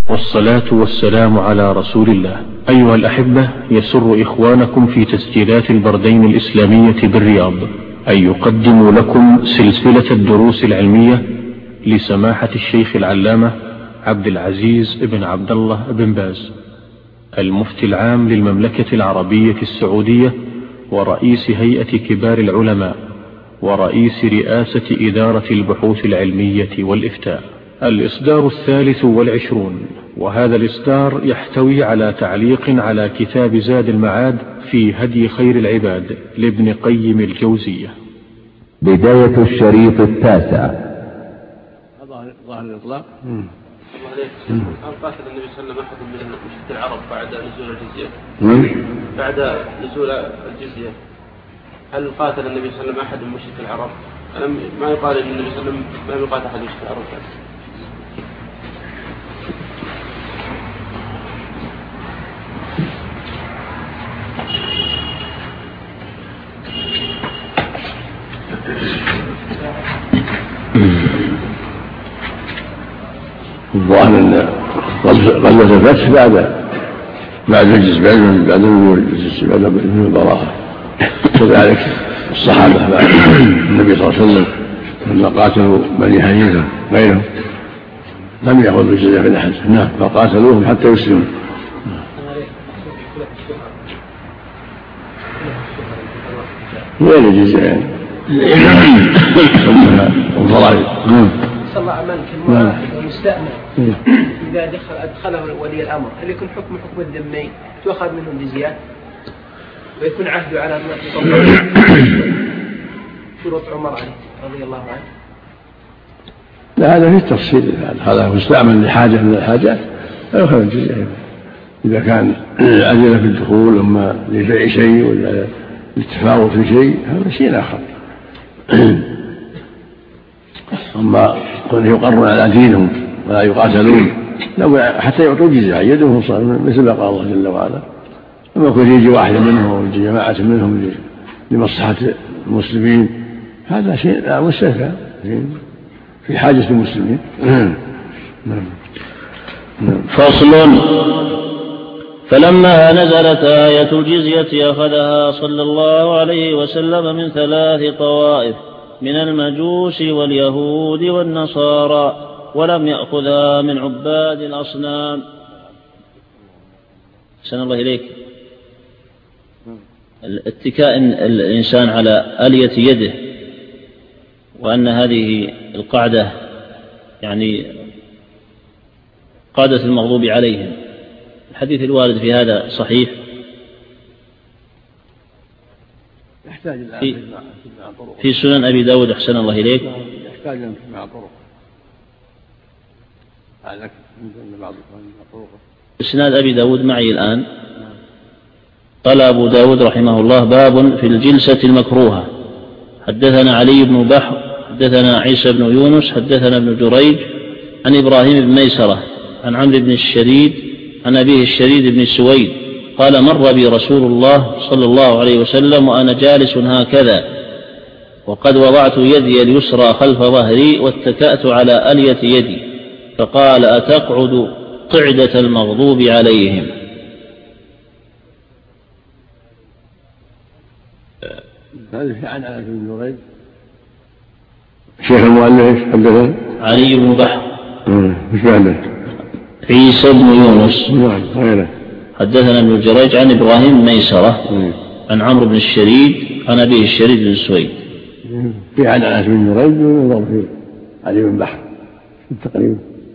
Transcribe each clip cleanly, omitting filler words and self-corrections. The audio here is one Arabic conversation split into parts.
والصلاة والسلام على رسول الله. أيها الأحبة، يسر إخوانكم في تسجيلات البردين الإسلامية بالرياض أن يقدموا لكم سلسلة الدروس العلمية لسماحة الشيخ العلامة عبد العزيز بن عبد الله بن باز، المفتي العام للمملكة العربية السعودية ورئيس هيئة كبار العلماء ورئيس رئاسة إدارة البحوث العلمية والإفتاء. الإصدار 23، وهذا الإصدار يحتوي على تعليق على كتاب زاد المعاد في هدي خير العباد لابن قيم الجوزية. بداية الشريط 9. ظاهر الإطلاق. هل قاتل النبي صلى الله عليه وسلم أحد من مشركي العرب بعد نزول الجزية؟ بعد نزول الجزية هل قاتل النبي صلى الله عليه وسلم أحد من مشركي العرب؟ ما يقال أن النبي صلى الله عليه وسلم ما يقاتل أحد من مشركي العرب. الظاهر أن غزوة الفتح بعد الجزء بعد البراءة، كذلك الصحابة بعد النبي صلى الله عليه وسلم لما قاتلوا بني حنيفة غيرهم لم يأخذوا الجزية من أحد، فقاتلوهم حتى يسلموا. غير الجزية يعني الضرائب. صلى الله عليه وسلم المستأمن إذا أدخله ولي الأمر هل يكون حكم الذمي تؤخذ منه الجزية ويكون عهده على ما تصور شروط عمر رضي الله عنه؟ لا، هذا في التفصيل. هذا مستأمن لحاجة من الحاجات فيؤخذ الجزية إذا كان أجل في الدخول أما لبيع شيء ولا للتفاوض في شيء، هذا شيء آخر. أما كونه يقرون على دينهم ولا يقاتلون حتى يعطوا جزية يدهم مثل ما قال الله جل وعلا. أما كل يجي واحد منهم أو يجي جماعة منهم لمصلحة المسلمين هذا شيء مستثنى في حاجة المسلمين. فصل. فلما نزلت آية الجزية أخذها صلى الله عليه وسلم من 3 طوائف من المجوس واليهود والنصارى، ولم يأخذها من عباد الأصنام. أحسن الله إليك. اتكاء الإنسان على آلية يده، وأن هذه القاعدة يعني قاعدة المغضوب عليهم. الحديث الوارد في هذا صحيح؟ يحتاج إلى في سنن أبي داود. أحسن الله إليك. يحتاج إلى مع طرق. إسناد أبي داود معي الآن. قال أبو داود رحمه الله: باب في الجلسة المكروهة. حدثنا علي بن بحر حدثنا عيسى بن يونس حدثنا ابن جريج عن إبراهيم بن ميسرة عن عمرو بن الشريد عن أبيه الشريد بن سويد قال: مر بي رسول الله صلى الله عليه وسلم وأنا جالس هكذا، وقد وضعت يدي اليسرى خلف ظهري واتكأت على آلية يدي، فقال: أتقعد قعدة المغضوب عليهم. هذا عن أنس بن جريج. شيخ المؤلف حدثنا علي بن بحر. مش معنى عيسى بن يونس. غيره. حدثنا ابن جريج عن إبراهيم ميسرة عن عمرو بن الشريد عن أبيه الشريد بن سويد. في عن أنس بن جريج ونظر في علي بن بحر تقريبا.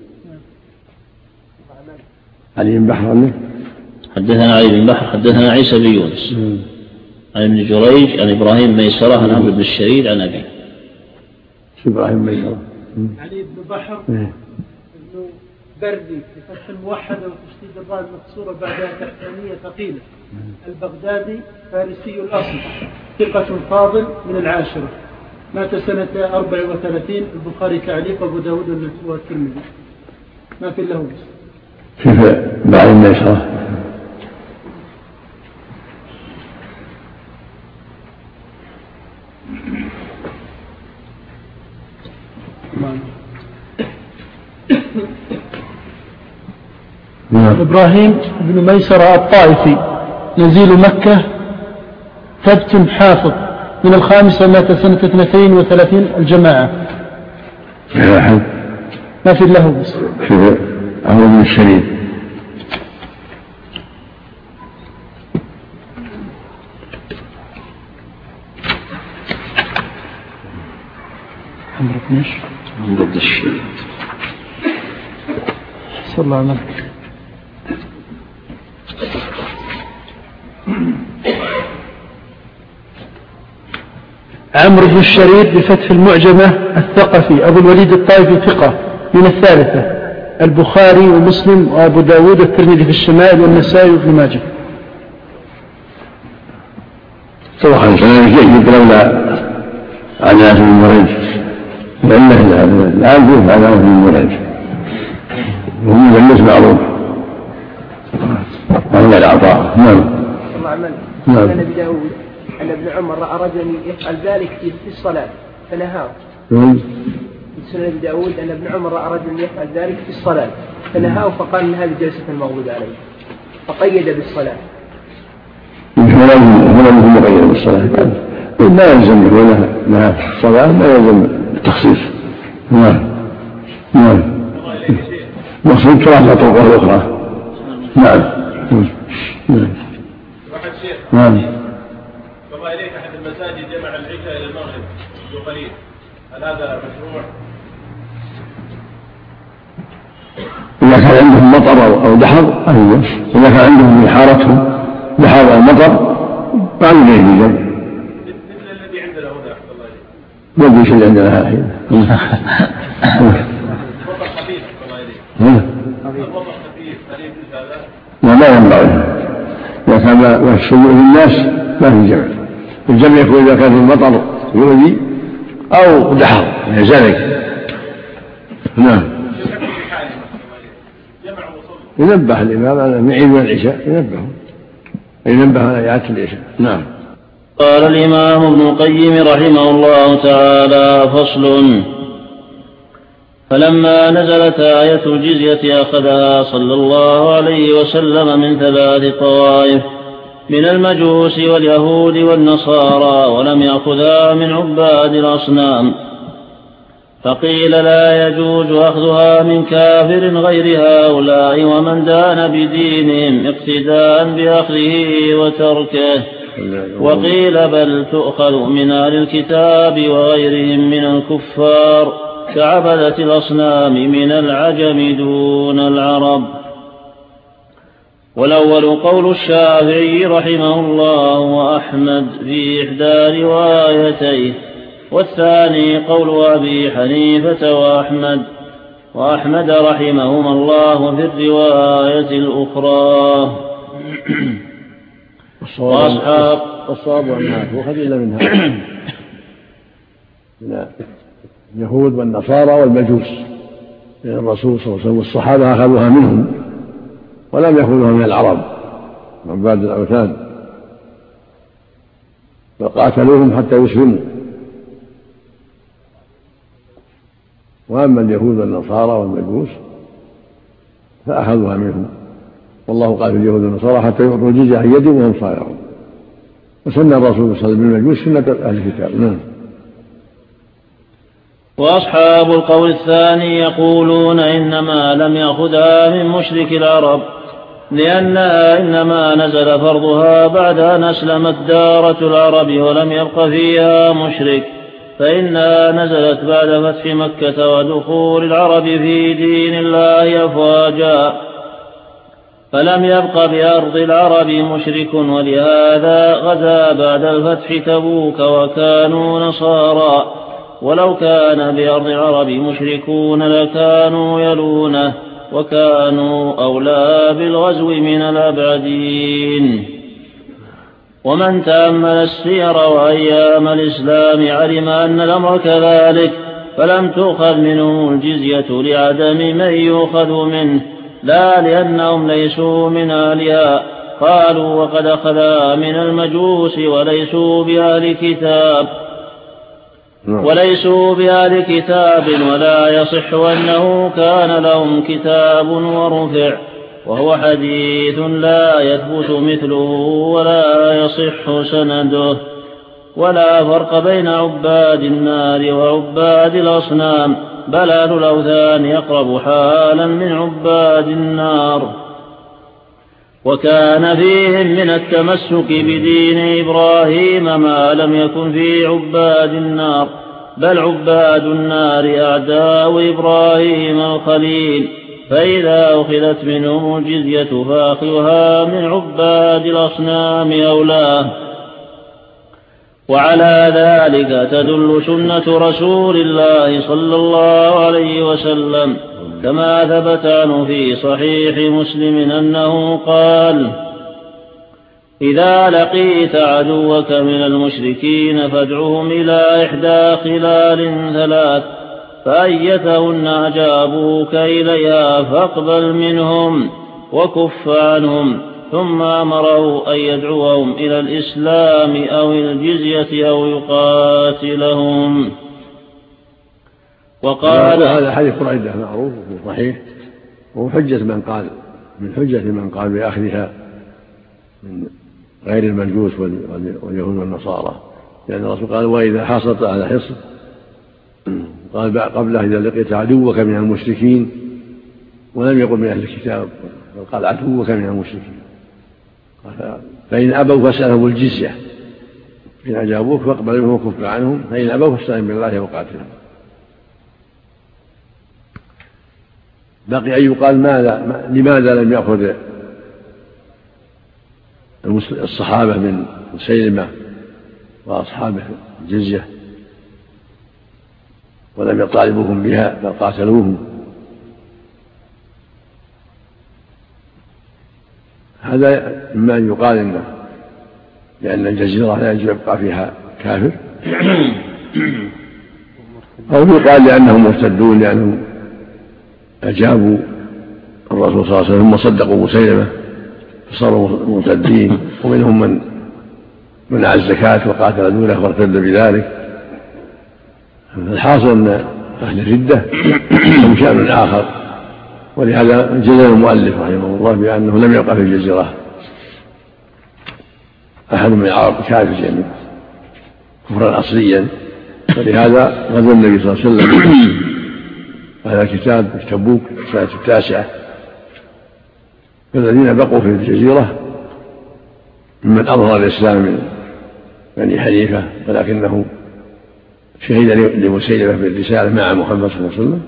علي بن بحر حدثنا علي بن بحر حدثنا عيسى بن يونس عن ابن جريج عن إبراهيم ميسرة عن عمرو بن الشريد عن أبيه. إبراهيم ميسرة. علي بن بحر ابن بردي بفتح الموحدة وتشديد الراء المكسورة بعدها تحتانية ثقيلة، البغدادي فارسي الأصل، ثقة فاضل من العاشرة، مات سنة 34. البخاري تعليق، أبو داود والترمذي. ما في له بس. كيف بعد الميسرة؟ إبراهيم بن ميسرة الطائفي نزيل مكة ثبت حافظ من 5 مات سنة 32 الجماعة. في أحد ما في له بس في عمرو بن الشريف. عمرو بن الشريف صلى الله عليه وسلم. عمرو بن الشريف بفتح المعجمة الثقفي أبو الوليد الطائفي ثقة من 3، البخاري ومسلم وأبو داود والترمذي في الشمائل والنسائي وابن ماجه. طبعا كان يجب لولا عناف بن مريج لأنه الآن عناف بن مريج وهو مدلس معروف وهو العطاء. نعم. كان أبي داود أن ابن عمر رأى رجلا يفعل ذلك في الصلاة فنهاه. سنن أبي داود أن ابن عمر رأى رجلا يفعل ذلك في الصلاة فنهاه فقال إن هذه جلسة المغضوب عليه فقيد بالصلاة. هنا مقيد بالصلاة لا يلزم هنا الصلاة لا يلزم التخصيص. نعم. مقصود ثلاثة طرق أخرى. نعم. نعم. كما إليك أحد المساجد جمع العشاء إلى المغرب بقليل، هل هذا مشروع؟ إذا كان عندهم مطر أو دحر أيوة. إذا كان عندهم في حارتهم دحر أو مطر فعلوا إليه الجمع. مثل الذي عندنا هنا أحسن الله إليك. ما في شيء عندنا الحين. وضع خفيف الله إليك. الوضع خفيف قليل هذا. لا ينبغي. إذا كان مشروع للناس ما في جمع. الجمع يكون إذا كان في المطر يؤذي أو دحر يزالك. نعم. ينبه الإمام على المعين والعشاء ينبه على إعادة العشاء. نعم. قال الإمام ابن القيم رحمه الله تعالى: فصل. فلما نزلت آية الجزية أخذها صلى الله عليه وسلم من 3 طوائف من المجوس واليهود والنصارى، ولم يأخذها من عباد الأصنام، فقيل لا يجوز أخذها من كافر غير هؤلاء ومن دان بدينهم اقتداء بأخذه وتركه، وقيل بل تؤخذ من أهل الكتاب وغيرهم من الكفار كعبدة الأصنام من العجم دون العرب. والأول قول الشافعي رحمه الله وأحمد في إحدى روايتيه، والثاني قول أبي حنيفة وأحمد رحمهما الله في الرواية الأخرى. والصواب أنها تؤخذ إلا منها من اليهود والنصارى والمجوس، لأن الرسول صلى الله عليه وسلم والصحابة أخذوها منهم ولم يأخذوها من العرب عباد الأوثان، فقاتلوهم حتى يسلموا. وأما اليهود والنصارى والمجوس فأخذوها منهم، والله قال في اليهود والنصارى حتى يعطوا الجزية عن يد وهم صاغرون. وسن الرسول صلى الله عليه وسلم بالمجوس سنة أهل الكتاب. نعم. وأصحاب القول الثاني يقولون إنما لم يأخذها من مشرك العرب، لأنها إنما نزل فرضها بعد أن أسلمت دارة العرب ولم يبق فيها مشرك، فإنها نزلت بعد فتح مكة ودخول العرب في دين الله أفواجا، فلم يبق بأرض العرب مشرك، ولهذا غزا بعد الفتح تبوك وكانوا نصارى، ولو كان بأرض العرب مشركون لكانوا يلونه وكانوا أولى بالغزو من الأبعدين. ومن تأمل السير وأيام الإسلام علم أن الأمر كذلك، فلم تؤخذ منه الجزية لعدم من يؤخذ منه، لا لأنهم ليسوا من أهلها. قالوا وقد أخذها من المجوس وليسوا بأهل كتاب ولا يصح أنه كان لهم كتاب ورفع، وهو حديث لا يثبت مثله ولا يصح سنده. ولا فرق بين عباد النار وعباد الأصنام، بل أهل الأوثان أقرب حالا من عباد النار. وكان فيهم من التمسك بدين إبراهيم ما لم يكن في عباد النار، بل عباد النار أعداء إبراهيم الخليل، فإذا أخذت منهم الجزية فأخذها من عباد الأصنام أولى. وعلى ذلك تدل سنة رسول الله صلى الله عليه وسلم، كما ثبت عنه في صحيح مسلم أنه قال: إذا لقيت عدوك من المشركين فادعهم إلى إحدى خلال ثلاث، فأيتهن أجابوك إليها فاقبل منهم وكف عنهم. ثم أمره أن يدعوهم إلى الإسلام أو الجزية أو يقاتلهم. وقال: هذا حديث بريدة معروف وصحيح، وهو حجة من قال بأخذها من غير المجوس واليهود والنصارى، لأن الرسول قال: وإذا حصلت على حصن، قال قبله: إذا لقيت عدوك من المشركين، ولم يقل من أهل الكتاب، بل قال عدوك من المشركين. فإن أبوا فاسألهم الجزية، إن أجابوك فاقبل منهم وكف عنهم، فإن أبوا فاستعن بالله وقاتلهم. بقي أن يقال لماذا لم يأخذ الصحابة من مسيلمة وأصحابه الجزية ولم يطالبوهم بها بل قاتلوهم؟ هذا مما يقال إنه لأن الجزيرة لا يجب يبقى فيها كافر، أو يقال لأنهم مرتدون، لأنهم أجابوا الرسول صلى الله عليه وسلم ثم صدقوا مسيلمة فصاروا مرتدين، ومنهم من منع الزكاة وقاتل دونه وارتد بذلك. الحاصل أن أهل الردة هم شأن آخر، ولهذا جزم المؤلف رحمه الله بأنه لم يبقى في الجزيرة أحد من العرب كافر يعني كفرا أصليا، ولهذا غزا النبي صلى الله عليه وسلم هذا الكتاب في تبوك السنة 9، فالذين بقوا في الجزيرة ممن أظهر الإسلام من بني حنيفة، ولكنه شهد لمسيلمة بالرسالة مع محمد صلى الله عليه وسلم،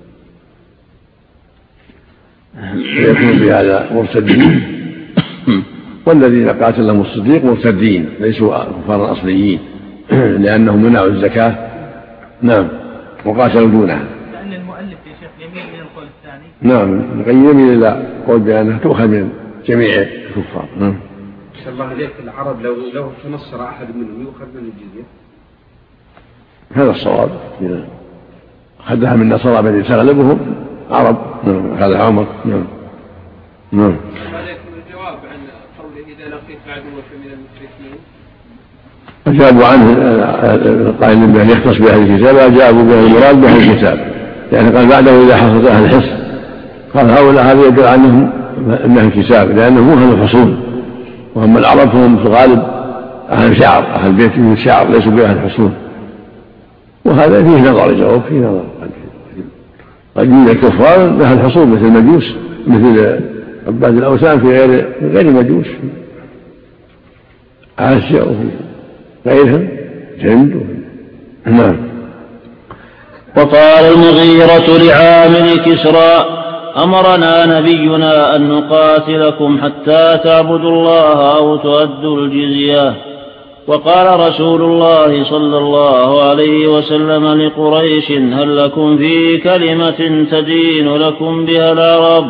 فيكون بهذا مرتدين. والذين قاتلهم الصديق مرتدين ليسوا كفارا أصليين، لأنهم منعوا الزكاة نعم وقاتلوا دونها. لأن المؤلف يا شيخ يميل إلى القول الثاني. نعم يميل إلى قول بأنها تؤخذ من جميع الكفار. نعم. أحسن الله عليك، العرب لو تنصر أحد منهم يؤخذ من الجزية؟ هذا الصواب، إذا أخذها من نصارى بني تغلبهم عرب. نعم هذا عمر. نعم. نعم. الجواب عن قوله إذا لقيت عدوك من المشركين، أجابوا عنه قائل بأن يختص بأهل الكتاب، أجابوا به المراد بأهل الكتاب، يعني قال بعده إذا حصلت أهل الحصن، قال هؤلاء هذا يدل عنهم من أهل الكتاب، لأنهم هم الحصون، وهم العرب هم في الغالب أهل شعر، أهل بيت من الشعر ليسوا بأهل حصون. وهذا فيه نظر، جواب فيه نظر. قد يوجد الكفار أهل الحصون مثل المجوس، مثل عباد الأوثان في غير المجوس، آسيا وغيرهم جند. نعم. وقال المغيرة لعامل كسرى: أمرنا نبينا أن نقاتلكم حتى تعبدوا الله أو تؤدوا الجزية. وقال رسول الله صلى الله عليه وسلم لقريش: هل لكم في كلمة تدين لكم بها العرب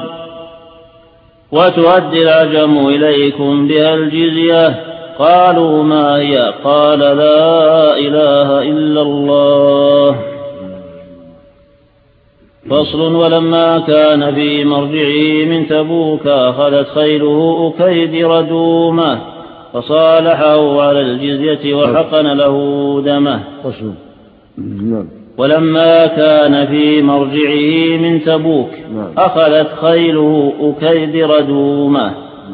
وتؤدي العجم إليكم بها الجزية؟ قالوا: ما هي؟ قال: لا إله إلا الله. فصل: ولما كان في مرجعه من تبوك أخذت خيله أكيدر دومه فصالحه على الجزية وحقن له دمه. ولما كان في مرجعه من تبوك أخذت خيله أكيدر دومه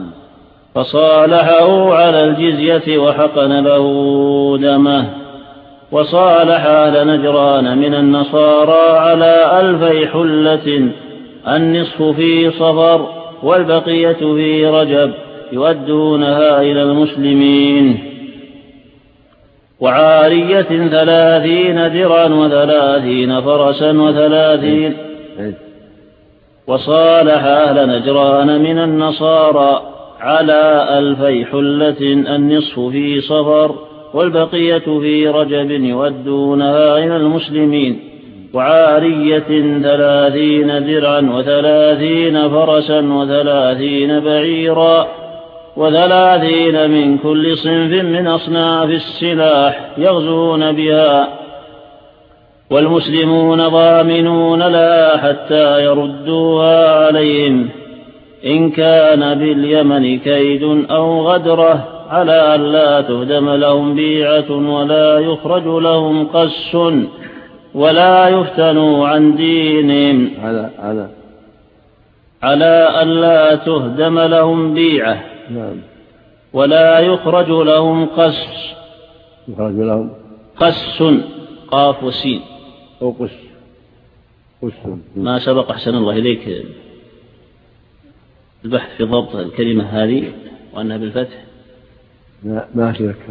فصالحه على الجزية وحقن له دمه. وصالح أهل نجران من النصارى على 2000 حلة النصف في صفر والبقية في رجب يؤدونها إلى المسلمين، وعارية 30 درعا و30 فرسا و30. وصالح أهل نجران من النصارى على 2000 حلة النصف في صفر والبقية في رجب يؤدونها إلى المسلمين، وعارية 30 درعا و30 فرسا و30 بعيرا و30 من كل صنف من أصناف السلاح يغزون بها، والمسلمون ضامنون لها حتى يردوها عليهم إن كان باليمن كيد أو غدرة، على أن لا تهدم لهم بيعة ولا يخرج لهم قس ولا يفتنوا عن دينهم. على أن لا تهدم لهم بيعة ولا يخرج لهم قس. قس قاف وسين أو قس. ما سبق أحسن الله إليك البحث في ضبط الكلمة هذه وأنها بالفتح؟ ما أتذكر.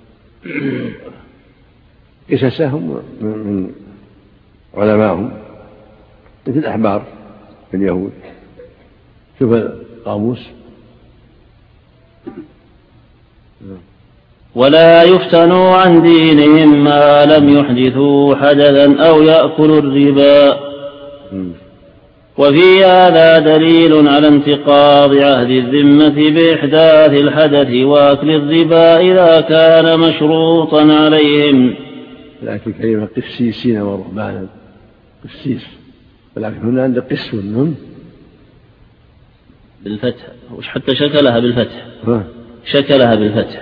قسسهم من علمائهم مثل الأحبار في اليهود. شوف القاموس. ولا يفتنوا عن دينهم ما لم يحدثوا حدثا أو يأكلوا الربا. وفي هذا دليل على انتقاض عهد الذمة بإحداث الحدث وأكل الربا إذا كان مشروطا عليهم. لكن كلمة قسيسين ورهبانا قسيس، ولكن هنا عند قس والنون بالفتح، حتى شكلها بالفتح. شكلها بالفتح.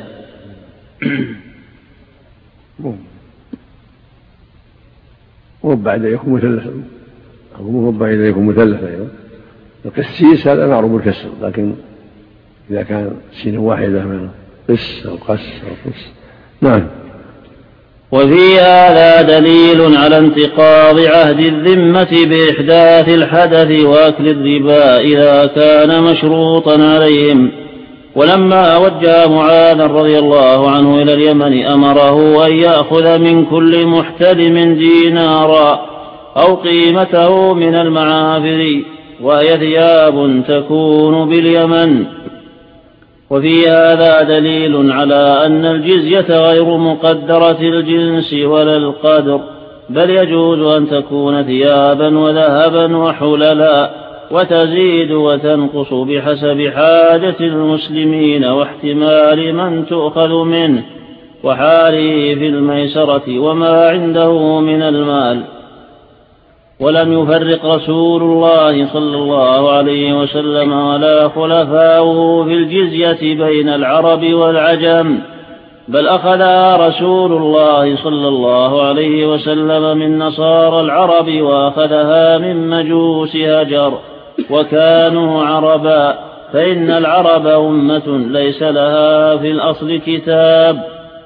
وبعد يكون مثلثا، وبعد يكون مثلثا أيضا. القسيس هذا معروف بالكسر، لكن إذا كان سين واحدة من قس أو قس أو قس. نعم. وفي هذا دليل على انتقاض عهد الذمة بإحداث الحدث وأكل الربا إذا كان مشروطا عليهم. ولما وجه معاذ رضي الله عنه إلى اليمن أمره أن يأخذ من كل محتلم دينارا أو قيمته من المعافر، وهي ثياب تكون باليمن. وفي هذا دليل على أن الجزية غير مقدرة الجنس ولا القدر، بل يجوز أن تكون ثيابا وذهبا وحللا، وتزيد وتنقص بحسب حاجة المسلمين واحتمال من تؤخذ منه وحاله في الميسرة وما عنده من المال. ولم يفرق رسول الله صلى الله عليه وسلم ولا خلفاؤه في الجزية بين العرب والعجم، بل أخذها رسول الله صلى الله عليه وسلم من نصارى العرب وأخذها من مجوس هجر، وكانوا عربا، فإن العرب أمة ليس لها في الأصل كتاب،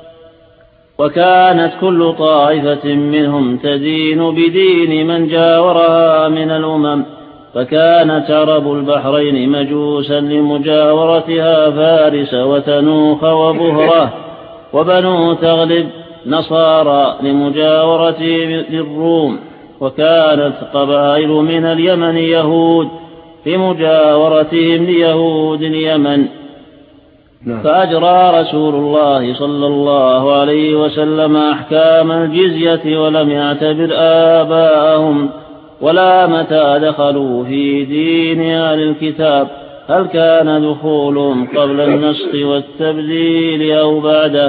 وكانت كل طائفة منهم تدين بدين من جاورها من الأمم، فكانت عرب البحرين مجوسا لمجاورتها فارس وتنوخ وبهرة، وبنو تغلب نصارى لمجاورة للروم، وكانت قبائل من اليمن يهود لمجاورتهم ليهود اليمن. فأجرى رسول الله صلى الله عليه وسلم أحكام الجزية ولم يعتبر آباءهم ولا متى دخلوا في دين أهل الكتاب، هل كان دخولهم قبل النسخ والتبديل أو بعده،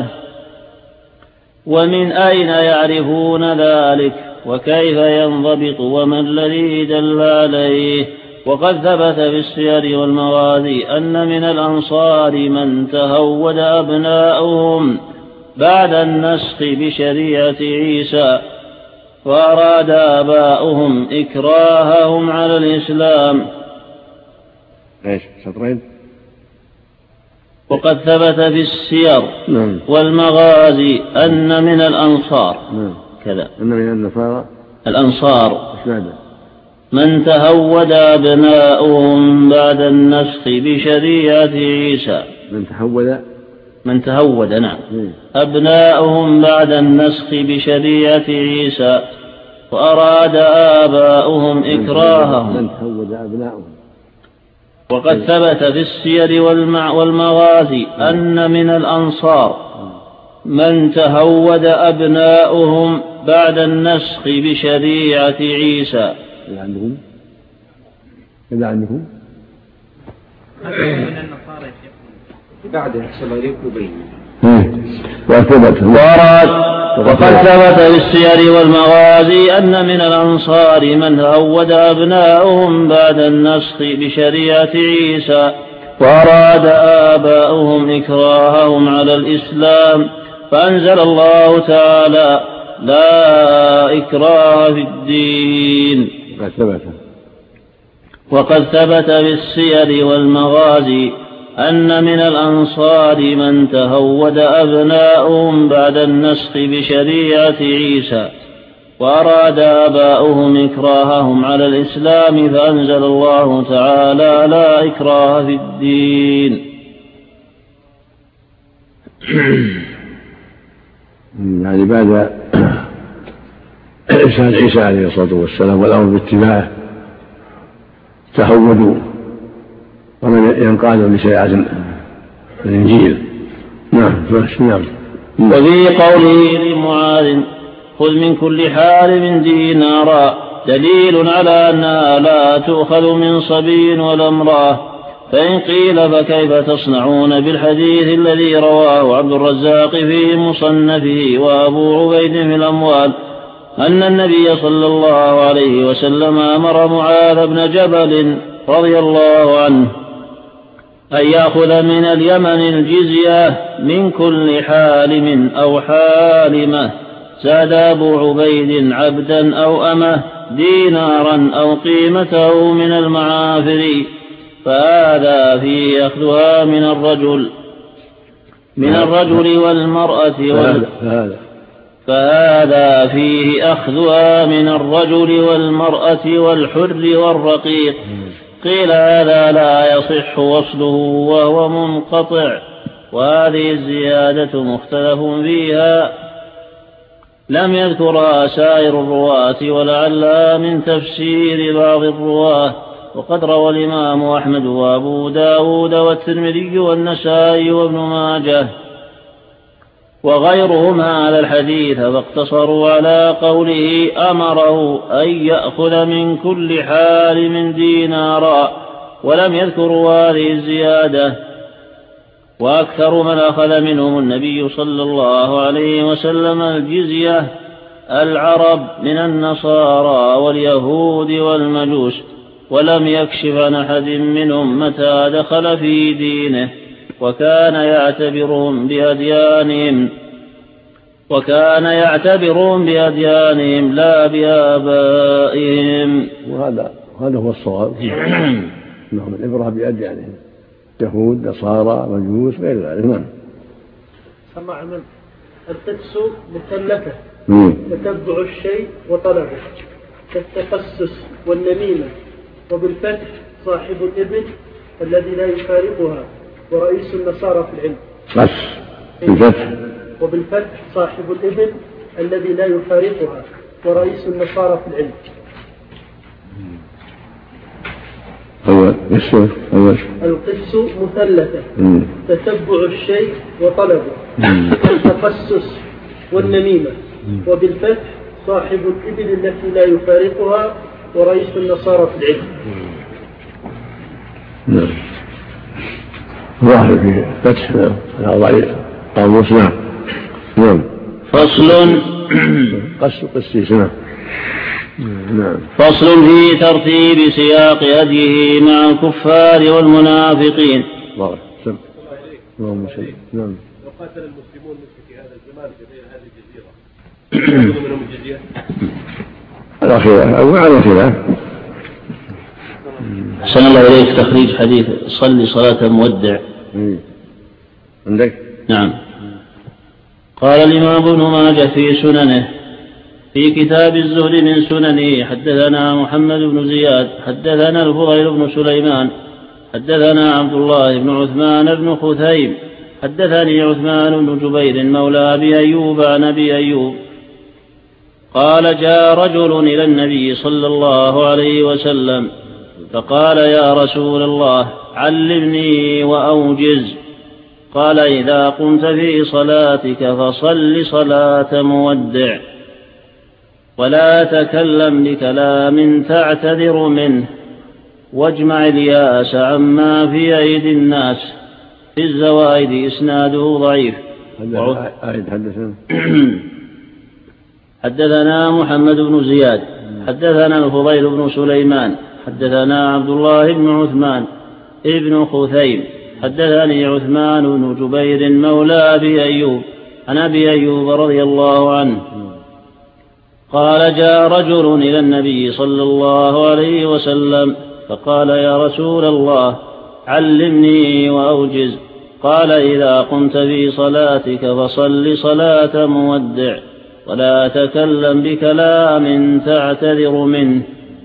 ومن أين يعرفون ذلك، وكيف ينضبط، وما الذي دل عليه. وقد ثبت في السير والمغازي أن من الأنصار من تهود أبناؤهم بعد النسخ بشريعة عيسى، وأراد آباؤهم إكراههم على الإسلام. ايش سطرين. وقد ثبت في السير والمغازي أن من الأنصار كذا أن من النصارى الأنصار من تهود أبناؤهم بعد النسخ بشريعة عيسى. من تهود نعم أبناؤهم بعد النسخ بشريعة عيسى وأراد آباؤهم إكراههم. من تهود أبناؤهم. وقد ثبت في السير والمغازي أن من الأنصار من تهود أبناؤهم بعد النسخ بشريعة عيسى. إذا عندكم من النصارى بعد يحصل عليكم بين وقد ثبت في السير والمغازي أن من الأنصار من هود أبناؤهم بعد النسخ بشريعة عيسى وأراد آباؤهم إكراههم على الإسلام فأنزل الله تعالى لا إكراه في الدين. وقد ثبت في السير والمغازي أن من الأنصار من تهود أبناؤهم بعد النسخ بشريعة عيسى وأراد آباؤهم إكراههم على الإسلام فأنزل الله تعالى لا إكراه في الدين. يعني بعد إرسال عيسى عليه الصلاة والسلام والأمر باتباعه تهودوا ومن ينقادوا لشريعة الإنجيل. نعم. وفي قوله لمعاذ خذ من كل حارم دينارا دليل على أنها لا تؤخذ من صبي ولا امرأة. فإن قيل فكيف تصنعون بالحديث الذي رواه عبد الرزاق في مصنفه وأبو عبيد في الأموال أن النبي صلى الله عليه وسلم أمر معاذ بن جبل رضي الله عنه أن يأخذ من اليمن الجزية من كل حالم أو حالمة زاد أبو عبيد عبدا أو أمه دينارا أو قيمته من المعافر فهذا فيه أخذها من الرجل والمرأة فهذا فيه أخذها من الرجل والمرأة والحر والرقيق. قيل هذا لا يصح وصله وهو منقطع وهذه الزيادة مختلف فيها لم يذكرها سائر الرواة ولعلها من تفسير بعض الرواة. وقد روى الإمام أحمد وأبو داود والترمذي والنسائي وابن ماجه وغيرهم هذا الحديث فاقتصروا على قوله أمره أن يأخذ من كل حالم دينارا ولم يذكروا هذه الزيادة. وأكثر من أخذ منهم النبي صلى الله عليه وسلم الجزية العرب من النصارى واليهود والمجوس ولم يكشف عن أحد منهم متى دخل في دينه وكان يعتبرهم بأديانهم لا بآبائهم. وهذا هو الصواب. انهم العبرة بأديانهم يهود نصارى مجوس غير ذلك. نعم. سمع من القدس مثلثة تتبع الشيء وطلبه كالتقسس والنميمة وبالفتح صاحب الإبل الذي لا يفارقها ورئيس النصارى في العلم. وبالفتح صاحب الإبل الذي لا يفارقها ورئيس النصارى في العلم. القدس مثلثة تتبع الشيء وطلبه التقسس والنميمة وبالفتح صاحب الإبل التي لا يفارقها ورئيس النصارى في العلم. نعم. ظاهر في فتح قاموس. نعم. فصل قسيس. نعم. فصل في ترتيب سياق هديه مع الكفار والمنافقين. اللهم صل. نعم. وقاتل المسلمون مثل في هذا الزمان في غير هذه الجزيرة منهم الجزية؟ على خلاف. أحسن الله إليك تخريج حديث صلي صلاة المودع. عندك؟ نعم. قال الإمام ابن ماجه في سننه في كتاب الزهد من سننه حدثنا محمد بن زياد حدثنا الفضيل بن سليمان حدثنا عبد الله بن عثمان بن خثيم حدثني عثمان بن جبير مولى أبي أيوب عن أبي أيوب قال جاء رجل إلى النبي صلى الله عليه وسلم فقال يا رسول الله علمني وأوجز. قال إذا قمت في صلاتك فصل صلاة مودع ولا تكلم بكلام تعتذر منه واجمع الياس عما في أيدي الناس. في الزوائد إسناده ضعيف. حدثنا محمد بن زياد حدثنا الفضيل بن سليمان حدثنا عبد الله بن عثمان ابن خثيم حدثني عثمان بن جبير مولى أبي أيوب عن أبي أيوب رضي الله عنه قال جاء رجل إلى النبي صلى الله عليه وسلم فقال يا رسول الله علمني وأوجز. قال إذا قمت في صلاتك فصل صلاة مودع ولا تكلم بكلام تعتذر منه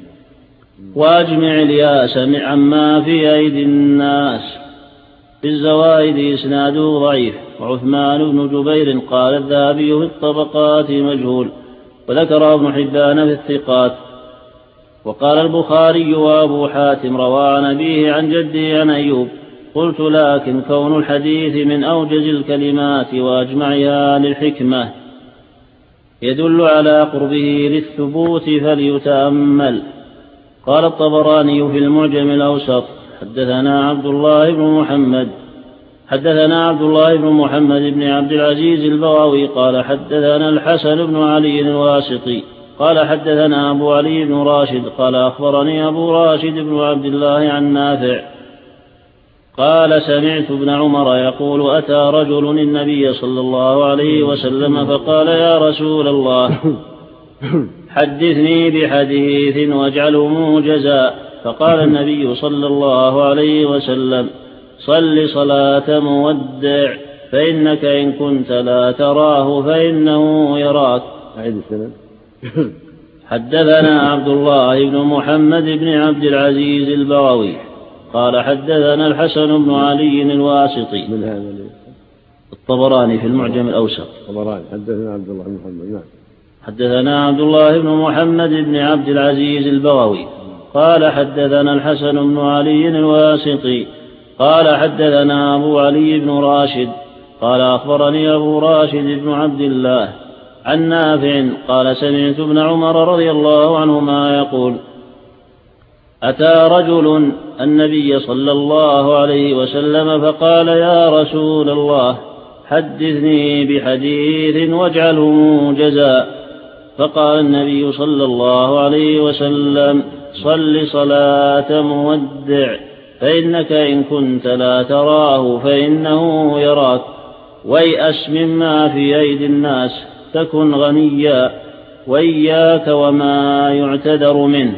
واجمع الياس عما في أيدي الناس. في الزوائد إسناده ضعيف. وعثمان بن جبير قال الذهبي في الطبقات مجهول وذكر ابن حبان في الثقات. وقال البخاري وأبو حاتم روى عن أبيه عن جده عن أيوب. قلت لكن كون الحديث من أوجز الكلمات وأجمعها للحكمة يدل على قربه للثبوت فليتأمل. قال الطبراني في المعجم الأوسط حدثنا عبد الله بن محمد بن عبد العزيز البغوي قال حدثنا الحسن بن علي الواسطي قال حدثنا أبو علي بن راشد قال أخبرني أبو راشد بن عبد الله عن نافع قال سمعت ابن عمر يقول أتى رجل النبي صلى الله عليه وسلم فقال يا رسول الله حدثني بحديث واجعله موجزا. فقال النبي صلى الله عليه وسلم صل صلاة مودع فإنك إن كنت لا تراه فإنه يراك. حدثنا عبد الله بن محمد بن عبد العزيز البغوي قال حدثنا الحسن بن علي الواسطي من هذا الطبراني في المعجم الأوسط. حدثنا عبد الله بن محمد بن عبد العزيز البغوي قال حدثنا الحسن بن علي الواسطي قال حدثنا أبو علي بن راشد قال أخبرني أبو راشد بن عبد الله عن نافع قال سمعت ابن عمر رضي الله عنهما يقول أتى رجل النبي صلى الله عليه وسلم فقال يا رسول الله حدثني بحديث واجعله موجزا. فقال النبي صلى الله عليه وسلم صل صلاة مودع فإنك إن كنت لا تراه فإنه يراك ويأس مما في أيدي الناس تكن غنيا وإياك وما يعتذر منه.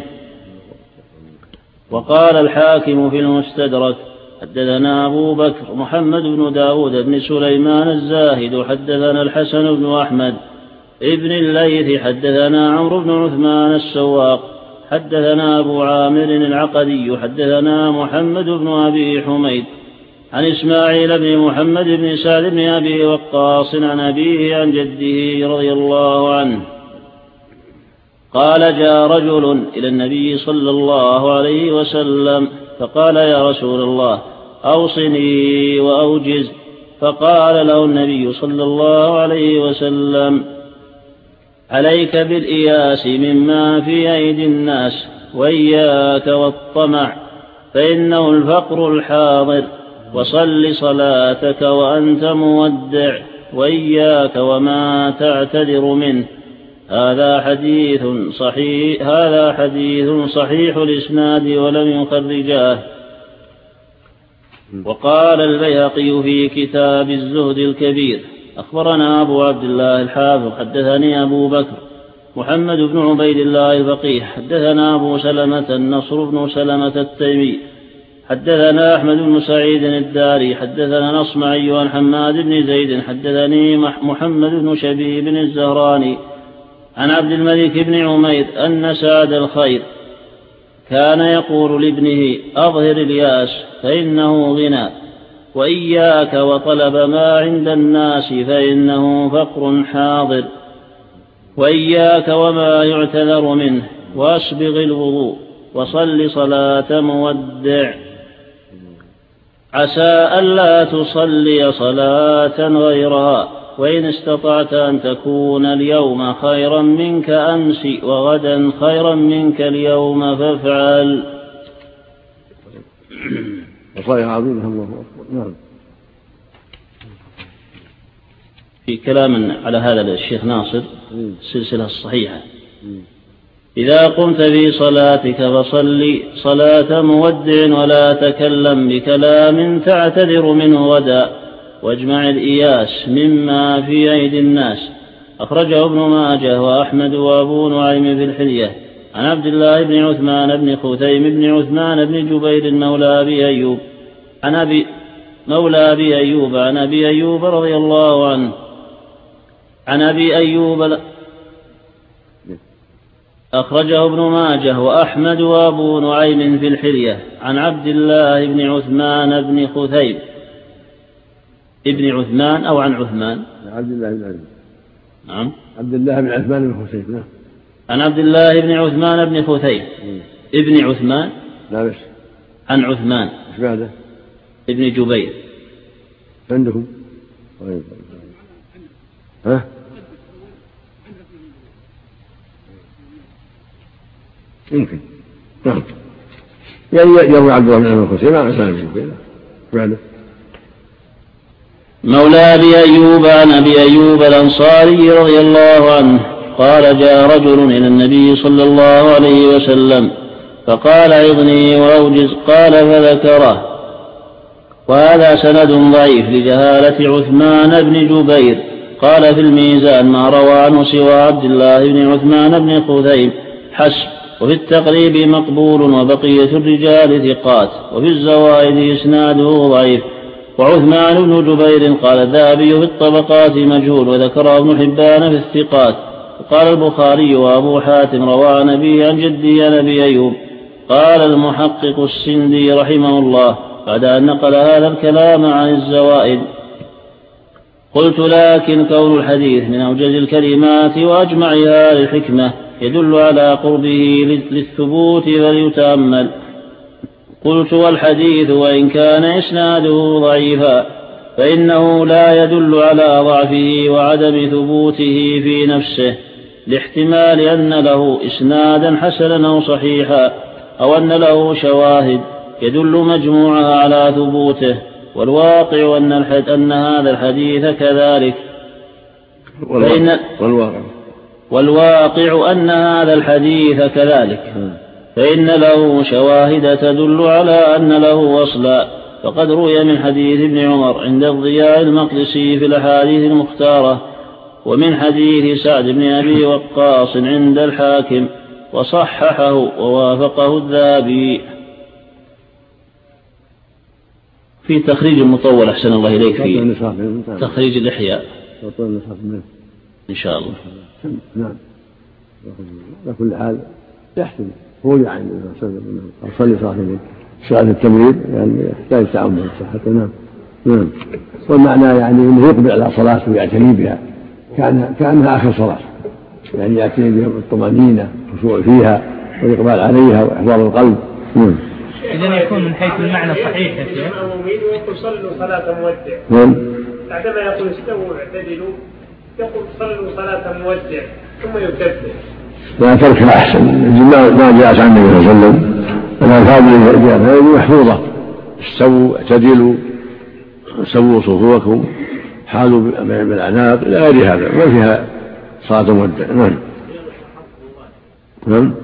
وقال الحاكم في المستدرك حدثنا أبو بكر محمد بن داود بن سليمان الزاهد حدثنا الحسن بن أحمد ابن الليث حدثنا عمرو بن عثمان السواق حدثنا أبو عامر العقدي حدثنا محمد بن أبي حميد عن إسماعيل بن محمد بن سعد بن أبي وقاص عن أبيه عن جده رضي الله عنه قال جاء رجل إلى النبي صلى الله عليه وسلم فقال يا رسول الله أوصني وأوجز. فقال له النبي صلى الله عليه وسلم عليك بالإياس مما في أيدي الناس وإياك والطمع فإنه الفقر الحاضر وصل صلاتك وأنت مودع وإياك وما تعتذر منه. هذا حديث صحيح الإسناد ولم يخرجاه. وقال البيهقي في كتاب الزهد الكبير أخبرنا أبو عبد الله الحافظ حدثني أبو بكر محمد بن عبيد الله الفقيه حدثنا أبو سلمة النصر بن سلمة التيمي حدثنا أحمد بن سعيد الداري حدثنا الأصمعي عن حماد بن زيد حدثني محمد بن شبيب الزهراني عن عبد الملك بن عمير أن سعد الخير كان يقول لابنه أظهر الياس فإنه غنى وإياك وطلب ما عند الناس فإنه فقر حاضر وإياك وما يعتذر منه وأسبغ الوضوء وصل صلاة مودع عسى ألا تصلي صلاة غيرها وإن استطعت أن تكون اليوم خيرا منك أمس وغدا خيرا منك اليوم فافعل. وصايا عظيمة الله أكبر. نعم. في كلام على هذا الشيخ ناصر السلسلة الصحيحة إذا قمت في صلاتك فصل صلاة مودع ولا تكلم بكلام تعتذر منه غدا واجمع الإياس مما في أيدي الناس. أخرجه ابن ماجه وأحمد وأبو نعيم في الحلية عن عبد الله بن عثمان بن خثيم بن عثمان بن جبير مولى أبي أيوب عن أبي أيوب رضي الله عنه عن أبي أيوب. أخرجه ابن ماجه وأحمد وأبو نعيم في الحلية عن عبد الله بن عثمان بن خثيم ابن عثمان أو عن عثمان عبد الله بن عثمان. نعم عبد الله بن عثمان بن خثيم. نعم. عن عبد الله بن عثمان بن خثيم ابن عثمان. لا بس عن عثمان ايش بعده؟ ابن جبير عندكم. ها يمكن. نعم. يعني يروي عبد الله بن عمرو الخثيم عن عثمان بن جبير بعده. مولى أبي أيوب عن أبي أيوب الأنصاري رضي الله عنه قال جاء رجل إلى النبي صلى الله عليه وسلم فقال عظني وأوجز قال فذكره. وهذا سند ضعيف لجهالة عثمان بن جبير. قال في الميزان ما روى عنه سوى عبد الله بن عثمان بن خثيم حسب. وفي التقريب مقبول وبقية الرجال ثقات. وفي الزوائد إسناده ضعيف. وعثمان بن جبير قال الذهبي في الطبقات مجهول وذكره ابن حبان في الثقات. وقال البخاري وأبو حاتم روى عن أبيه عن جده عن أبي أيوب. قال المحقق السندي رحمه الله بعد أن نقل هذا الكلام عن الزوائد قلت لكن كون الحديث من أوجز الكلمات وأجمعها للحكمة يدل على قربه للثبوت فليتأمل. قلت والحديث وإن كان إسناده ضعيفا فإنه لا يدل على ضعفه وعدم ثبوته في نفسه لاحتمال أن له إسنادا حسنا أو صحيحا أو أن له شواهد يدل مجموعها على ثبوته. والواقع أن هذا الحديث كذلك. والواقع أن هذا الحديث كذلك فإن له شواهد تدل على أن له وصلا. فقد روي من حديث ابن عمر عند الضياء المقدسي في الأحاديث المختارة ومن حديث سعد بن أبي وقاص عند الحاكم وصححه ووافقه الذهبي. في تخريج المطول أحسن الله إليك في تخريج الإحياء إن شاء الله. نعم. على كل حال يحسن هو يعني أصلي صلاة التمريض يعني يحتاج تعمل صحته. نعم. نعم. والمعنى يعني أنه يقبل على صلاته ويعتني بها كأنها آخر صلاة يعني يعتني بها بالطمأنينة والخشوع فيها والإقبال عليها وإحضار القلب. نعم. إذن يكون من حيث المعنى صحيح يا شيخ. ويقول صلوا صلاة مودع. نعم. بعدما يقول استووا اعتدلوا يقول صلوا صلاة مودع ثم يكبر. لا تركها أحسن. ما جاءت عن النبي صلى الله عليه وسلم الألفاظ اللي جاءت هذه محفوظة. استووا اعتدلوا سووا صفوفكم حالوا بالأعناق إلى غير هذا ما فيها صلاة مودع. نعم. نعم.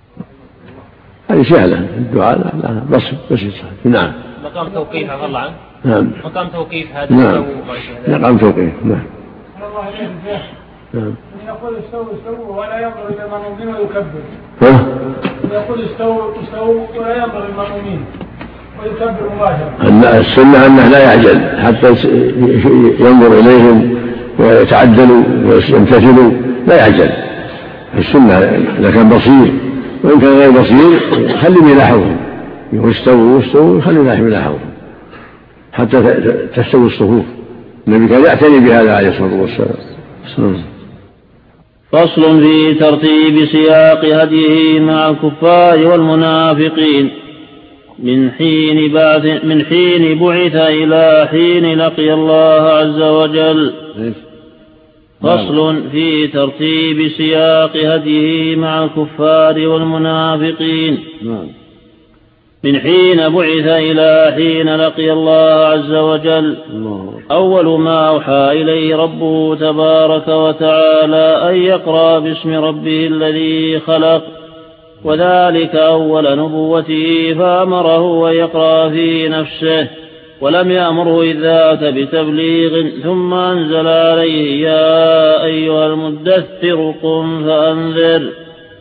هذه سهلة الدعاء لا بس. نعم. مقام توقيف عفى الله عنه. نعم. مقام توقيف هذا. نعم. مقام توقيف. نعم. نعم. يقول استووا ولا ينظر إلى المأمومين ويكبر. يقول استووا ولا ينظر إلى المأمومين ويكبر مباشرة. السنة أنه لا يعجل حتى ينظر إليهم ويتعدلوا ويمتثلوا، لا يعجل. السنة إذا كان بصير، وإن كان غير بصير خلي يلاحظهم، يقول استووا خلي يلاحظهم حتى تستوي الصفوف. النبي كان يعتني بهذا عليه الصلاة والسلام. فصل في ترتيب سياق هديه مع الكفار والمنافقين من حين بعث إلى حين لقي الله عز وجل. فصل في ترتيب سياق هديه مع الكفار والمنافقين من حين بعث إلى حين لقي الله عز وجل. أول ما أوحى إليه ربه تبارك وتعالى أن يقرأ باسم ربه الذي خلق، وذلك أول نبوته، فأمره أن يقرأ في نفسه ولم يأمره إذ ذاك بتبليغ، ثم أنزل عليه يا أيها المدثر قم فأنذر،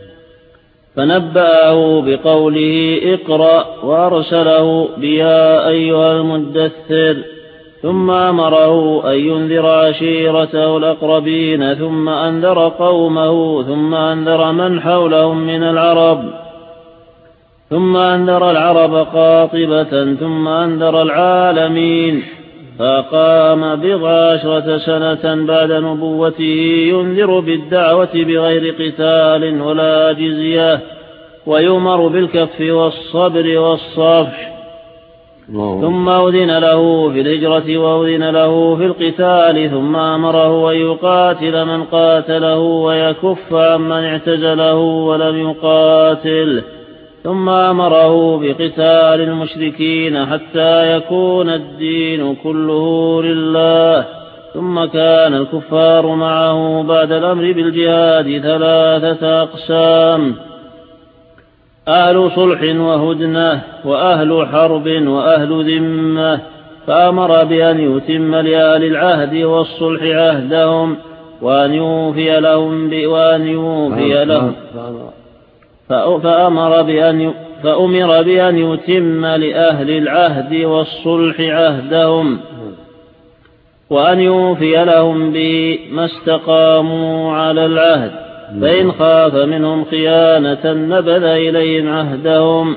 فنبأه بقوله اقرأ، وأرسله بيا أيها المدثر، ثم أمره أن ينذر عشيرته الأقربين، ثم أنذر قومه، ثم أنذر من حولهم من العرب، ثم أنذر العرب قاطبة، ثم أنذر العالمين، فقام 14 سنة بعد نبوته ينذر بالدعوة بغير قتال ولا جزية، ويؤمر بالكف والصبر والصفح. ثم أذن له في الهجرة وأذن له في القتال، ثم أمره أن يقاتل من قاتله ويكف عمن اعتزله ولم يقاتل، ثم أمره بقتال المشركين حتى يكون الدين كله لله. ثم كان الكفار معه بعد الأمر بالجهاد 3 أقسام: أهل صلح وهدنة، وأهل حرب، وأهل ذمة. فأمر بأن يتم لأهل العهد والصلح عهدهم، وأن يوفي لهم فأمر بأن يتم لأهل العهد والصلح عهدهم، وأن يوفي لهم به ما استقاموا على العهد، فإن خاف منهم خيانة نبذ إليهم عهدهم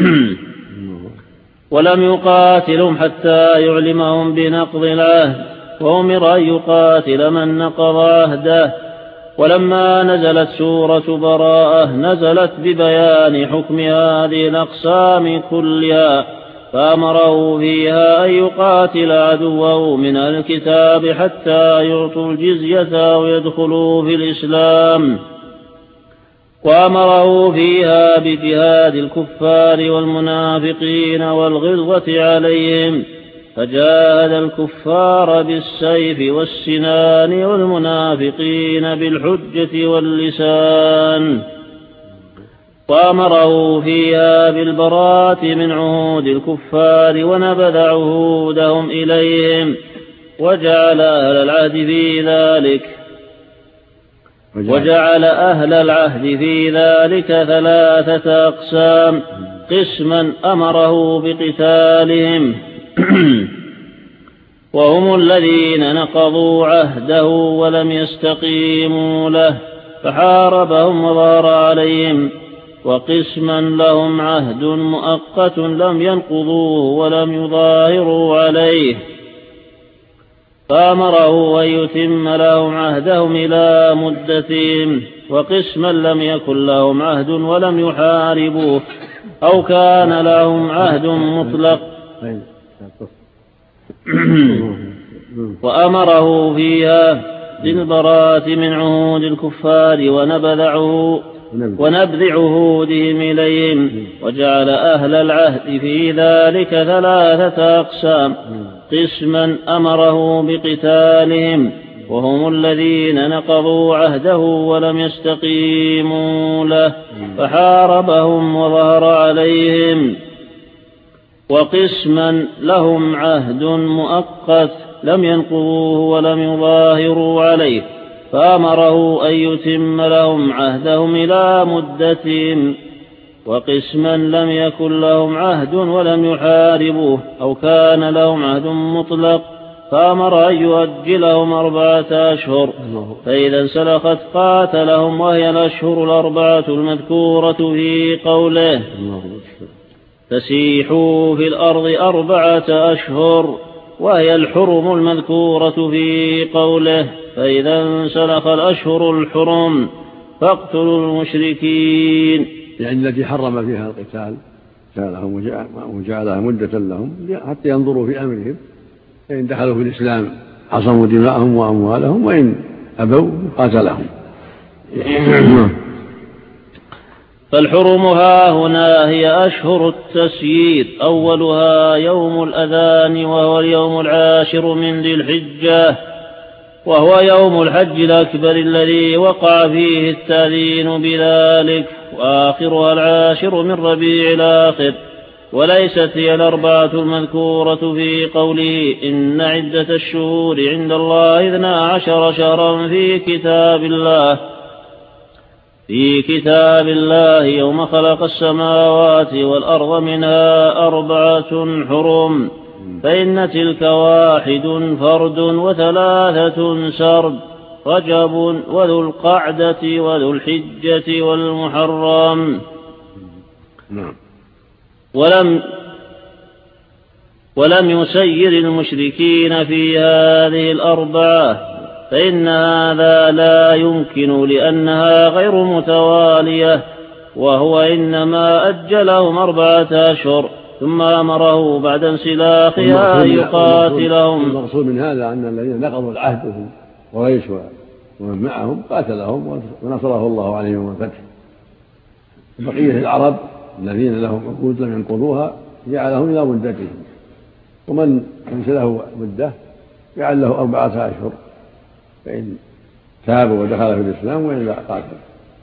ولم يقاتلهم حتى يعلمهم بنقض العهد، وأمر أن يقاتل من نقض عهده. ولما نزلت سورة براءة نزلت ببيان حكم هذه الأقسام كلها، فأمره فيها أن يقاتل عدوه من أهل الكتاب حتى يعطوا الجزية أو يدخلوا في الإسلام، وأمره فيها بجهاد الكفار والمنافقين والغلظة عليهم، فجاهد الكفار بالسيف والسنان والمنافقين بالحجة واللسان، وأمره فيها بالبراءة من عهود الكفار ونبذ عهودهم إليهم، وجعل أهل العهد في ذلك 3 أقسام: قسما أمره بقتالهم وهم الذين نقضوا عهده ولم يستقيموا له فحاربهم وظهر عليهم، وقسما لهم عهد مؤقت لم ينقضوه ولم يظاهروا عليه، فأمره أن يتم لهم عهدهم إلى مدتهم، وقسما لم يكن لهم عهد ولم يحاربوه أو كان لهم عهد مطلق وأمره فيها بالبراءة من عهود الكفار ونبذ عهودهم إليهم، وجعل أهل العهد في ذلك 3 أقسام: قسما أمره بقتالهم وهم الذين نقضوا عهده ولم يستقيموا له فحاربهم وظهر عليهم، وقسما لهم عهد مؤقت لم ينقضوه ولم يظاهروا عليه، فأمره أن يتم لهم عهدهم إلى مدتهم. وقسما لم يكن لهم عهد ولم يحاربوه أو كان لهم عهد مطلق، فأمر أن يؤجلهم 4 أشهر، فإذا انسلخت قاتلهم، وهي الأشهر الأربعة المذكورة في قوله: فسيحوا في الأرض 4 أشهر، وهي الحرم المذكورة في قوله: فإذا انسلخ الأشهر الحرم فاقتلوا المشركين. يعني التي حرم فيها القتال وجعلها مدة لهم حتى ينظروا في أمرهم، فإن دخلوا في الإسلام عصموا دماءهم وأموالهم، وإن أبوا قاتلهم. فالحرم هاهنا هي أشهر التسيير، أولها يوم الأذان وهو اليوم 10 من ذي الحجة، وهو يوم الحج الأكبر الذي وقع فيه التأذين بذلك، وآخرها 10 من ربيع الآخر، وليست هي 4 المذكورة في قوله: إن عدة الشهور عند الله 12 شهرا في كتاب الله يوم خلق السماوات والأرض منها 4 حرم، فإن تلك 1 فرد و3 سرد: رجب وذو القعدة وذو الحجة والمحرم. ولم يسير المشركين في هذه 4، فإن هذا لا يمكن لأنها غير متوالية، وهو إنما أجلهم 4 أشهر، ثم أمره بعد انسلاخها أن يقاتلهم. المقصود من هذا أن الذين نقضوا العهد هم قريش ومن معهم قاتلهم ونصره الله عليهم يوم الفتح. بقية العرب الذين لهم عقود لم ينقضوها جعلهم إلى مدتهم، ومن ليس له مدة جعل له 4 أشهر، فإن تاب ودخل في الإسلام وإلا قاتل.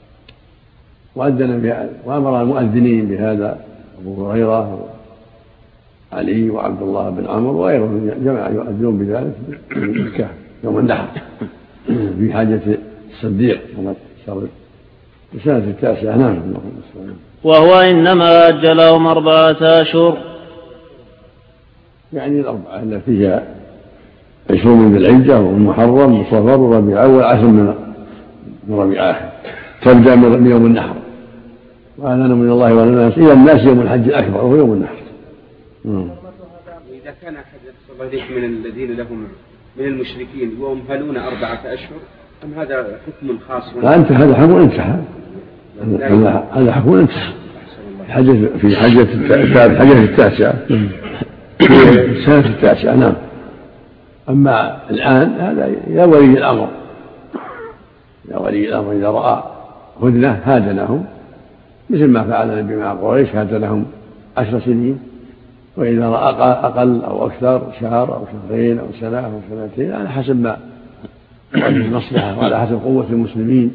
وأمر المؤذنين بهذا أبو هريرة وعلي وعبد الله بن عمرو وغيرهم جماعة يؤذنون بذلك في مكة يوم النحر في حاجة الصديق في سنة 9. نعم. وهو إنما أجلهم 4 أشهر، يعني 4 التي هي 20 من ذي الحجة والمحرم وصفر وربيع أول 10 من ربيع آخر، تبدأ من يوم النحر، وأذان من الله والناس إلى الناس يوم الحج الأكبر وهو يوم النحر. إذا كان أحد من الذين لهم من المشركين وهم 4 أشهر، أم هذا حكم خاص؟ لا، أنت هذا حكم انتهى، هذا حكم انتهى في حجة 9 في سنة 9. نعم. أما الآن هذا يا ولي الأمر إذا رأى هدنة هادنهم، مثل ما فعل النبي مع قريش، هادنهم 10 سنين، وإذا رأى أقل أو أكثر 1 شهر أو 2 أو 1 أو 2 على حسب ما المصلحة وعلى حسب قوة المسلمين.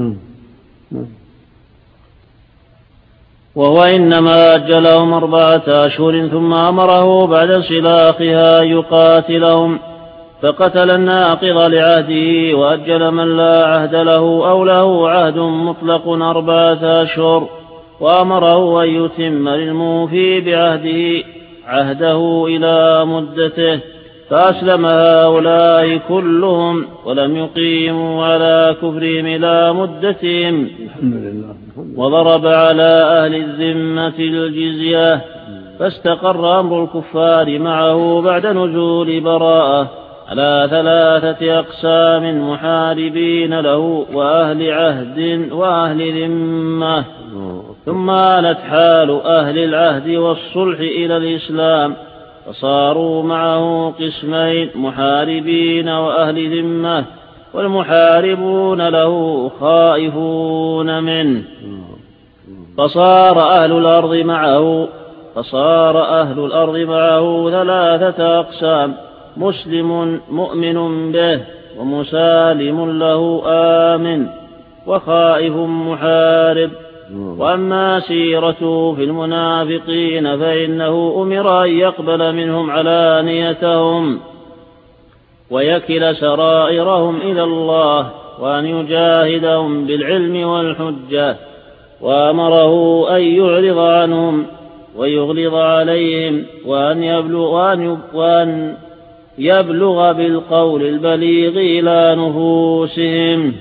وهو إنما أجلهم 4 أشهر، ثم أمره بعد انسلاخها يقاتلهم، فقتل الناقض لعهده وأجل من لا عهد له أو له عهد مطلق 4 أشهر، وأمره أن يتم للموفي بعهده عهده إلى مدته، فأسلم هؤلاء كلهم ولم يقيموا على كفرهم إلى مدتهم، وضرب على أهل الذمة الجزية، فاستقر أمر الكفار معه بعد نزول براءة على 3 أقسام: محاربين له وأهل عهد وأهل ذمة. ثم آلت حال أهل العهد والصلح إلى الإسلام، فصاروا معه قسمين: محاربين وأهل ذمة، والمحاربون له خائفون منه. فصار أهل الأرض معه 3 أقسام: مسلم مؤمن به، ومسالم له آمن، وخائف محارب. وأما سيرته في المنافقين فإنه أمر أن يقبل منهم علانيتهم ويكل سرائرهم إلى الله وأن يجاهدهم بالعلم والحجة، وأمره أن يعرض عنهم ويغلظ عليهم وأن يبلغ بالقول البليغ إلى نفوسهم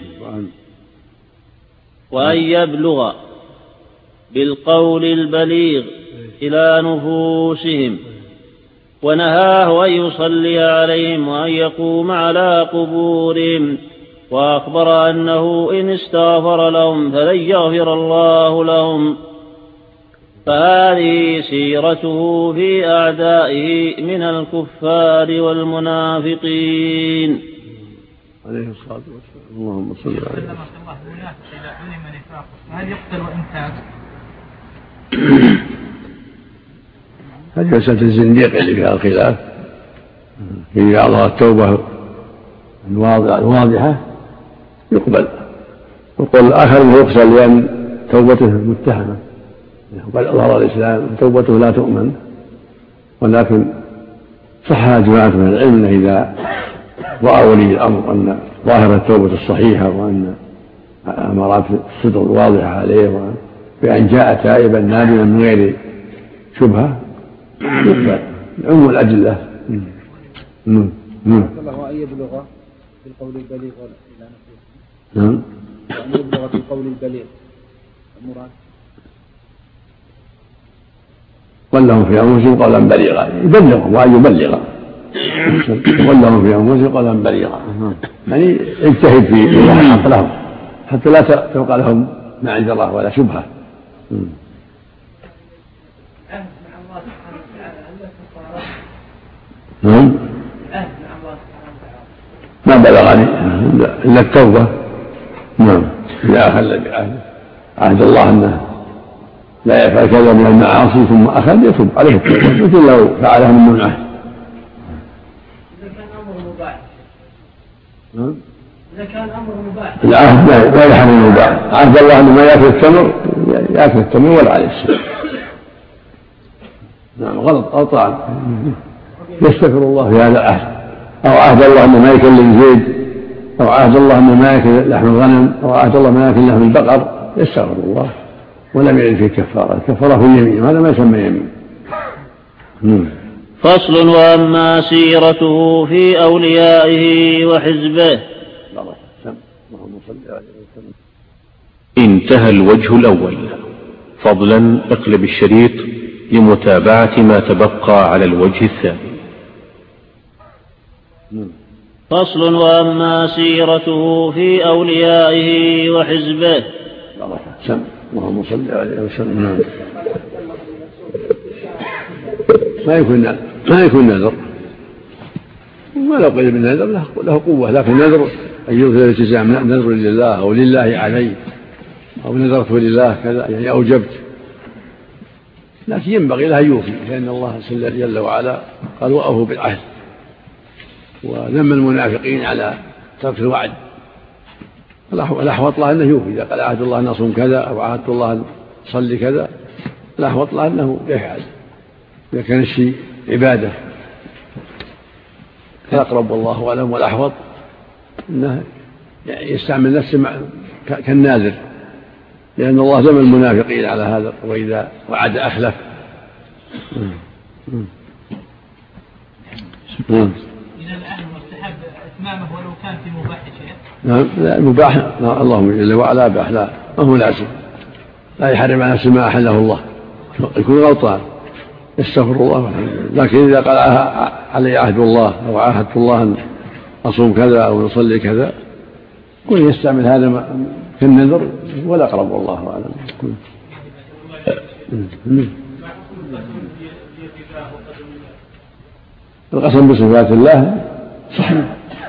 ونهاه أن يصلي عليهم وأن يقوم على قبورهم، وأخبر أنه إن استغفر لهم فلن يغفر الله لهم. فهذه سيرته في أعدائه من الكفار والمنافقين. عليه الصلاة والسلام. اللهم صل على سيدنا هل يقتل وإن تاب؟ هذه مسألة الزنديق اللي فيها الخلاف، في بعضها التوبة الواضحة يقبل، وقل الآخر أنه يقتل لأن توبته متهمة وقد أظهر الإسلام، توبته لا تؤمن. ولكن صح جماعة من العلم إذا رأى ولي الأمر أن ظاهر التوبة الصحيحة وأن أمارات الصدق واضحة عليه بأن جاء تائبا نابلا من غير شبهة يقبل عموم الأدلة. الله أن يبلغ بالقول البليغ إلى نفسه. أن يبلغ بالقول البليغ المراد ولهم في أنفسهم قولا بليغا، يبلغهم وأن يبلغ، ولهم في أنفسهم قولا بليغا، يعني اجتهد في الحق لهم حتى لا تبقى لهم ما عند الله ولا شبهة. ما بلغني إلا التوبة. نعم، إذا أخذ عهد الله أنه لا يفعل كذا من المعاصي ثم أخذ يتوب عليه التوبة، مثل لو فعلها من دون عهد. إذا كان أمر مباح العهد لا يحرم المباح. عهد الله أنه ما يأكل التمر يأكل التمر ولا عليه السلام. نعم، غلطان يستغفر الله في هذا العهد، أو عهد الله أنه ما يكلم زيد، أو عهد الله أنه ما يأكل لحم الغنم، أو عهد الله ما يأكل لحم البقر، يستغفر الله ولم يعد فيه كفارة. الكفارة في اليمين، هذا ما يسمى يمين. فصل. وأما سيرته في أوليائه وحزبه. انتهى الوجه الأول. فضلا اقلب الشريط لمتابعة ما تبقى على الوجه الثاني. فصل. وأما سيرته في أوليائه وحزبه. اللهم صل عليه وسلم. ما يكون نذر، ولو قيل بالنذر له قوة، لكن نذر أن يرسل الالتزام نذر لله أو لله عليه أو نذرته لله كذا يعني أوجبت، لكن ينبغي لها يوفي، لأن الله جل وعلا قال وأوفوا بالعهد، وذم المنافقين على ترك الوعد. الأحوط الله أنه يوفي، إذا قال عهد الله أن أصوم كذا أو عهد الله أن أصلي كذا، الأحوط الله أنه يفعل إذا كان الشيء عبادة، فأقرب الله أعلم. والأحوط أنه يستعمل نفسه كالناذر، لأن الله ذم المنافقين على هذا، وإذا وعد أخلف. إذا الآن مستحب إتمامه ولو كان في مباح شيء. نعم، لا المباح الله جل وعلا أباح، لا ما هو لازم، لا يحرم على نفسه ما أحله الله، يكون غلطان يستغفر الله. لكن إذا قال علي عهد الله أو عاهدت الله أن أصوم كذا أو نصلي كذا، كل يستعمل هذا كالنذر ولا أقرب الله أعلم. القسم بصفات الله صحيح،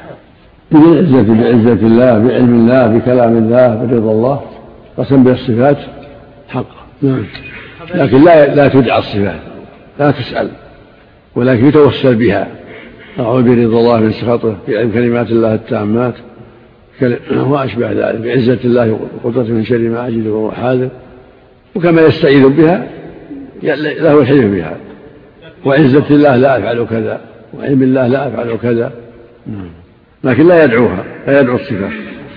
بعزة الله، بعلم الله، بكلام الله، برضا الله، قسم بالصفات حق. لكن لا تدعى الصفات، لا تسأل، ولكن يتوسل بها. أعوذ برضا الله من سخطه، بعلم كلمات الله التامات وأشبه ذلك، بعزة الله وقدرته من شر ما أجد وهو حاذر، وكما يستعيذ بها له الحلف بها، وعزة الله لا أفعل كذا، وعلم الله لا أفعل كذا، لكن لا يدعوها، لا يدعو الصفات.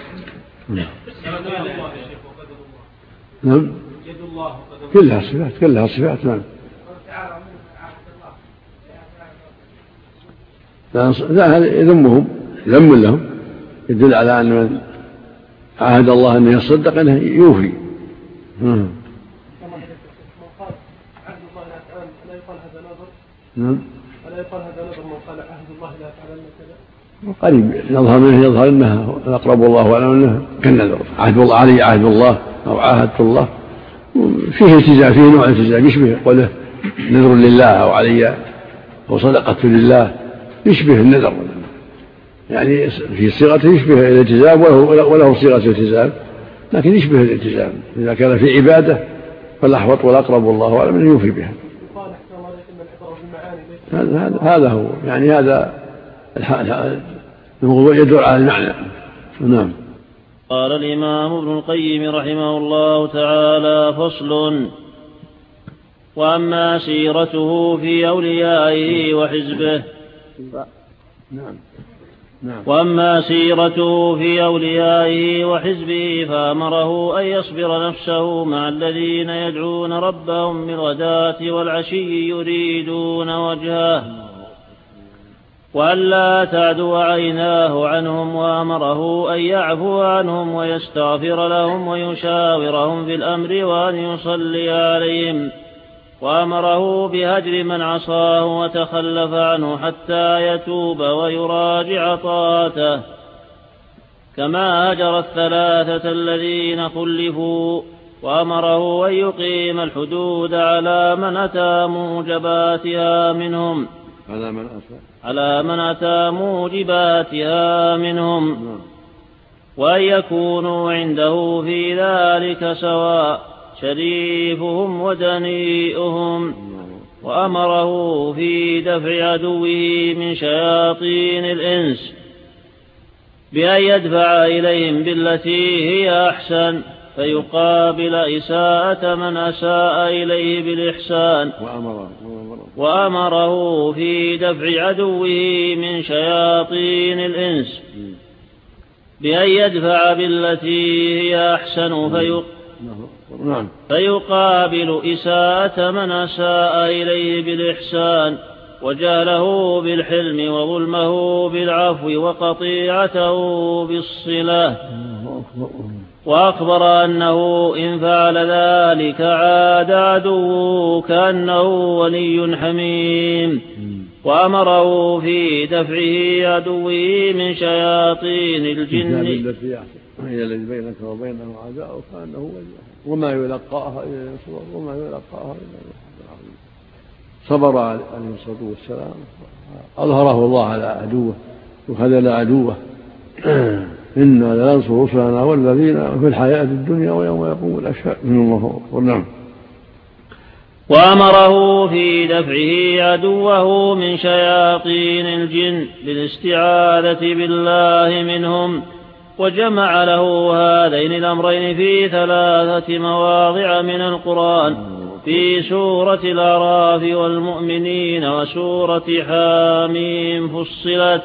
نعم، كلها صفات، كلها صفات. نعم، لا هذا يذمهم، ذم لهم، يدل على أن من عاهد الله أن يصدق أنه يوفي. نعم، ولا يقال هذا نظر من قال عهد الله لا تعلم كذا. قريب يظهر أنها أقرب الله وأعلم أنها كالنذر، عهد الله علي، عهد الله أو عاهدت الله، فيه التزام، فيه نوع التزام يشبه قوله نذر لله أو علي أو صدقة لله، يشبه النذر يعني في صيغته يشبه الالتزام وله صيغة الالتزام، لكن يشبه الالتزام. إذا كان في عبادة فالأحوط والأقرب والله أعلم أن يوفي بها. هذا هو يعني هذا الموضوع يدل على المعنى. نعم. قال الإمام ابن القيم رحمه الله تعالى: فصل. وأما سيرته في أوليائه وحزبه. وأما سيرته في أوليائه وحزبه فأمره أن يصبر نفسه مع الذين يدعون ربهم بالغداة والعشي يريدون وجهه، وألا تعدو عيناه عنهم، وأمره أن يعفو عنهم ويستغفر لهم ويشاورهم في الأمر وأن يصلي عليهم، وأمره بهجر من عصاه وتخلف عنه حتى يتوب ويراجع طاعته، كما هجر الثلاثة الذين خلفوا، وأمره أن يقيم الحدود على من أتى موجباتها منهم، وأن يكونوا عنده في ذلك سواء، شريفهم ودنيئهم، وأمره في دفع عدوه من شياطين الإنس بأن يدفع إليهم بالتي هي أحسن، فيقابل إساءة من أساء إليه بالإحسان. وأمره في دفع عدوه من شياطين الإنس بأن يدفع بالتي هي أحسن، فيقابل إساءة من أساء إليه بالإحسان، وجهله بالحلم، وظلمه بالعفو، وقطيعته بالصلة. وأخبر أنه إن فعل ذلك عاد عدوه كأنه ولي حميم. وأمره في دفعه عدوه من شياطين الجن هي الذي بينك وبينه عداء كأنه ولي، وما يلقاها إلا صبر، وما يلقاها إلا العظيم. صبر عليه الصلاة والسلام، أظهره الله على عدوه وخذل عدوه. إنا لننصر رسلنا والذين في الحياة الدنيا ويوم يقوم الأشهاد. من الله أكبر. نعم. وأمره في دفعه عدوه من شياطين الجن بالاستعاذة بالله منهم، وجمع له هذين الأمرين في 3 مواضع من القرآن، في سورة الأعراف والمؤمنين وسورة حاميم فصلت.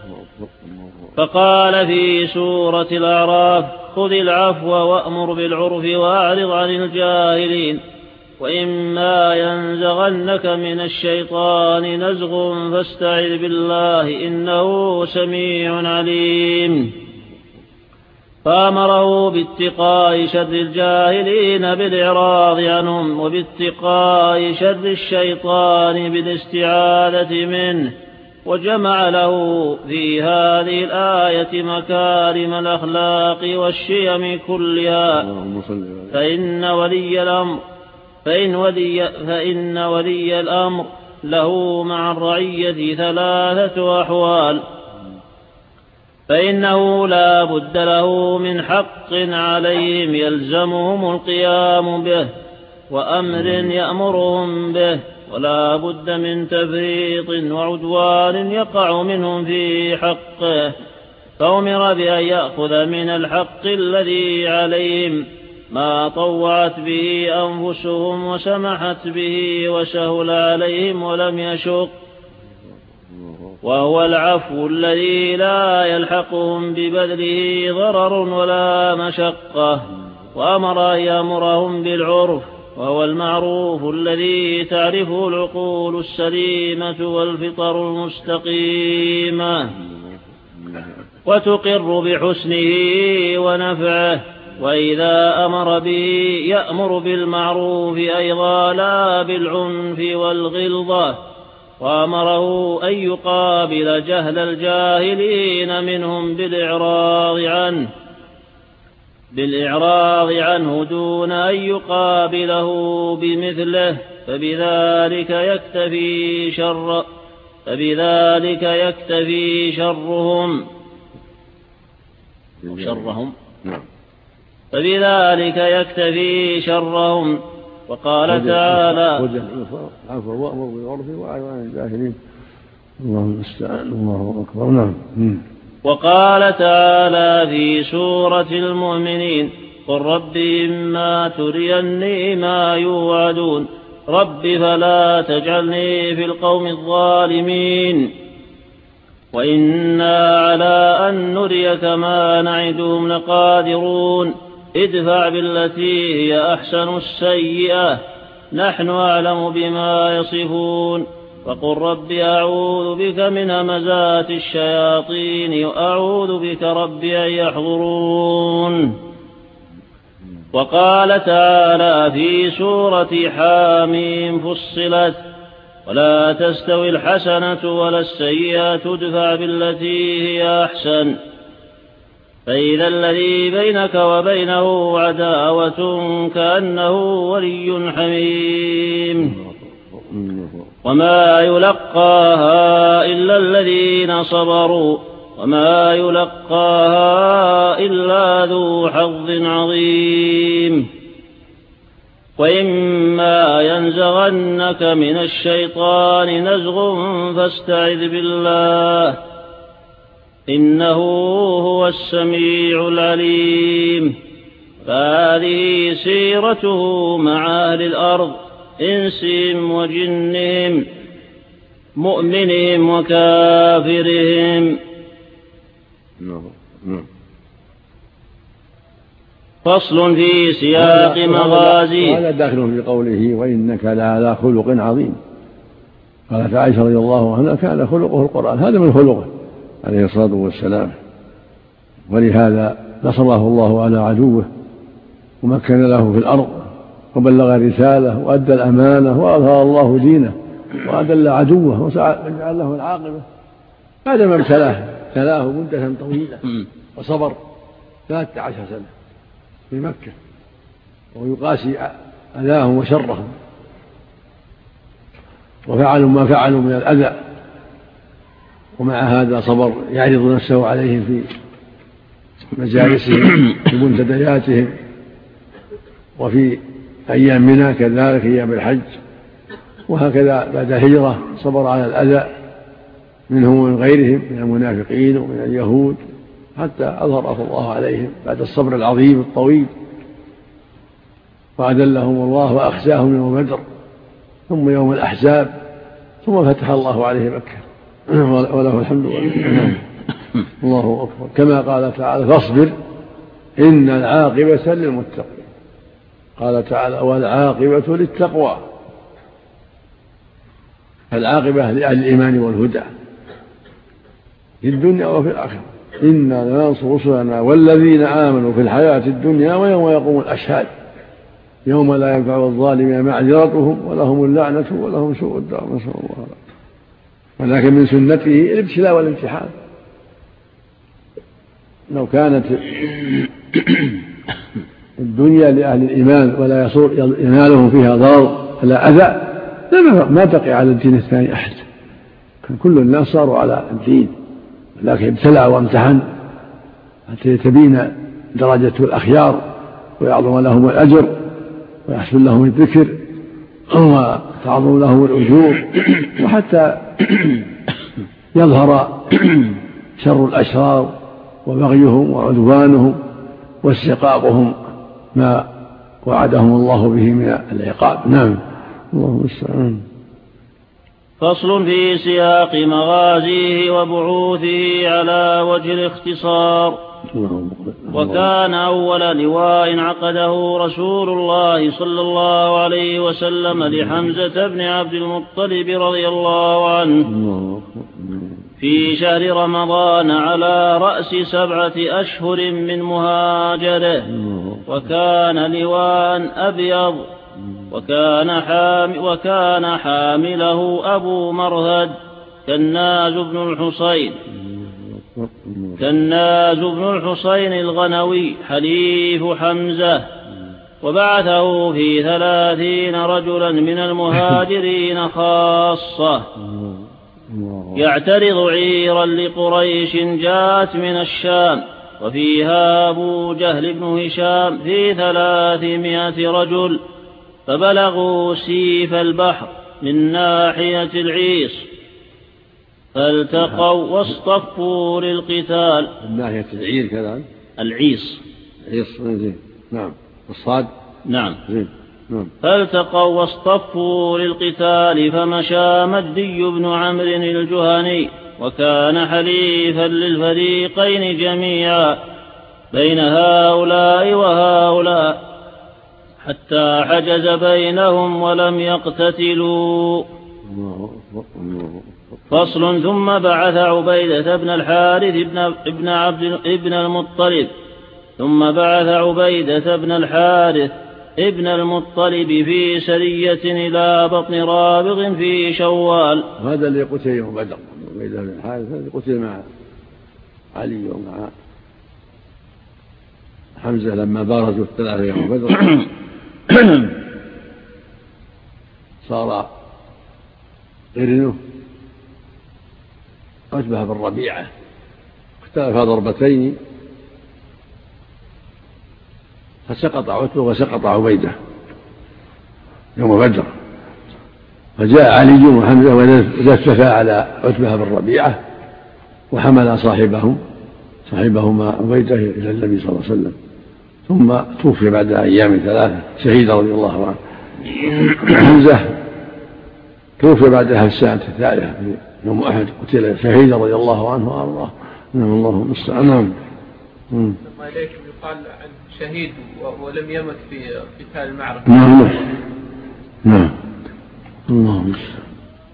فقال في سورة الأعراف: خذ العفو وأمر بالعرف وأعرض عن الجاهلين، وإما ينزغنك من الشيطان نزغ فاستعذ بالله إنه سميع عليم. فأمره باتقاء شر الجاهلين بالإعراض عنهم، وباتقاء شر الشيطان بالاستعاذة منه، وجمع له في هذه الآية مكارم الأخلاق والشيم كلها. فإن ولي الأمر له مع الرعية 3 أحوال: فإنه لا بد له من حق عليهم يلزمهم القيام به، وأمر يأمرهم به، ولا بد من تفريط وعدوان يقع منهم في حقه، فأمر بأن يأخذ من الحق الذي عليهم ما طوعت به أنفسهم وسمحت به وسهل عليهم ولم يشق، وهو العفو الذي لا يلحقهم ببذله ضرر ولا مشقة، وأمر أن يأمرهم بالعرف، وهو المعروف الذي تعرفه العقول السليمة والفطر المستقيمة وتقر بحسنه ونفعه. وإذا أمر به يأمر بالمعروف أيضا لا بالعنف والغلظة، وأمره أن يقابل جهل الجاهلين منهم بالإعراض عنه دون أن يقابله بمثله، فبذلك يكتفي شرهم وقال تعالى: العفو وأمر بالعرف وأعرض عن الجاهلين. الله المستعان. الله أكبر. نعم. وقال تعالى في سورة المؤمنين: قل رب إما تريني ما يوعدون رب فلا تجعلني في القوم الظالمين، وإنا على أن نريك ما نعدهم لقادرون، ادفع بالتي هي أحسن السيئة نحن أعلم بما يصفون، وقل رب أعوذ بك من همزات الشياطين وأعوذ بك رب أن يحضرون. وقال تعالى في سورة حاميم فصلت: ولا تستوي الحسنة ولا السيئة ادفع بالتي هي أحسن، فإذا الذي بينك وبينه عداوة كأنه ولي حميم، وما يلقاها إلا الذين صبروا وما يلقاها إلا ذو حظ عظيم. وإما ينزغنك من الشيطان نزغ فاستعذ بالله إنه هو السميع العليم. فهذه سيرته مع أهل الأرض إنسهم وجنهم مؤمنهم وكافرهم. فصل في سياق مغازيه. هذا داخل في قوله: وإنك لعلى خلق عظيم. قالت عائشة رضي الله عنها: كان خلقه القرآن. هذا من خلقه عليه الصلاة والسلام، ولهذا نصره الله على عدوه ومكن له في الأرض وبلغ الرسالة وأدى الأمانة وأظهر الله دينه وأذل عدوه وجعل له العاقبة. هذا ما ابتلاه مدة طويلة وصبر 13 سنة في مكة، ويقاسي أذاهم وشرهم، وفعلوا ما فعلوا من الأذى، ومع هذا صبر يعرض نفسه عليهم في مجالسهم في منتدياتهم، وفي أيام منى كذلك أيام الحج، وهكذا بعد الهجرة صبر على الأذى منهم ومن غيرهم من المنافقين ومن اليهود، حتى أظهره الله عليهم بعد الصبر العظيم الطويل، وأذلهم الله وأخزاهم يوم بدر ثم يوم الأحزاب، ثم فتح الله عليه مكة وله الحمد والله. الله أكبر. كما قال تعالى: فاصبر إن العاقبة للمتقين. قال تعالى: والعاقبة للتقوى. العاقبة لأهل الإيمان والهدى في الدنيا وفي الآخرة. إنا لننصر رسلنا والذين آمنوا في الحياة الدنيا ويوم يقوم الأشهاد يوم لا ينفع الظالمين معذرتهم ولهم اللعنة ولهم سوء الدار. نسأل الله. ولكن من سنته الابتلاء والامتحان. لو كانت الدنيا لأهل الإيمان ولا ينالهم فيها ضرر ولا أذى ما بقي على الدين الثاني أحد، كان كل الناس صاروا على الدين، لكن ابتلى وامتحن حتى يتبين درجة الأخيار ويعظم لهم الأجر ويحسن لهم الذكر وتعظم لهم الأجور، وحتى يظهر شر الأشرار وبغيهم وعدوانهم واستحقاقهم ما وعدهم الله به من العقاب. نعم. اللهم المستعان. فصل في سياق مغازيه وبعوثه على وجه الاختصار. وكان أول لواء عقده رسول الله صلى الله عليه وسلم لحمزة بن عبد المطلب رضي الله عنه في شهر رمضان على رأس 7 أشهر من مهاجره، وكان لواء أبيض، وكان حامله أبو مرهد كناز بن الحصين الغنوي حليف حمزة، وبعثه في 30 رجلا من المهاجرين خاصة يعترض عيرا لقريش جاءت من الشام، وفيها أبو جهل بن هشام في 300 رجل، فبلغوا سيف البحر من ناحية العيص، فالتقوا واصطفوا للقتال. من ناحية العير كذا العيص. نعم. الصاد. نعم. فالتقوا واصطفوا للقتال، فمشى مدي بن عمرو الجهني، وكان حليفا للفريقين جميعا بين هؤلاء وهؤلاء، حتى حجز بينهم ولم يقتتلوا. فصل. ثم بعث عبيدة بن الحارث ابن المطلب في سرية إلى بطن رابغ في شوال. هذا اللي قتل يوم بدر، عبيدة بن الحارث الذي قتل مع علي ومع حمزة لما بارزوا 3 يوم بدر. صار قرنه عتبة بن ربيعة، اختلف ضربتين فسقط عتبة وسقط عبيدة يوم بدر، فجاء علي وحمزة وزففا على عتبة بن ربيعة وحمل صاحبهما عبيدة إلى النبي صلى الله عليه وسلم، ثم توفي بعد أيام 3 شهيد رضي الله عنه. حمزة توفي بعدها الساعة 3 يوم أحد، قتل شهيد رضي الله عنه وأرضاه. نعم. الله المستعان. ثم إليك يقال عن شهيد ولم يمت في قتال المعركة. نعم. الله المستعان.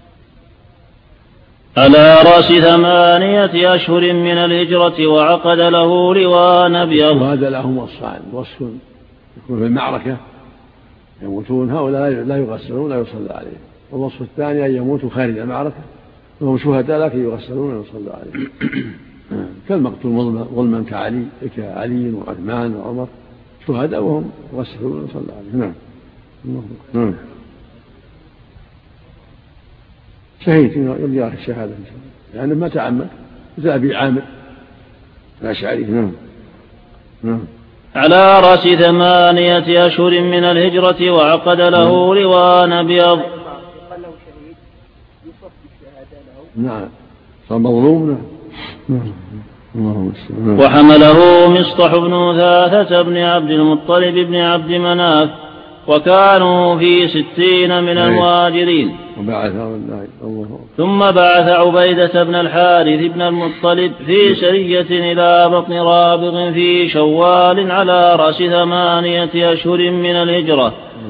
على رأس 8 أشهر من الهجرة، وعقد له لواء أبيض. وهذا لهم وصفان: وصف يكون في المعركة يموتون، هؤلاء لا يغسلون ولا يصلى عليهم، والوصف الثاني أن يموتوا خارج المعركة وهم شهداء لكن يغسلون ويصلى عليهم. كالمقتول ظلما كعلي وعثمان وعمر، شهداء وهم يغسلون ويصلى عليهم. نعم. شهيد يرجع الشهادة يعني ما تعمد، مثل أبي عامر الأشعري. نعم. على رأس 8 أشهر من الهجرة، وعقد له لواء أبيض. نعم. صار مظلوم. وحمله مصطح بن ثاثة بن عبد المطلب بن عبد مناف، وكانوا في 60 من المهاجرين. ثم بعث عبيدة بن الحارث بن المطلب في سرية إلى بطن رابغ في شوال على رأس 8 أشهر من الهجرة،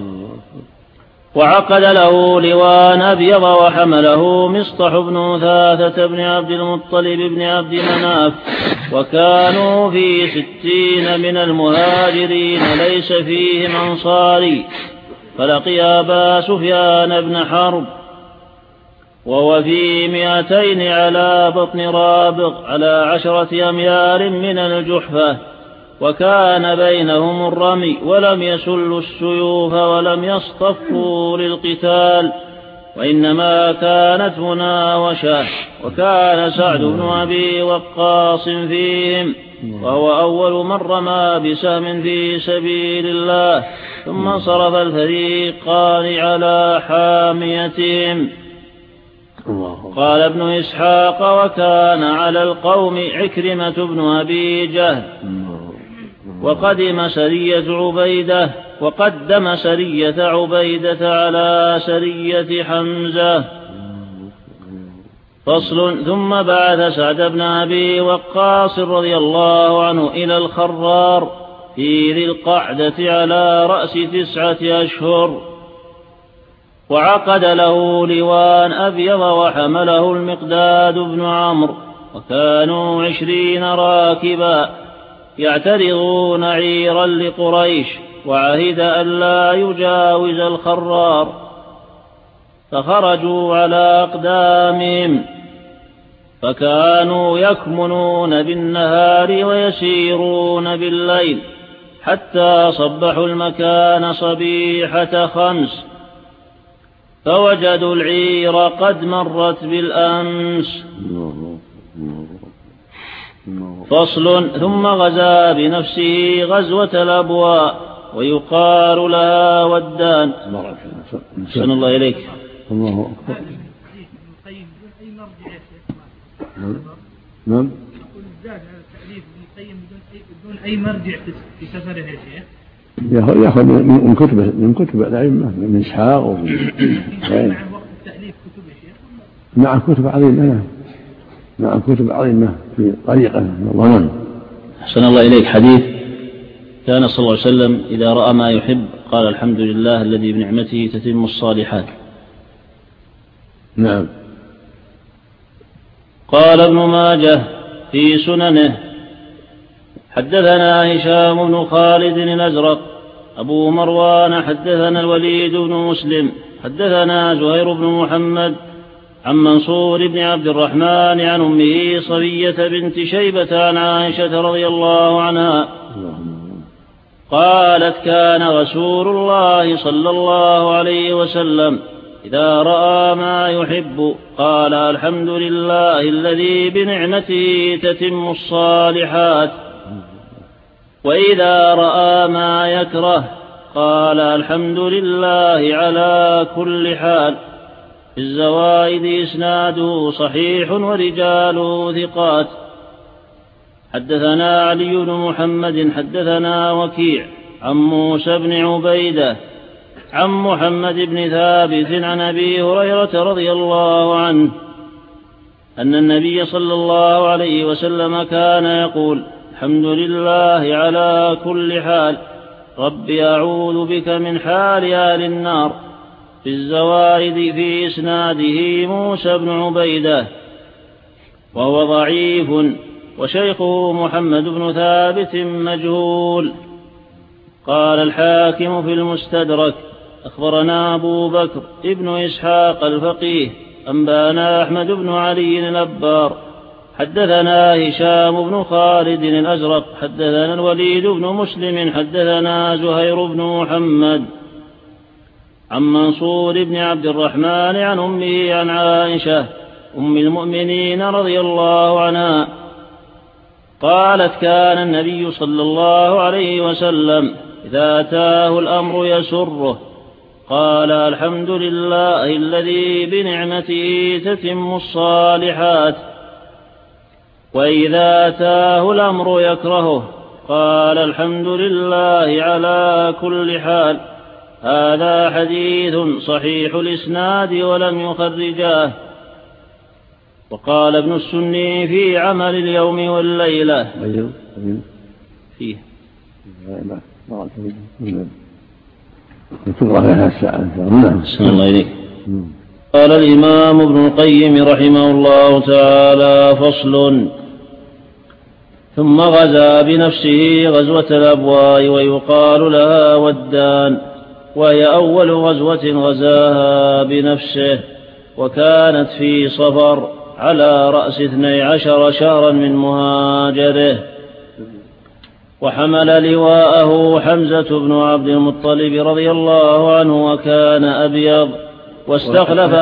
وعقد له لواء أبيض، وحمله مصطح بن ثاثة بن عبد المطلب بن عبد مناف، وكانوا في 60 من المهاجرين ليس فيهم أنصاري، فلقي أبا سفيان بن حرب وهو في 200 على بطن رابغ على 10 أميال من الجحفة، وكان بينهم الرمي، ولم يسلوا السيوف ولم يصطفوا للقتال، وإنما كانت مناوشة. وكان سعد بن أبي وقاص فيهم، وهو أول من رمى بسهم في سبيل الله، ثم انصرف الفريقان على حاميتهم. قال ابن إسحاق: وكان على القوم عكرمة بن أبي جهل. وقدم سرية عبيدة وقدم سرية عبيدة على سرية حمزة. فصل. ثم بعث سعد بن أبي وقاص رضي الله عنه إلى الخرار في ذي القعدة على رأس 9 أشهر، وعقد له لواء أبيض وحمله المقداد بن عمرو، وكانوا 20 راكبا يعترضون عيرا لقريش، وعهد أن لا يجاوز الخرار، فخرجوا على أقدامهم، فكانوا يكمنون بالنهار ويسيرون بالليل حتى صبحوا المكان صبيحة 5، فوجدوا العير قد مرت بالأمس. فصل. ثم غزا بنفسه غزوة الأبواء، ويقال لها ودان. أحسن الله إليك. الله أكبر. نعم. بدون أي مرجع في سفره يا شيخ. يأخذ من كتب الأئمة، من إسحاق ومن مع وقت التأليف كتب يا شيخ. نعم كتب عظيمة، نعم كتب عظيمة في طريقة ظنن. أحسن الله إليك. حديث كان صلى الله عليه وسلم إذا رأى ما يحب قال الحمد لله الذي بنعمته تتم الصالحات. نعم. قال ابن ماجه في سننه: حدثنا هشام بن خالد الأزرق أبو مروان حدثنا الوليد بن مسلم حدثنا زهير بن محمد عن منصور بن عبد الرحمن عن أمه صبية بنت شيبة عن عائشة رضي الله عنها قالت: كان رسول الله صلى الله عليه وسلم إذا رأى ما يحب قال الحمد لله الذي بنعمته تتم الصالحات، وإذا رأى ما يكره قال الحمد لله على كل حال. في الزوائد إسناده صحيح ورجاله ثقات. حدثنا علي بن محمد حدثنا وكيع عن موسى بن عبيدة عن محمد بن ثابت عن أبي هريرة رضي الله عنه أن النبي صلى الله عليه وسلم كان يقول: الحمد لله على كل حال، رب أعوذ بك من حال أهل النار. في الزوائد في إسناده موسى بن عبيدة وهو ضعيف، وشيخه محمد بن ثابت مجهول. قال الحاكم في المستدرك: أخبرنا أبو بكر ابن إسحاق الفقيه أنبانا أحمد بن علي الأبار حدثنا هشام بن خالد الأزرق حدثنا الوليد بن مسلم حدثنا زهير بن محمد عن منصور بن عبد الرحمن عن أمه عن عائشة أم المؤمنين رضي الله عنها قالت: كان النبي صلى الله عليه وسلم إذا أتاه الأمر يسره قال الحمد لله الذي بنعمته تتم الصالحات، وإذا أتاه الأمر يكرهه قال الحمد لله على كل حال. هذا حديث صحيح الإسناد ولم يخرجاه. وقال ابن السني في عمل اليوم والليلة فيه الله إليك. قال الإمام ابن القيم رحمه الله تعالى: فصل. ثم غزا بنفسه غزوة الأبواء، ويقال لها ودان، وهي أول غزوة غزاها بنفسه، وكانت في صفر على رأس 12 شهرا من مهاجره. وحمل لواءه حمزة بن عبد المطلب رضي الله عنه، وكان أبيض واستخلف.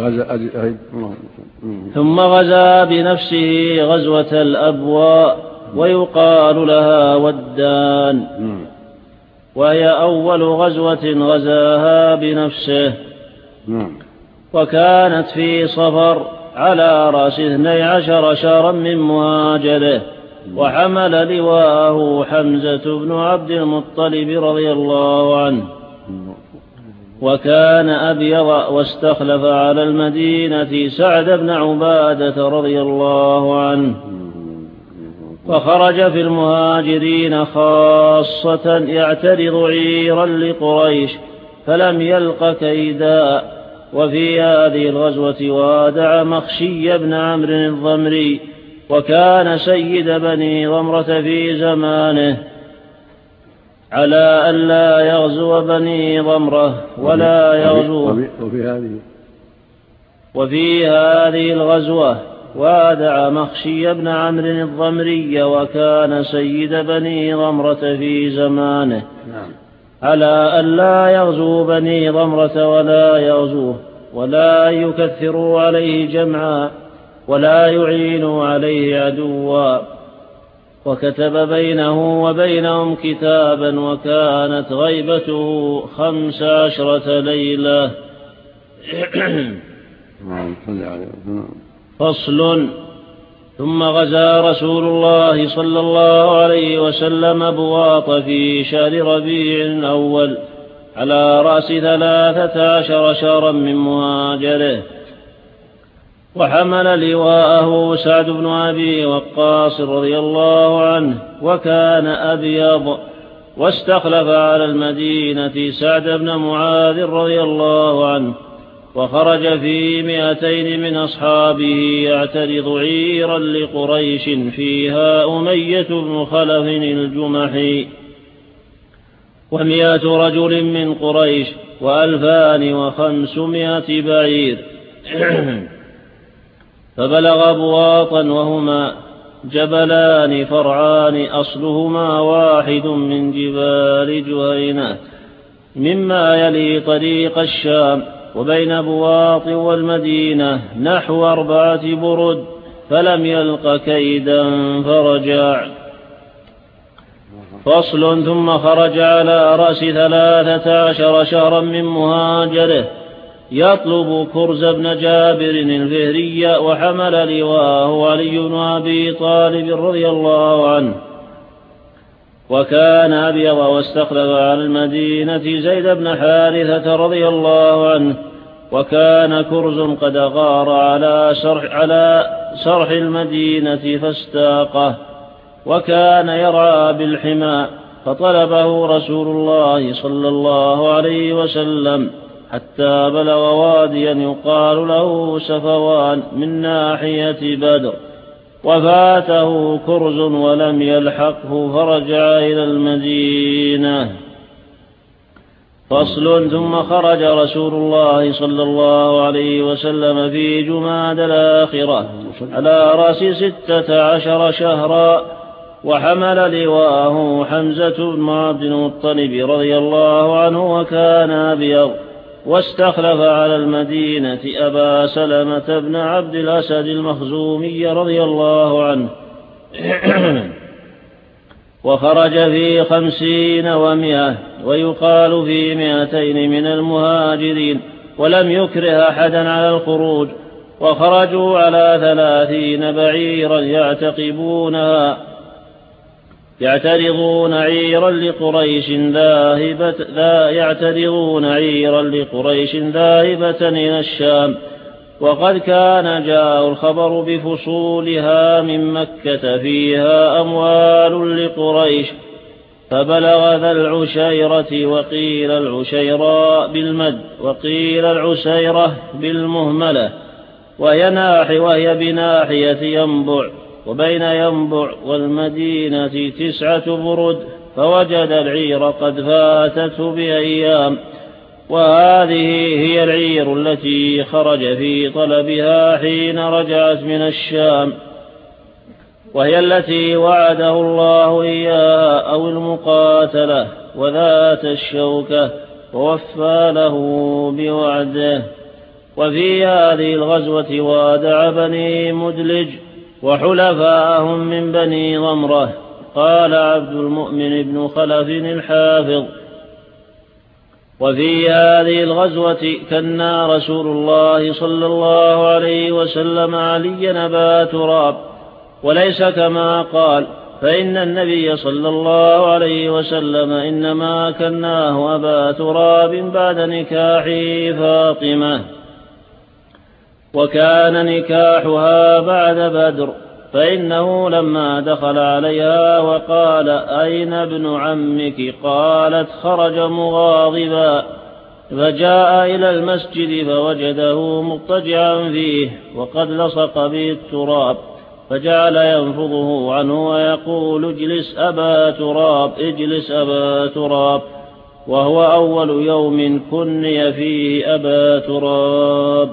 ثم غزا بنفسه غزوة الأبواء، ويقال لها ودان، وهي أول غزوة غزاها بنفسه، وكانت في صفر على رأس 12 شهرا من مهاجره، وحمل لواءه حمزة بن عبد المطلب رضي الله عنه، وكان أبيض، واستخلف على المدينة سعد بن عبادة رضي الله عنه. فخرج في المهاجرين خاصة يعترض عيرا لقريش فلم يلق كيدا. وفي هذه الغزوة وادع مخشي بن عمرو الضمري، وكان سيد بني ضمرة في زمانه، على ألا يغزو بني ضمرة ولا يغزو. وفي هذه الغزوة وادع مخشي بن عمرو الضمري، وكان سيد بني ضمرة في زمانه، على ألا يغزو بني ضمرة ولا يغزوه، ولا يكثروا عليه جمعا، ولا يعينوا عليه عدوا. وكتب بينه وبينهم كتابا، وكانت غيبته 15 ليلة. فصل. ثم غزا رسول الله صلى الله عليه وسلم بواط في شهر ربيع الأول على رأس 13 شهرا من مهاجره، وحمل لواءه سعد بن أبي وقاص رضي الله عنه، وكان أبيض، واستخلف على المدينة سعد بن معاذ رضي الله عنه. وخرج في 200 من أصحابه يعترض عيرا لقريش فيها أمية بن خلف الجمحي 100 رجل من قريش 2500 بعير. فبلغ بواطا، وهما جبلان فرعان أصلهما واحد من جبال جهينة مما يلي طريق الشام، وبين بواط والمدينة نحو 4 برد، فلم يلق كيدا فرجع. فصل. ثم خرج على رأس 13 شهرا من مهاجره يطلب كرز بن جابر الفهري، وحمل لواءه علي بن أبي طالب رضي الله عنه، وكان أبيض، واستخلف على المدينة زيد بن حارثة رضي الله عنه، وكان كرز قد غار على سرح المدينة فاستاقه، وكان يرعى بالحمى، فطلبه رسول الله صلى الله عليه وسلم حتى بلغ واديا يقال له سفوان من ناحية بدر، وفاته كرز ولم يلحقه، فرجع إلى المدينة. فصل. ثم خرج رسول الله صلى الله عليه وسلم في جماد الآخرة على رأس 16 شهرا، وحمل لواءه حمزة بن عبد المطلب رضي الله عنه، وكان أبيض، واستخلف على المدينة أبا سلمة بن عبد الأسد المخزومي رضي الله عنه. وخرج في 50 و100، ويقال في 200 من المهاجرين، ولم يكره أحدا على الخروج. وخرجوا على 30 بعيرا يعترضون عيرا لقريش ذاهبة إلى الشام، وقد كان جاء الخبر بفصولها من مكة فيها أموال لقريش، فبلغ ذا العشيرة، وقيل العشيراء بالمد، وقيل العسيرة بالمهملة، وهي بناحية ينبع، وبين ينبع والمدينة 9 برد، فوجد العير قد فاتته بأيام. وهذه هي العير التي خرج في طلبها حين رجعت من الشام، وهي التي وعده الله إياها، أو المقاتلة وذات الشوكة، ووفى له بوعده. وفي هذه الغزوة وادع بني مدلج وحلفاءهم من بني ضمرة. قال عبد المؤمن بن خلف الحافظ: وفي هذه الغزوة كنا رسول الله صلى الله عليه وسلم عليا أبا تراب، وليس كما قال، فإن النبي صلى الله عليه وسلم إنما كناه أبا تراب بعد نكاحه فاطمة، وكان نكاحها بعد بدر، فإنه لما دخل عليها وقال أين ابن عمك؟ قالت خرج مغاضبا، فجاء إلى المسجد فوجده مضطجعا فيه وقد لصق به التراب، فجعل ينفضه عنه ويقول اجلس أبا تراب اجلس أبا تراب، وهو أول يوم كني فيه أبا تراب.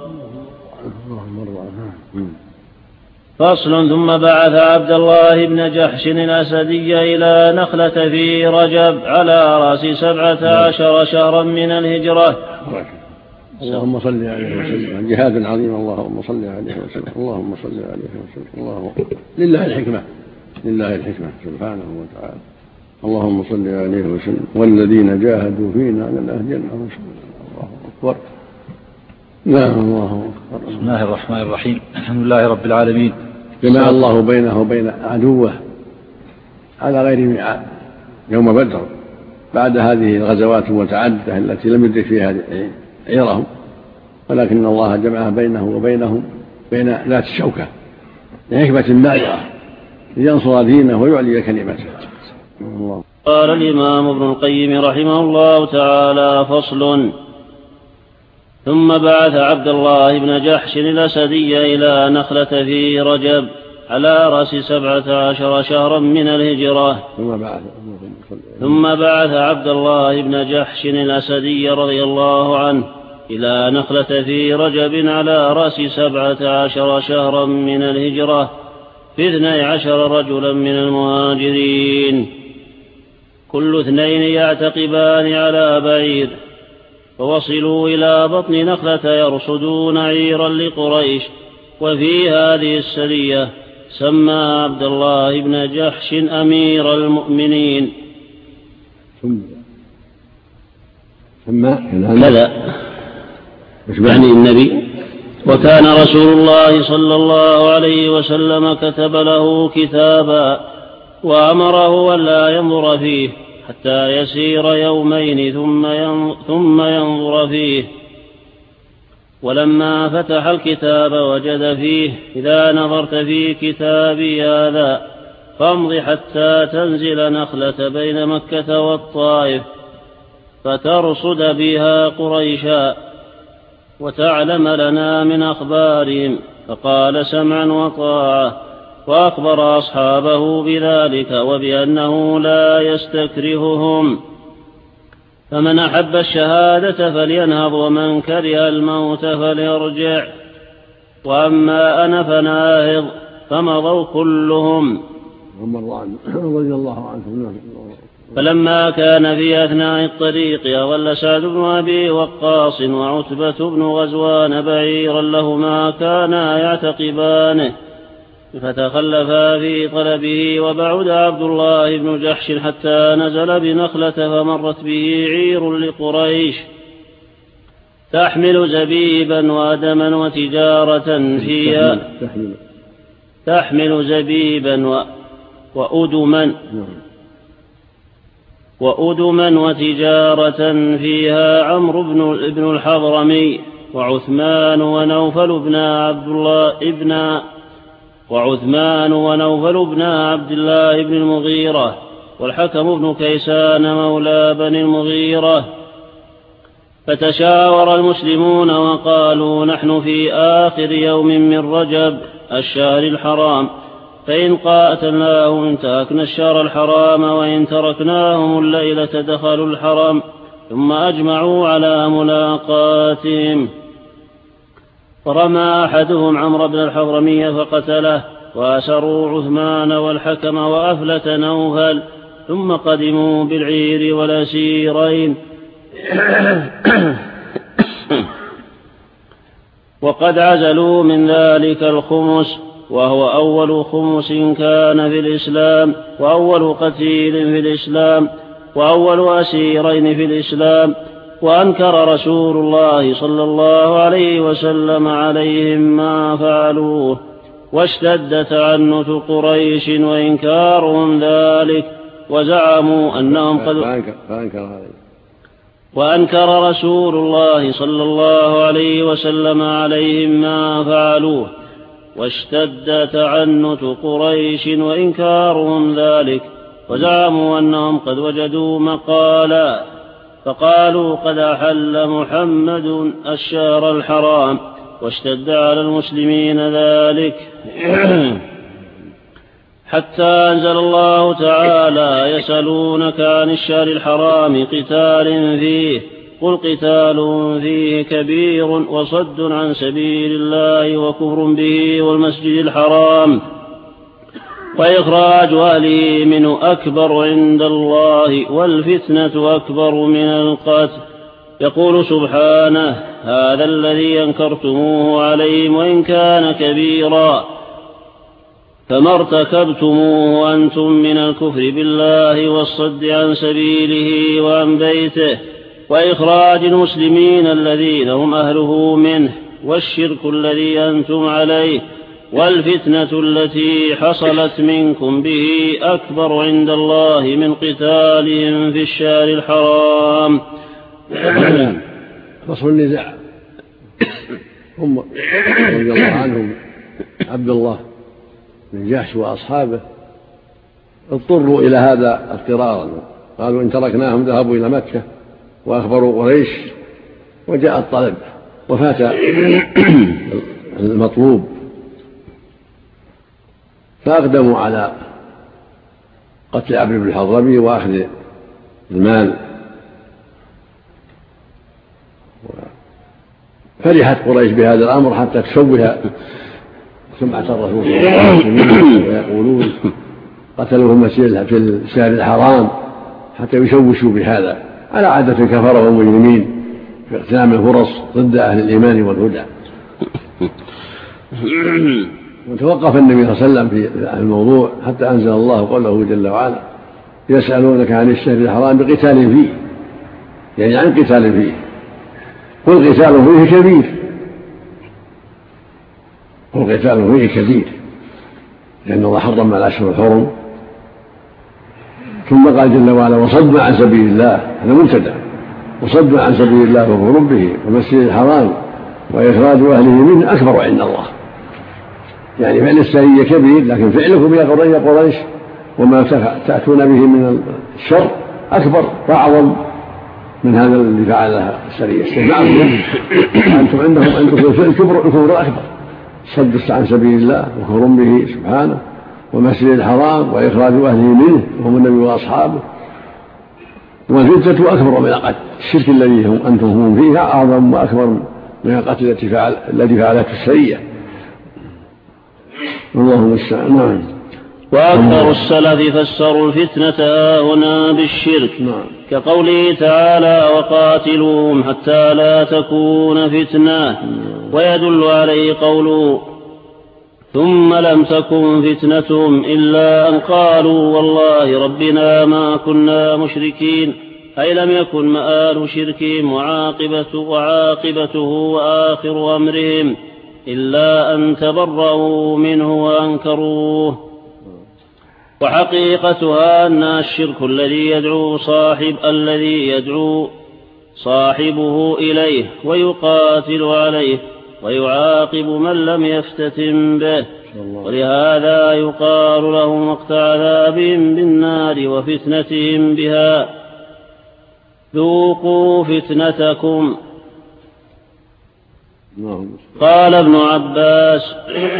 فصل. ثم بعث عبد الله بن جحش الأسدي إلى نخلة في رجب على رأس 17 شهرا من الهجرة. اللهم صل عليه وسلم. جهاد عظيم. اللهم صل عليه وسلم. اللهم صل عليه وسلم. لله الحكمة، لله الحكمة سبحانه وتعالى. اللهم صل عليه وسلم. والذين جاهدوا فينا لنهدينهم سبلنا. الله أكبر. نعم. الله أكبر. بسم الله الرحمن الرحيم. الحمد لله رب العالمين. جمع الله بينه وبين عدوه على غير ميعاد يوم بدر بعد هذه الغزوات المتعددة التي لم يدرك فيها عيرهم، ولكن الله جمع بينه وبينهم بين ذات الشوكة لحكمة بالغة لينصر دينه ويعلي كلمته. قال الإمام ابن القيم رحمه الله تعالى: فصل. ثم بعث عبد الله بن جحش الأسدي إلى نخلة في رجب على رأس 17 شهرا من الهجرة. ثم بعث عبد الله بن جحش الأسدي رضي الله عنه إلى نخلة في رجب على رأس 17 شهرا من الهجرة في 12 رجلا من المهاجرين، كل 2 يعتقبان على بعير، فوصلوا إلى بطن نخلة يرصدون عيرا لقريش. وفي هذه السرية سمى عبد الله بن جحش أمير المؤمنين. كذا يعني النبي. وكان رسول الله صلى الله عليه وسلم كتب له كتابا وأمره ألا ينظر فيه حتى يسير يومين ثم ينظر فيه. ولما فتح الكتاب وجد فيه: إذا نظرت في كتابي هذا فامض حتى تنزل نخلة بين مكة والطائف فترصد بها قريشا وتعلم لنا من أخبارهم. فقال: سمعا وطاعة. وأخبر أصحابه بذلك وبأنه لا يستكرههم، فمن أحب الشهادة فلينهض ومن كره الموت فليرجع، وأما أنا فناهض. فمضوا كلهم. رضي الله عنه. فلما كان في أثناء الطريق أضل سعد بن أبي وقاص وعتبة بن غزوان بعيرا لهما كانا يعتقبانه، فتخلفا في طلبه. وبعد عبد الله بن جحش حتى نزل بنخلة فمرت به عير لقريش تحمل زبيبا وأدما وتجارة فيها تحمل زبيبا وأدما وتجارة فيها عمرو بن الحضرمي وعثمان ونوفل بن عبد الله بن المغيرة والحكم بن كيسان مولى بني المغيرة. فتشاور المسلمون وقالوا: نحن في آخر يوم من رجب الشهر الحرام، فإن قاتلناهم انتهكنا الشهر الحرام، وإن تركناهم الليلة دخلوا الحرم. ثم أجمعوا على ملاقاتهم. فرمى أحدهم عمرو بن الحضرمي فقتله، وأسروا عثمان والحكم وأفلت نوفل، ثم قدموا بالعير والأسيرين وقد عزلوا من ذلك الخمس، وهو أول خمس كان في الإسلام، وأول قتيل في الإسلام، وأول أسيرين في الإسلام. وأنكر رسول الله صلى الله عليه وسلم عليهم ما فعلوه، واشتد تعنت قريش وإنكارهم ذلك وزعموا أنهم قد وأنكر رسول الله صلى الله عليه وسلم عليهم ما فعلوه. واشتد تعنت قريش وإنكارهم ذلك وزعموا أنهم قد وجدوا مقالا فقالوا قد أحل محمد الشهر الحرام واشتد على المسلمين ذلك حتى أنزل الله تعالى يسألونك عن الشهر الحرام قتال فيه قل قتال فيه كبير وصد عن سبيل الله وكفر به والمسجد الحرام وإخراج أهله منه أكبر عند الله والفتنة أكبر من القتل. يقول سبحانه هذا الذي أنكرتموه عليهم وإن كان كبيرا فما ارتكبتموه أنتم من الكفر بالله والصد عن سبيله وعن بيته وإخراج المسلمين الذين هم أهله منه والشرك الذي أنتم عليه والفتنة التي حصلت منكم به أكبر عند الله من قتالهم في الشهر الحرام. فصل النزاع هم رضي الله عنهم عبد الله بن جحش وأصحابه اضطروا إلى هذا اضطرارا قالوا إن تركناهم ذهبوا إلى مكة وأخبروا قريش وجاء الطلب وفات المطلوب فأقدموا على قتل عبد بن الحضرمي وأخذ المال. فرحت قريش بهذا الأمر حتى تشوه سمعة الرسول صلى الله عليه وسلم ويقولون قتلوهم في الشهر الحرام حتى يشوشوا بهذا على عادة الكفرة والمجرمين في اغتنام الفرص ضد أهل الإيمان والهدى. وتوقف النبي صلى الله عليه وسلم في الموضوع حتى أنزل الله قوله جل وعلا يسألونك عن الشهر الحرام بقتال فيه يعني عن قتال فيه قل قتال فيه كبير والقتال فيه كبير لأن الله حرم الأشهر الحرم ثم قال جل وعلا وصد عن سبيل الله هذا مبتدأ وصد عن سبيل الله وكفر به والمسجد الحرام وإخراج أهله منه أكبر عند الله يعني فعل السرية كبير لكن فعلكم يا قريش وما تأتون به من الشر أكبر وأعظم من هذا اللي فعله السرية استجمعكم أنتم عندكم الكبر الأكبر صد عن سبيل الله وكفر به سبحانه والمسجد الحرام وإخراج أهله منه وهم النبي وأصحابه والفتنة أكبر من القتل الشرك الذي أنتم فيه أعظم وأكبر من القتل الذي فعلته السرية. اللهم المستعان. نعم. وأكثر السلف فسروا الفتنة هنا بالشرك كقوله تعالى وقاتلوهم حتى لا تكون فتنة ويدل عليه قوله ثم لم تكن فتنتهم إلا أن قالوا والله ربنا ما كنا مشركين أي لم يكن مآل شركهم وعاقبته وآخر أمرهم إلا أن تبرؤوا منه وأنكروه. وحقيقتها أن الشرك الذي يدعو صاحبه إليه ويقاتل عليه ويعاقب من لم يفتتن به ولهذا يقال لهم وقت عذابهم بالنار وفتنتهم بها ذوقوا فتنتكم. قال ابن عباس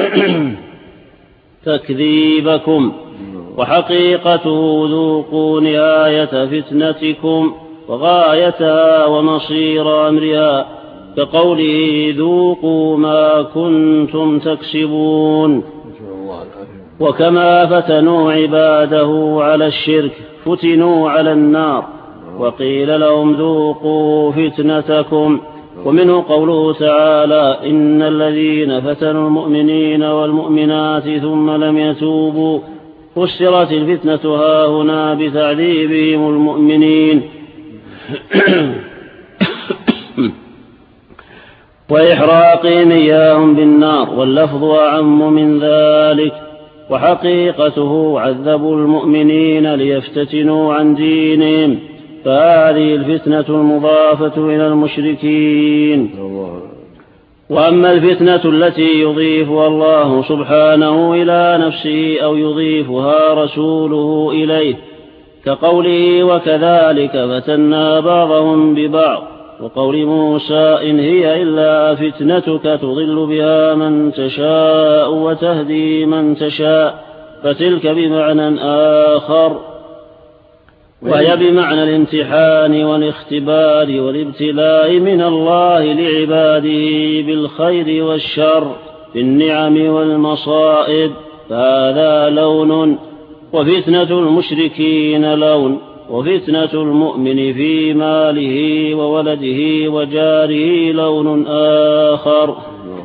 تكذيبكم وحقيقته ذوقوا نهاية فتنتكم وغايتها ومصير أمرها كقوله ذوقوا ما كنتم تكسبون. وكما فتنوا عباده على الشرك فتنوا على النار وقيل لهم ذوقوا فتنتكم. ومنه قوله تعالى إن الذين فتنوا المؤمنين والمؤمنات ثم لم يتوبوا فسرت الفتنة هاهنا بتعذيبهم المؤمنين وإحراقهم إياهم بالنار، واللفظ أعم من ذلك. وحقيقته عذبوا المؤمنين ليفتتنوا عن دينهم، فهذه الفتنة المضافة إلى المشركين. وأما الفتنة التي يضيفها الله سبحانه إلى نفسه أو يضيفها رسوله إليه كقوله وكذلك فتنا بعضهم ببعض، وقول موسى إن هي إلا فتنتك تضل بها من تشاء وتهدي من تشاء، فتلك بمعنى آخر، وهي بمعنى الامتحان والاختبار والابتلاء من الله لعباده بالخير والشر بالنعم والمصائب، فهذا لون. وفتنة المشركين لون، وفتنة المؤمن في ماله وولده وجاره لون آخر.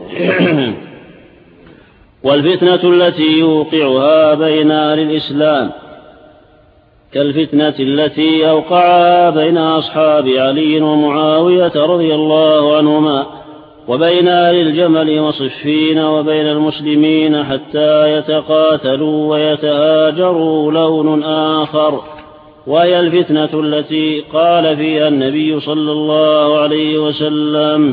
والفتنة التي يوقعها بين أهل الإسلام كالفتنة التي أوقعها بين أصحاب علي ومعاوية رضي الله عنهما، وبين أهل الجمل وصفين، وبين المسلمين حتى يتقاتلوا ويتهاجروا لون آخر، وهي الفتنة التي قال فيها النبي صلى الله عليه وسلم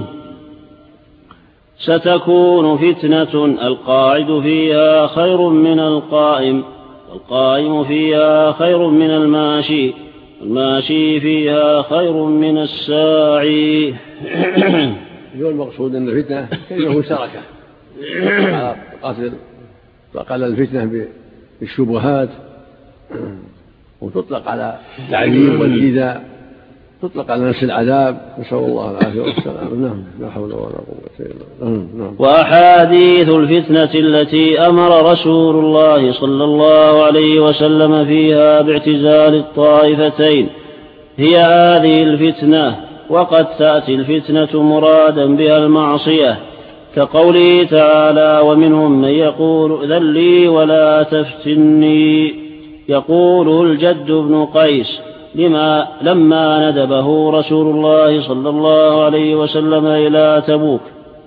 ستكون فتنة القاعد فيها خير من القائم، والقائم فيها خير من الماشي، والماشي فيها خير من الساعي. المقصود أن الفتنة كلمة مشتركة على قتل، فقال الفتنة بالشبهات، وتطلق على التعذيب والإيذاء، تطلق على نفس العذاب، نسأل الله العافية والسلام. نعم، لا حول ولا قوة إلا بالله. وأحاديث الفتنة التي أمر رسول الله صلى الله عليه وسلم فيها باعتزال الطائفتين هي هذه الفتنة. وقد تأتي الفتنة مرادا بها المعصية، كقوله تعالى ومنهم من يقول ائذن لي ولا تفتني، يقوله الجد بن قيس لما ندبه رسول الله صلى الله عليه وسلم إلى تبوك،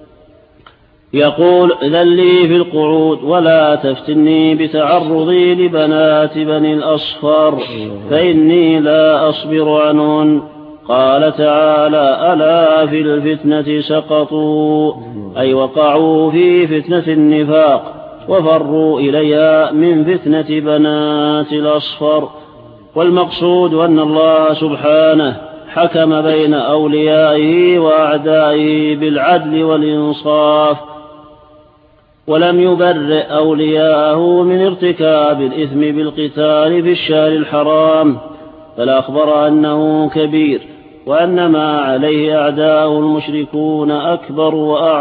يقول ائذن لي في القعود ولا تفتني بتعرضي لبنات بني الأصفر فإني لا أصبر عنهن. قال تعالى ألا في الفتنة سقطوا، أي وقعوا في فتنة النفاق وفروا إليها من فتنة بنات الأصفر. والمقصود أن الله سبحانه حكم بين أوليائه وأعدائه بالعدل والإنصاف، ولم يبرئ أولياءه من ارتكاب الإثم بالقتال في الشهر الحرام، بل أخبر أنه كبير، وأن ما عليه أعداء المشركون أكبر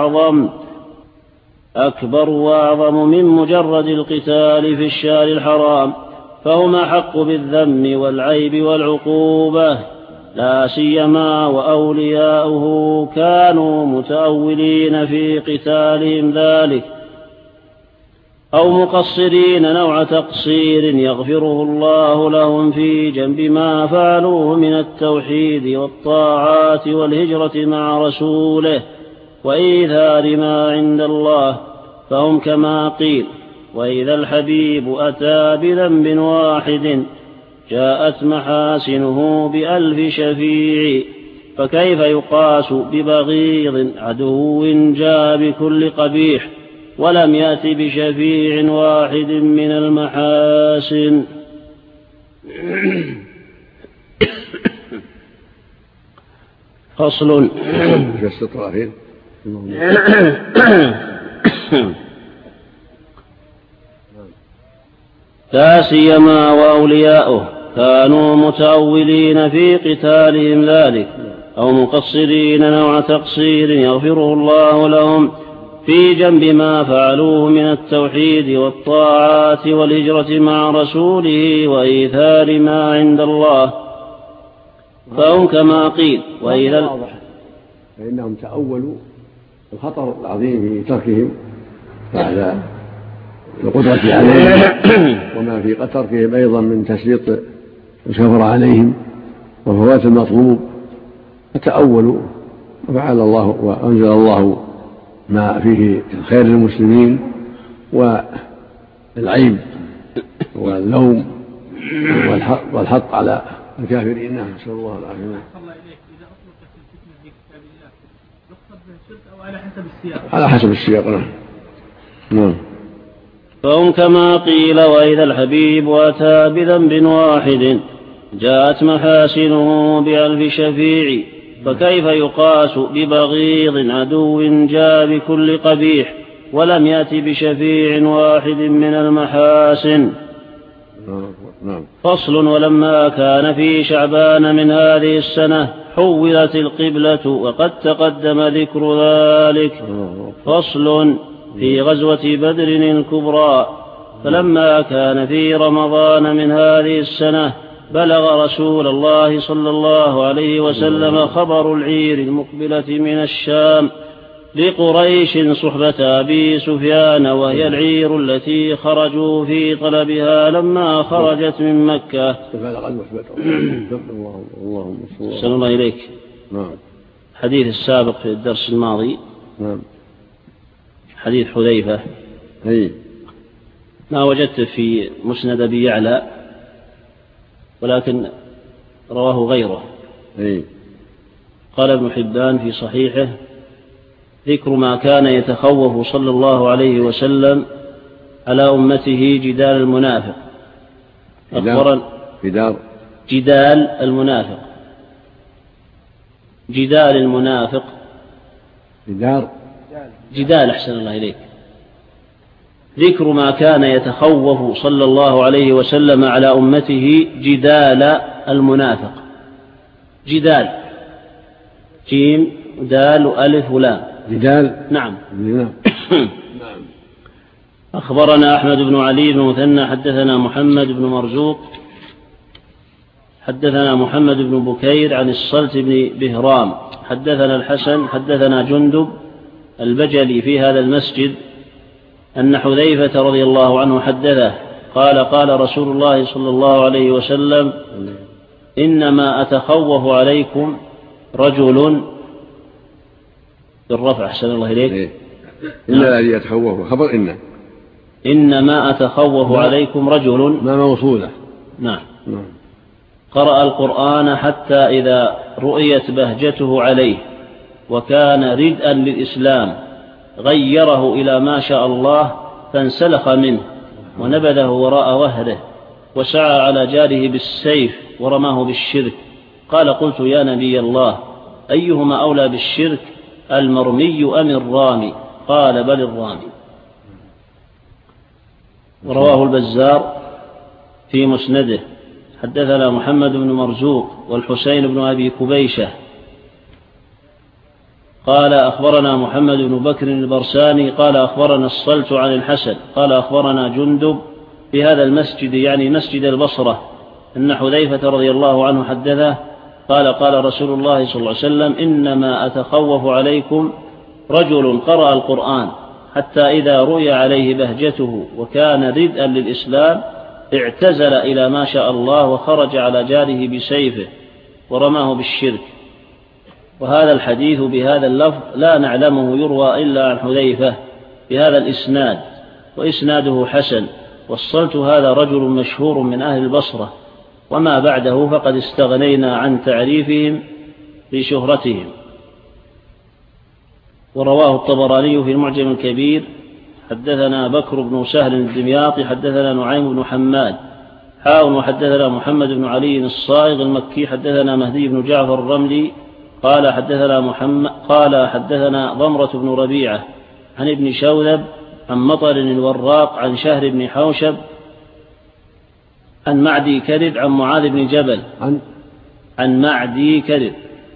وأعظم من مجرد القتال في الشهر الحرام، فهم أحق بالذم والعيب والعقوبة، لا سيما وأولياؤه كانوا متأولين في قتالهم ذلك أو مقصرين نوع تقصير يغفره الله لهم في جنب ما فعلوه من التوحيد والطاعات والهجرة مع رسوله وإيثار ما عند الله، فهم كما قيل وإذا الحبيب أتى بذنب واحد جاءت محاسنه ب1000 شفيع، فكيف يقاس ببغيض عدو جاء بكل قبيح ولم يأت بشفيع واحد من المحاسن. فصل. لا سيما وأولياؤه كانوا متأولين في قتالهم ذلك أو مقصرين نوع تقصير يغفره الله لهم في جنب ما فعلوه من التوحيد والطاعات والهجرة مع رسوله وإيثار ما عند الله، فهم كما قيل وإذا فإنهم تأولوا الخطر العظيم في تركهم بعد القدرة عليهم، وما في تركهم أيضا من تسليط الكفر عليهم وفوات المطلوب، فتأولوا وفعل الله وأنزل الله ما فيه الخير للمسلمين والعيب واللوم والحق على الكافرين. نعم، نسأل الله العافية. إذا أطلقت الفتنة في كتاب الله يقصد به الشرك أو على حسب السياق؟ على حسب السياق. نعم. فهم كما قيل وإذا الحبيب أتى بذنب واحد جاءت محاسنه بألف شفيع فكيف يقاس ببغيض عدو جاء بكل قبيح ولم يأتي بشفيع واحد من المحاسن. فصل. ولما كان في شعبان من هذه السنة حولت القبلة وقد تقدم ذكر ذلك. فصل. في غزوة بدر الكبرى. فلما كان في رمضان من هذه السنة بلغ رسول الله صلى الله عليه وسلم خبر العير المقبلة من الشام لقريش صحبة أبي سفيان، وهي العير التي خرجوا في طلبها لما خرجت من مكة. صلى الله إليك. حديث السابق في الدرس الماضي حديث حذيفة ما وجدت في مسند أبي يعلى ولكن رواه غيره. قال ابن حبان في صحيحه ذكر ما كان يتخوف صلى الله عليه وسلم على أمته جدال المنافق. جدال المنافق. جدال المنافق. جدال. أحسن الله إليك. ذكر ما كان يتخوف صلى الله عليه وسلم على أمته جدال المنافق. جدال جيم دال ألف ولام. جدال. نعم. أخبرنا أحمد بن علي بن مثنى حدثنا محمد بن مرزوق حدثنا محمد بن بكير عن الصلت بن بهرام حدثنا الحسن حدثنا جندب البجلي في هذا المسجد أن حذيفة رضي الله عنه حدثه قال قال رسول الله صلى الله عليه وسلم إنما أتخوف عليكم رجل بالرفع. أحسن الله إليك. إن الذي يتخوف خبر إنما أتخوف عليكم رجل ما موصولة. نعم. قرأ القرآن حتى إذا رؤيت بهجته عليه وكان ردءا للإسلام غيره إلى ما شاء الله فانسلخ منه ونبذه وراء ظهره وسعى على جاره بالسيف ورماه بالشرك. قال قلت يا نبي الله أيهما أولى بالشرك المرمي أم الرامي؟ قال بل الرامي. ورواه البزار في مسنده حدثنا محمد بن مرزوق والحسين بن أبي كبيشة قال أخبرنا محمد بن بكر البرساني قال أخبرنا الصلت عن الحسن قال أخبرنا جندب في هذا المسجد يعني مسجد البصرة أن حذيفة رضي الله عنه حدثه قال قال رسول الله صلى الله عليه وسلم إنما أتخوف عليكم رجل قرأ القرآن حتى إذا رؤي عليه بهجته وكان ردءا للإسلام اعتزل إلى ما شاء الله وخرج على جاره بسيفه ورماه بالشرك. وهذا الحديث بهذا اللفظ لا نعلمه يروى إلا عن حذيفة بهذا الإسناد وإسناده حسن. والصلت هذا رجل مشهور من أهل البصرة وما بعده فقد استغنينا عن تعريفهم لشهرتهم. ورواه الطبراني في المعجم الكبير حدثنا بكر بن سهل الدمياطي حدثنا نعيم بن حماد وحدثنا محمد بن علي الصائغ المكي حدثنا مهدي بن جعفر الرملي قال حدثنا ضمرة بن ربيعة عن ابن شوذب عن مطر الوراق عن شهر بن حوشب عن معدي كرب عن معاذ بن جبل عن معدي كرب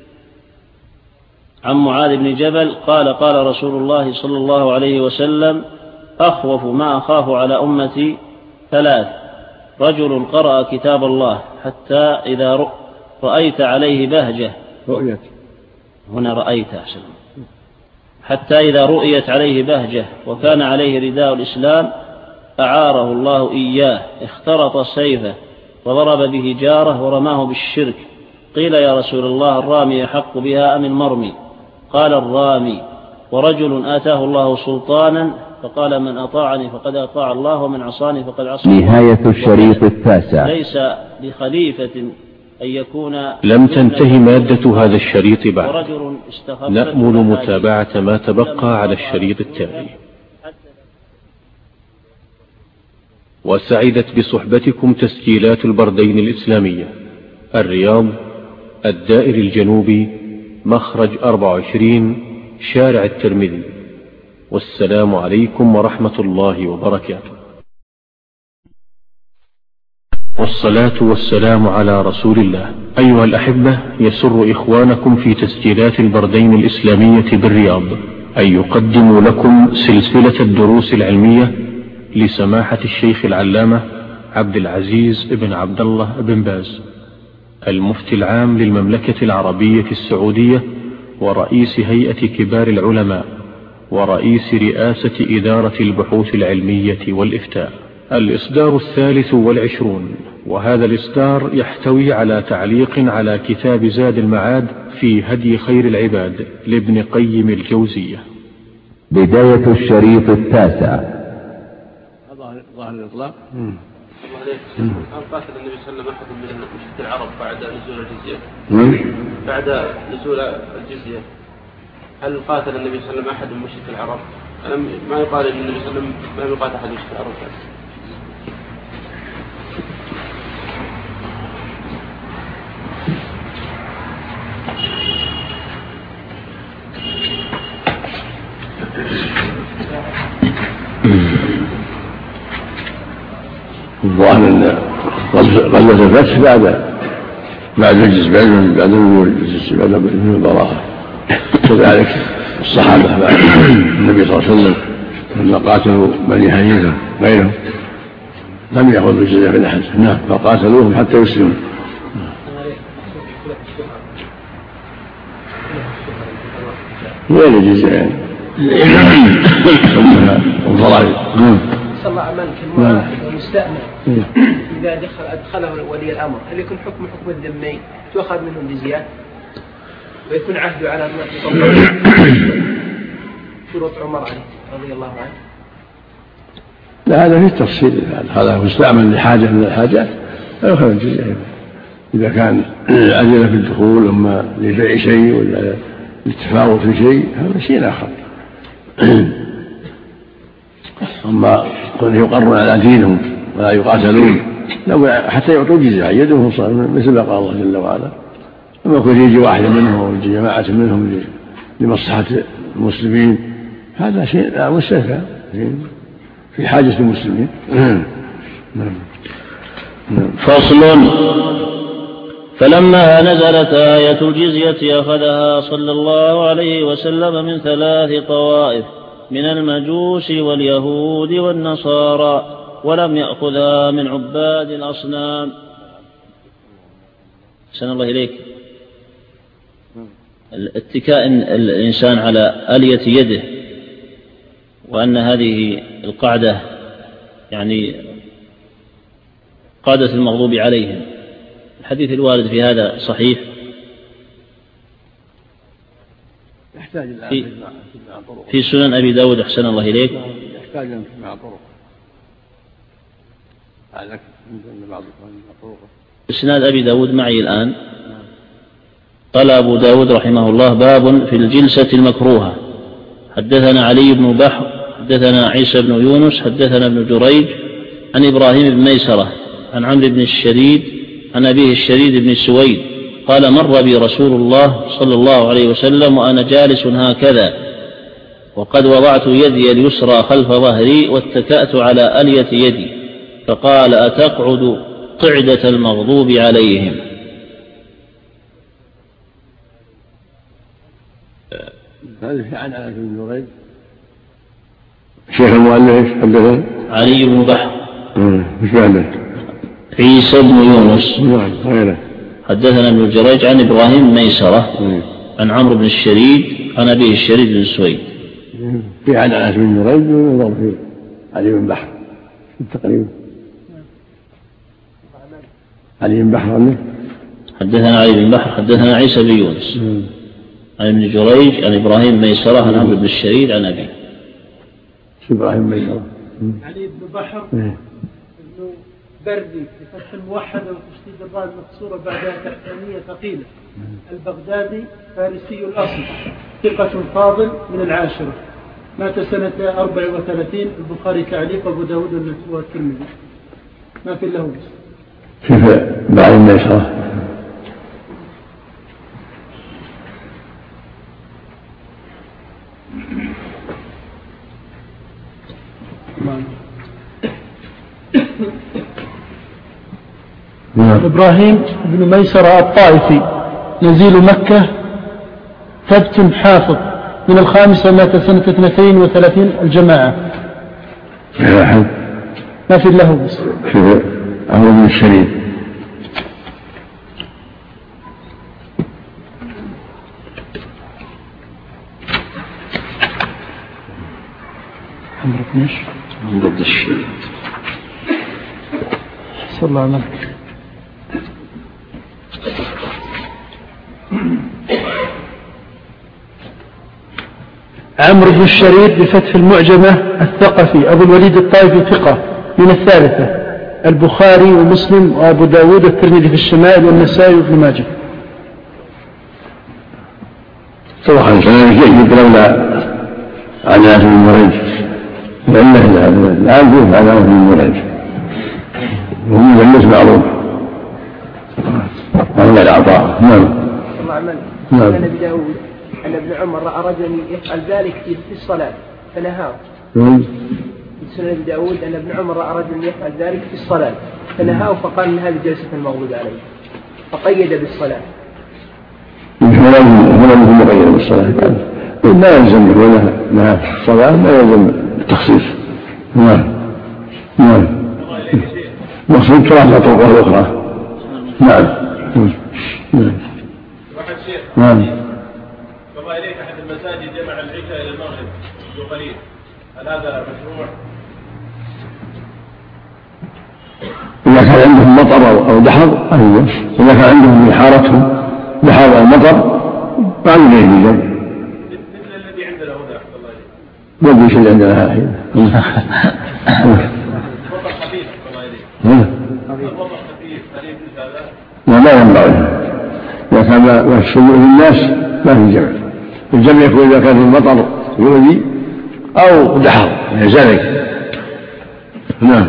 عن معاذ بن جبل قال قال رسول الله صلى الله عليه وسلم أخوف ما أخاف على أمتي ثلاث: رجل قرأ كتاب الله حتى إذا رأيت عليه بهجة هنا رأيت أحسن حتى إذا رؤيت عليه بهجة وكان عليه رداء الإسلام أعاره الله إياه اخترط سيفه وضرب به جاره ورماه بالشرك. قيل يا رسول الله الرامي يحق بها أم المرمي؟ قال الرامي: ورجل آتاه الله سلطانا فقال: من أطاعني فقد أطاع الله ومن عصاني فقد عصى الله. نهاية الشريط التاسع. ليس لخليفة أن يكون. لم تنتهي مادة هذا الشريط بعد، نأمل متابعة ما تبقى على الشريط التالي. وسعدت بصحبتكم تسجيلات البردين الإسلامية، الرياض، الدائر الجنوبي، مخرج 24، شارع الترمذي. والسلام عليكم ورحمة الله وبركاته. والصلاة والسلام على رسول الله. أيها الأحبة، يسر إخوانكم في تسجيلات البردين الإسلامية بالرياض أن يقدموا لكم سلسلة الدروس العلمية لسماحة الشيخ العلامة عبد العزيز بن عبد الله بن باز، المفتي العام للمملكة العربية السعودية ورئيس هيئة كبار العلماء ورئيس رئاسة إدارة البحوث العلمية والإفتاء. الإصدار 23، وهذا الإصدار يحتوي على تعليق على كتاب زاد المعاد في هدي خير العباد لابن قيم الجوزية. بداية الشريط التاسع. ظاهر الإطلاق. هل قاتل النبي صلى الله عليه وسلم أحد من مشركي العرب بعد نزول الجزية؟ بعد نزول الجزية هل قاتل النبي صلى الله عليه وسلم أحد من مشركي العرب؟ ما يقال أن النبي صلى الله عليه وسلم ما يقاتل أحد من مشركي العرب. الظاهر أن غزوة الفتح بعد الجزء بعد الجزء بعد البراءة، كذلك الصحابة بعد النبي صلى الله عليه وسلم لما قاتلوا بني حنيفة غيرهم لم يأخذوا الجزية من أحد، فقاتلوهم حتى يسلموا. وين الجزية يعني؟ الضرائب. صلى الله عليه وسلم المستأمن إذا أدخله ولي الأمر هل يكون حكم الذمي تؤخذ منه الجزيات ويكون عهده على شروط عمر عليه رضي الله عنه؟ لا، هذا في التفصيل. هذا مستأمن لحاجة من الحاجات فيؤخذ الجزية إذا كان أجل في الدخول أما لبيع شيء ولا للتفاوض في شيء، هذا شيء آخر. أما كون يقرون على دينهم ولا يقاتلون حتى يعطوا الجزية يدهم مثل ما قال الله جل وعلا. أما كون يجي واحد منهم أو يجي جماعة منهم لمصلحة المسلمين هذا شيء مستثنى في حاجة المسلمين. فصل. فلما نزلت آية الجزية أخذها صلى الله عليه وسلم من 3 طوائف من المجوس واليهود والنصارى، ولم يأخذها من عباد الأصنام. أحسن الله إليك. اتكاء الإنسان على آلية يده، وأن هذه القاعدة يعني قاعدة المغضوب عليهم. الحديث الوارد في هذا صحيح في سنن أبي داود. أحسن الله إليك. يحتاج أن تسمع طرق. إسناد أبي داود معي الآن. قال أبو داود رحمه الله: باب في الجلسة المكروهة. حدثنا علي بن بحر حدثنا عيسى بن يونس حدثنا ابن جريج عن إبراهيم بن ميسرة عن عمرو بن الشريد عن أبيه الشريد بن سويد قال: مر بي رسول الله صلى الله عليه وسلم وأنا جالس هكذا، وقد وضعت يدي اليسرى خلف ظهري واتكأت على ألية يدي، فقال: أتقعد قعدة المغضوب عليهم. هذا عن أنس بن جريج. شيخ المؤلف حدثنا علي بن بحر. مش بعده؟ عيسى بن يونس. غيره. حدثنا ابن جريج عن إبراهيم ميسرة عن عمرو بن الشريد عن أبيه الشريد بن سويد. في عن أنس بن جريج ونظر في علي بن بحر تقريبا. علي بن بحر عنه. حدثنا علي بن بحر حدثنا عيسى بن يونس عن ابن جريج عن إبراهيم ميسرة عن عمرو بن الشريد عن أبي. إبراهيم ميسرة علي بن بحر ابن بردي بفتح الموحدة وتشديد الراء المكسورة بعدها تحتانية ثقيلة، البغدادي فارسي الأصل، ثقة فاضل من العاشرة، مات سنة 34. البخاري تعليق، أبو داود والترمذي. ما في له بس. كيف بعد الميسرة؟ إبراهيم بن ميسرة الطائفي نزيل مكة، ثبت حافظ، من 5 مات سنة 32 الجماعة. ما في له بس. عمرو بن الشريد عمرو بن الشريد صلى الله عليه وسلم. عمرو بن الشريد بفتح المعجمة الثقفي، أبو الوليد الطائفي، ثقة، من 3، البخاري ومسلم وأبو داود والترمذي في الشمائل والنسائي وابن ماجه. طبعا كان يجب لولا عناء بن مريج، لأنه الآن يوفى عناء بن مريج وهم مجلس معروف وهو العطاء. نعم. نعم. أبي داود أن ابن عمر رأى رجلا يفعل ذلك في الصلاة فنهاه. سنن أبي داود أن ابن عمر رأى رجلا يفعل ذلك في الصلاة فنهاه فقال إن هذه جلسة المغضوب عليه، فقيد بالصلاة. هنا مقيد بالصلاة، ما يلزم ولا مع الصلاة ما يلزم التخصيص. نعم. مقصود ثلاثة طرق أخرى. نعم. نعم. كما إليك أحد المساجد جمع العشاء إلى المغرب قليل، هل هذا مشروع؟ إذا كان عندهم مطر أو دحر أيوة، إذا كان عندهم من حارتهم دحر أو مطر فعلوا ليه بجمع مثل الذي عندنا هنا. أحسن الله إليك. ما اللي عندنا الحين. الوضع خفيف. الله إليك. الوضع خفيف. هل يجوز هذا؟ لا ينبغي. إذا كان ما الشروع للناس ما في جمع. الجمع يكون إذا كان المطر يؤذي أو دحر يزالك. نعم.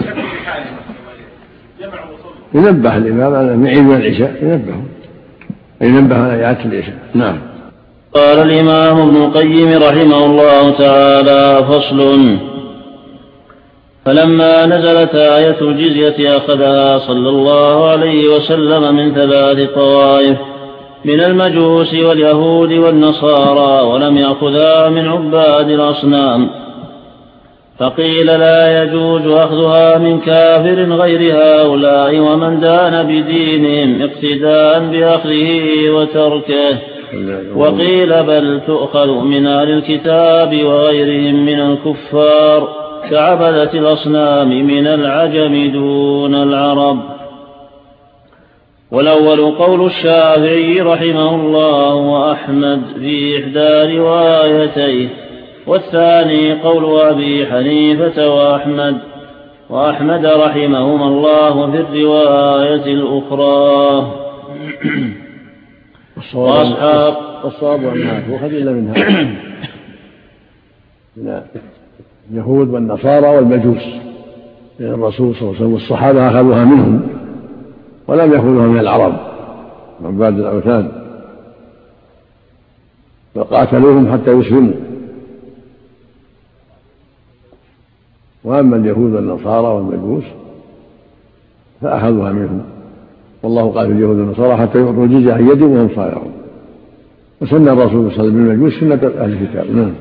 ينبه الإمام على المعيد والعشاء، ينبه على إعادة العشاء. نعم. قال الإمام ابن القيم رحمه الله تعالى: فصل. فلما نزلت آية الجزية أخذها صلى الله عليه وسلم من 3 طوائف من المجوس واليهود والنصارى، ولم يأخذها من عباد الأصنام، فقيل لا يجوز أخذها من كافر غير هؤلاء ومن دان بدينهم اقتداء بأخذه وتركه، وقيل بل تؤخذ من أهل الكتاب وغيرهم من الكفار كعبدة الأصنام من العجم دون العرب. والأول قول الشافعي رحمه الله وأحمد في إحدى روايتيه، والثاني قول أبي حنيفة وأحمد رحمهما الله في الرواية الأخرى. والصواب أنها تؤخذ إلا منها من اليهود والنصارى والمجوس، الرسول صلى الله عليه وسلم والصحابة أخذوها منهم ولم يأخذوها من العرب عباد الأوثان، فقاتلوهم حتى يسلموا. وأما اليهود والنصارى والمجوس فأخذوها منهم، والله قال في اليهود والنصارى حتى يعطوا الجزية عن يد وهم صاغرون. وسن الرسول صلى الله عليه وسلم بالمجوس سنة أهل الكتاب. نعم.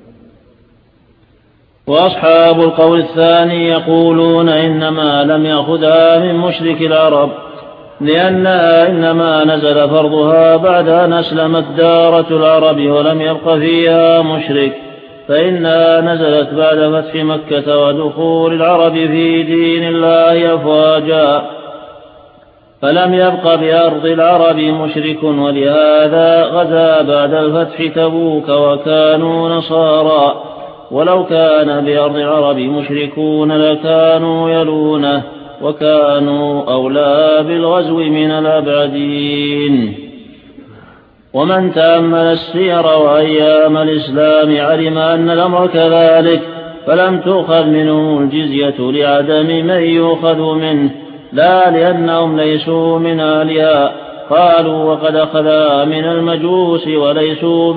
وأصحاب القول الثاني يقولون إنما لم يأخذها من مشرك العرب، لأنها إنما نزل فرضها بعد أن أسلمت دارة العرب ولم يبق فيها مشرك، فإنها نزلت بعد فتح مكة ودخول العرب في دين الله أفواجا، فلم يبق بأرض العرب مشرك، ولهذا غزا بعد الفتح تبوك وكانوا نصارى، ولو كان بأرض العرب مشركون لكانوا يلونه، وكانوا أولى بالغزو من الأبعدين. ومن تأمل السير وأيام الإسلام علم أن الأمر كذلك، فلم تؤخذ منهم الجزية لعدم من يؤخذ منه، لا لأنهم ليسوا من أهلها. قالوا وقد أخذها من المجوس وليسوا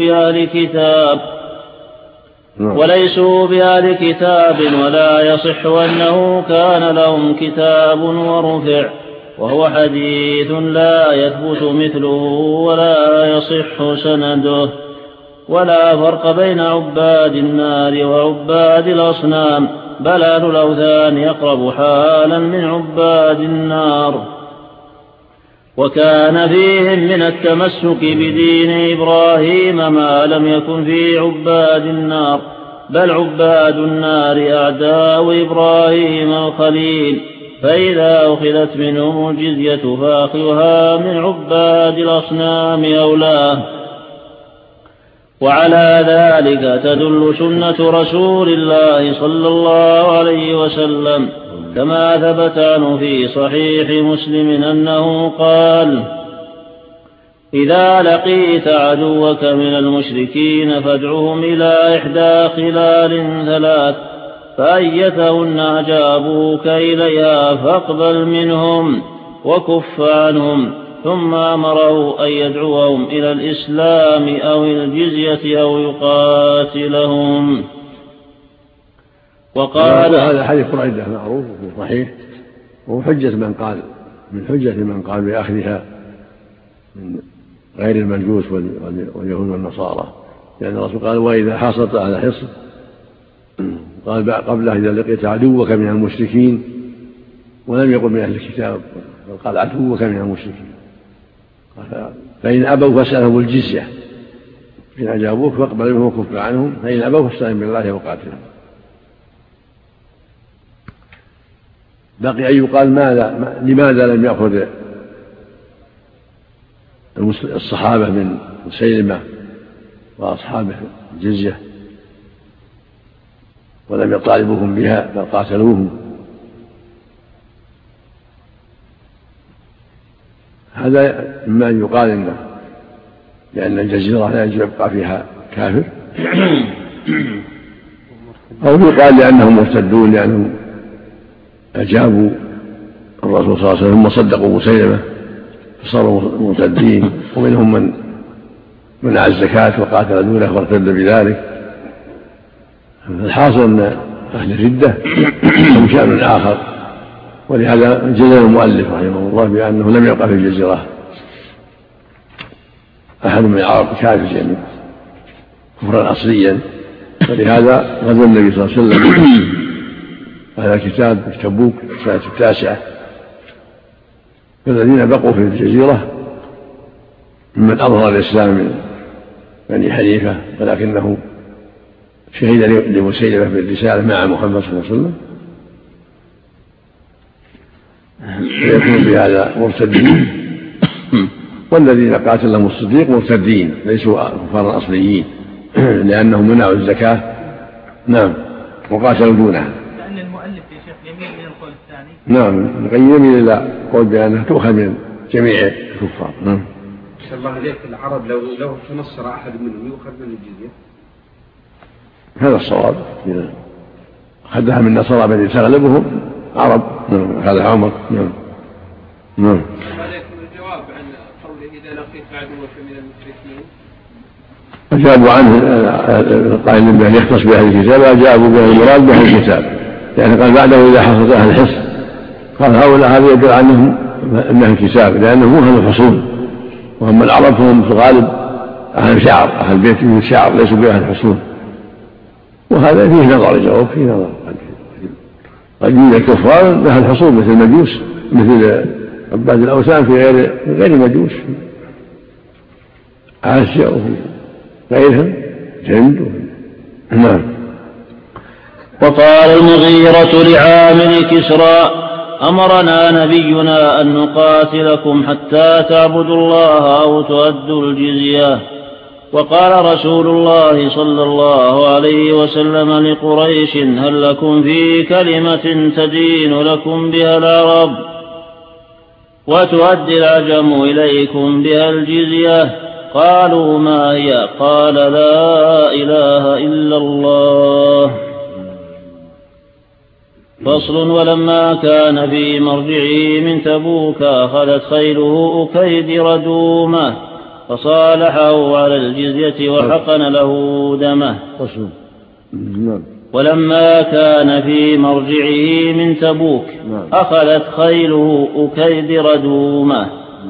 بأهل كتاب ولا يصح أنه كان لهم كتاب ورفع، وهو حديث لا يثبت مثله ولا يصح سنده. ولا فرق بين عباد النار وعباد الأصنام، بل أهل الأوثان أقرب حالا من عباد النار. وكان فيهم من التمسك بدين إبراهيم ما لم يكن في عباد النار، بل عباد النار أعداء إبراهيم الخليل، فإذا أخذت منهم الجزية فأخذها من عباد الأصنام أولاه. وعلى ذلك تدل سنة رسول الله صلى الله عليه وسلم، كما ثبت عنه في صحيح مسلم أنه قال: إذا لقيت عدوك من المشركين فادعهم إلى إحدى خلال ثلاث، فأيتهن أجابوك إليها فاقبل منهم وكف عنهم. ثم أمره أن يدعوهم إلى الإسلام أو الجزية أو يقاتلهم. وقال هذا حديث بريدة معروف وصحيح، وهو حجة من قال بأخذها من غير المجوس واليهود والنصارى، لأن الرسول قال: وإذا حاصرت أهل حصن، قال قبله: إذا لقيت عدوك من المشركين، ولم يقل من أهل الكتاب، بل قال عدوك من المشركين. فإن أبوا فاسألهم الجزية، إن أجابوك فاقبل منهم وكف عنهم، فإن أبوا فاستعن بالله وقاتلهم. بقي أن يقال لماذا لم يأخذ الصحابة من مسيلمة وأصحابه الجزية ولم يطالبوهم بها بل قاتلوهم؟ هذا مما يقال إنه لأن الجزيرة لا يجب يبقى فيها كافر، أو يقال لأنهم مرتدون، لأنهم أجابوا الرسول صلى الله عليه وسلم ثم صدقوا مسيلمة فصاروا مرتدين، ومنهم من منع الزكاة وقاتل دونه وارتد بذلك. الحاصل أن أهل الردة لهم شأن آخر، ولهذا جزم المؤلف رحمه الله بأنه لم يبقى في الجزيرة أحد من العرب كافر يعني كفرا أصليا، ولهذا غزا النبي صلى الله عليه وسلم على كتاب تبوك سنة 9، فالذين بقوا في الجزيرة ممن أظهر الإسلام من بني حنيفة، ولكنه شهد لمسيلمة بالرسالة مع محمد صلى الله عليه وسلم، فيكون بهذا مرتدين. والذين قاتلهم الصديق مرتدين ليسوا كفارا أصليين، لأنهم منعوا الزكاة نعم وقاتلوا دونها. لأن المؤلف يا شيخ يميل إلى القول الثاني. نعم يميل إلى قول بأنها تؤخذ من جميع الكفار. نعم. أحسن الله عليك، العرب لو تنصر أحد منهم يؤخذ من الجزية. هذا الصواب، إذا أخذها من نصارى بني تغلبهم عرب. نعم هذا عمر. نعم. نعم. عليكم الجواب عن قوله إذا لقيت عدوك من المشركين. أجابوا عنه القائل بأن يختص بأهل الكتاب، أجابوا بأن المراد بأهل الكتاب، يعني قال بعده إذا حصلت أهل الحصن، قال هؤلاء هذا يدل عنهم من أهل الكتاب، لأنهم هم أهل الحصون، وهم العرب هم في الغالب أهل شعر، أهل بيت من الشعر ليسوا بأهل الحصون. وهذا فيه نظر، الجواب فيه نظر. قد يوجد الكفار أهل الحصون مثل المجوس، مثل عباد الأوثان في غير مجوس، آسيا وغيرهم جند. نعم. وقال المغيرة لعامل كسرى: أمرنا نبينا أن نقاتلكم حتى تعبدوا الله أو تؤدوا الجزية. وقال رسول الله صلى الله عليه وسلم لقريش هل لكم في كلمة تدين لكم بها العرب وتؤدي العجم إليكم بها الجزية؟ قالوا ما هي؟ قال لا إله إلا الله. فصل. ولما كان في مرجعه من تبوك أخذت خيله أكيدر دومه فصالحه على الجزية وحقن له دمه. ولما كان في مرجعه من تبوك أخذت خيله أكيدر دومه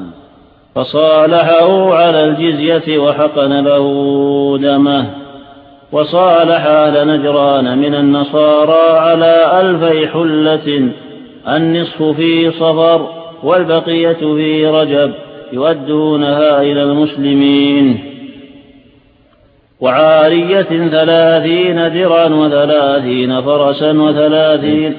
فصالحه على الجزية وحقن له دمه. وصالح أهل نجران من النصارى على 2000 حلة النصف في صفر والبقية في رجب يؤدونها إلى المسلمين. وعارية 30 درعا و30 فرسا و30.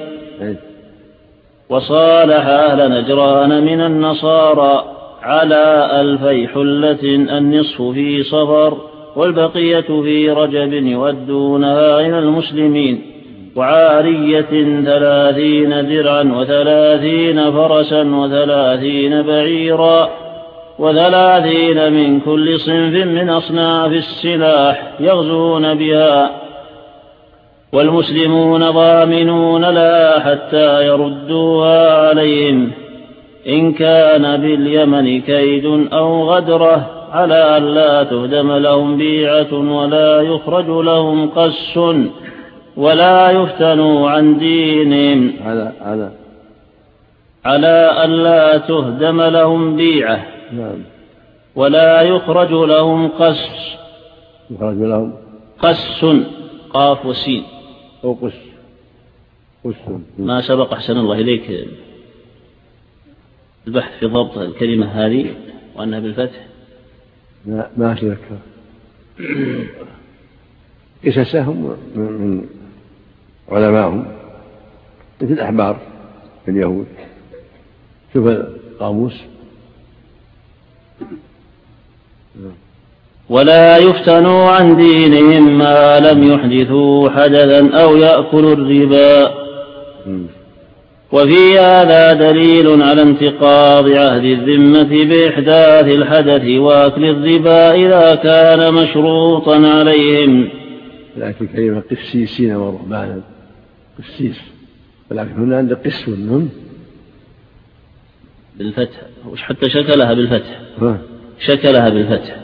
وصالح أهل نجران من النصارى على 2000 حلة النصف في صفر والبقية في رجب يؤدونها إلى المسلمين. وعارية 30 درعا و30 فرسا و30 بعيرا و30 من كل صنف من أصناف السلاح يغزون بها والمسلمون ضامنون لها حتى يردوها عليهم إن كان باليمن كيد أو غدرة على أن لا تهدم لهم بيعة ولا يخرج لهم قس ولا يفتنوا عن دينهم على أن لا تهدم لهم بيعة ولا يخرج لهم قس قاف وسين أو قس ما سبق أحسن الله إليك البحث في ضبط الكلمة هذه وأنها بالفتح. لا ما أتذكر. قسسهم من علمائهم مثل الأحبار في اليهود. شوف القاموس. ولا يفتنوا عن دينهم ما لم يحدثوا حدثا أو يأكلوا الربا. وفي هذا دليل على انتقاض عهد الذمة بإحداث الحدث وأكل الربا إذا كان مشروطا عليهم. لكن كلمة قسيسين ورهبانا قسيس ولكن هنا عند قس والنون بالفتح حتى شكلها بالفتح شكلها بالفتح.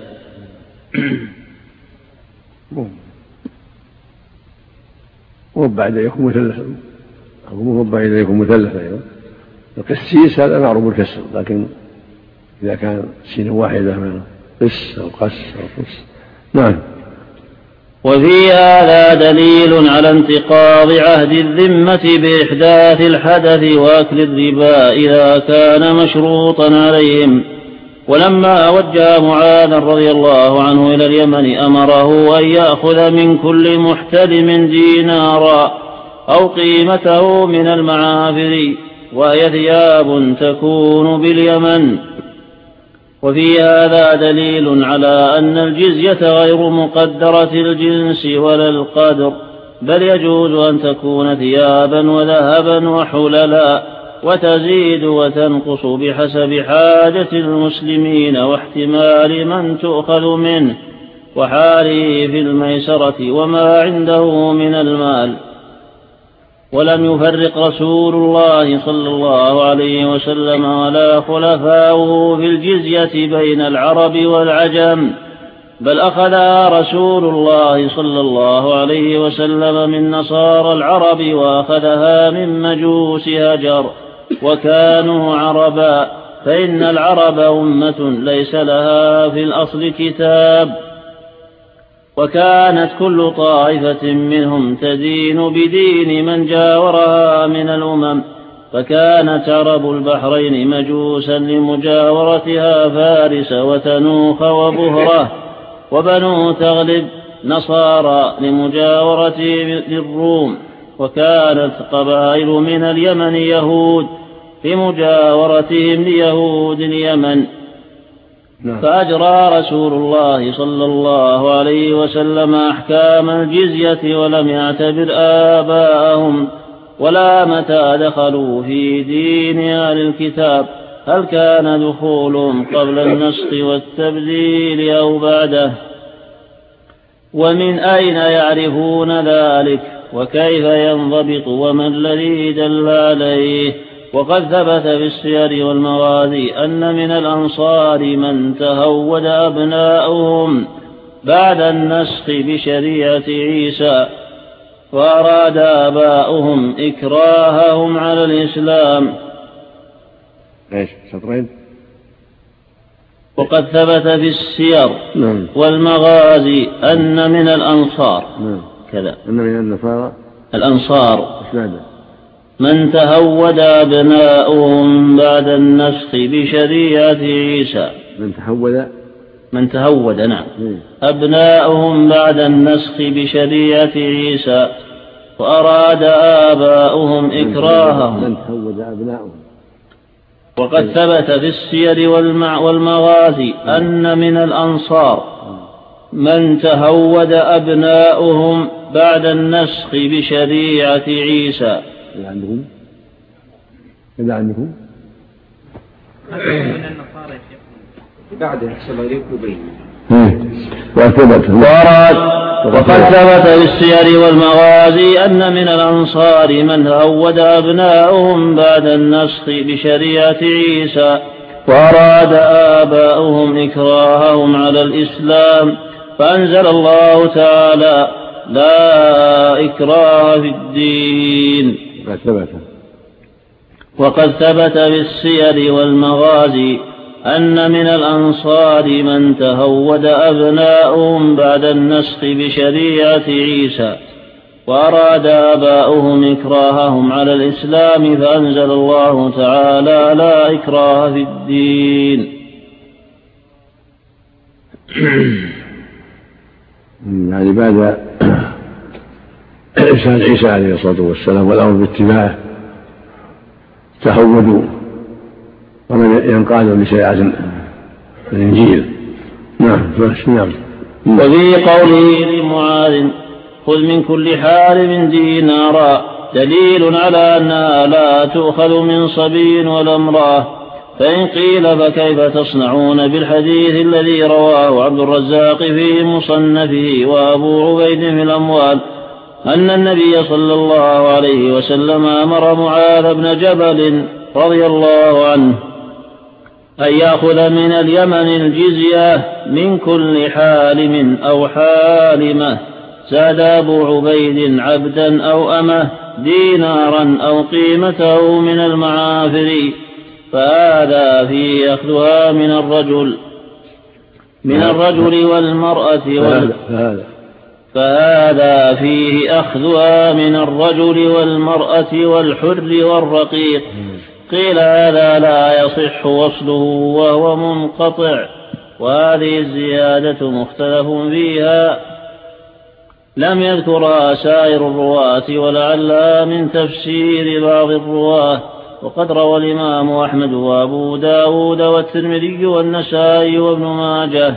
مربع إليكم مثلث أو مربع إليكم مثلث أيضا. القسيس هذا معروف بالكسر لكن إذا كان سين واحدة من قس أو قس أو قس. نعم. وفي هذا دليل على انتقاض عهد الذمة بإحداث الحدث وأكل الربا إذا كان مشروطا عليهم. ولما وجه معاذ رضي الله عنه إلى اليمن أمره أن يأخذ من كل محتلم دينارا أو قيمته من المعافر وهي ثياب تكون باليمن. وفي هذا دليل على أن الجزية غير مقدرة الجنس ولا القدر بل يجوز أن تكون ثيابا وذهبا وحللا وتزيد وتنقص بحسب حاجة المسلمين واحتمال من تؤخذ منه وحاله في الميسرة وما عنده من المال. ولم يفرق رسول الله صلى الله عليه وسلم ولا خلفاؤه في الجزية بين العرب والعجم بل أخذها رسول الله صلى الله عليه وسلم من نصارى العرب وأخذها من مجوس هجر وكانوا عربا فإن العرب أمة ليس لها في الأصل كتاب. وكانت كل طائفة منهم تدين بدين من جاورها من الأمم فكانت عرب البحرين مجوسا لمجاورتها فارس وتنوخ وبهرة وبنو تغلب نصارى لمجاورة للروم. وكانت قبائل من اليمن يهود بمجاورتهم ليهود اليمن. فأجرى رسول الله صلى الله عليه وسلم أحكام الجزية ولم يعتبر آباءهم ولا متى دخلوا في دين أهل الكتاب، هل كان دخولهم قبل النسخ والتبديل أو بعده، ومن أين يعرفون ذلك، وكيف ينضبط، وما الذي دل عليه. وقد ثبت في السير والمغازي أن من الأنصار من تهود أبناؤهم بعد النسخ بشريعة عيسى، وأراد آباؤهم إكراههم على الإسلام. وقد ثبت في السير والمغازي أن من الأنصار كذا أن من الأنصار من تهود أبناؤهم بعد النسخ بشريعة عيسى. من تهود نعم أبناؤهم بعد النسخ بشريعة عيسى، وأراد آباؤهم إكراههم. وقد ثبت في السير والمغازي أن من الأنصار من تهود أبناؤهم بعد النسخ بشريعة عيسى. إذا عندكم بعد أحسن إليك وبين. وقد ثبت في السير والمغازي أن من الأنصار من هود أبناؤهم بعد النسخ بشريعة عيسى، وأراد آباؤهم إكراههم على الإسلام، فأنزل الله تعالى: لا إكراه في الدين. وقد ثبت في السير والمغازي أن من الأنصار من تهود أبناؤهم بعد النسخ بشريعة عيسى، وأراد آباؤهم إكراههم على الإسلام، فأنزل الله تعالى: لا إكراه في الدين. يعني بعد إرسال عيسى عليه الصلاة والسلام والأمر باتباعه تهودوا ومن ينقادوا لشريعة الإنجيل. نعم. وفي قوله لمعاذ: خذ من كل حالم دينارا، دليل على أنها لا تؤخذ من صبي ولا امرأة. فإن قيل: فكيف تصنعون بالحديث الذي رواه عبد الرزاق في مصنفه وأبو عبيد في الأموال أن النبي صلى الله عليه وسلم أمر معاذ بن جبل رضي الله عنه أن يأخذ من اليمن الجزية من كل حالم أو حالمة، زاد أبو عبيد: عبدا أو أمه، دينارا أو قيمته من المعافر، فهذا فيه أخذها من الرجل والمرأة فهذا فيه أخذها من الرجل والمرأة والحر والرقيق. قيل: هذا لا يصح وصله وهو منقطع، وهذه الزيادة مختلف فيها لم يذكرها سائر الرواة، ولعلها من تفسير بعض الرواة. وقد روى الإمام أحمد وأبو داود والترمذي والنسائي وابن ماجه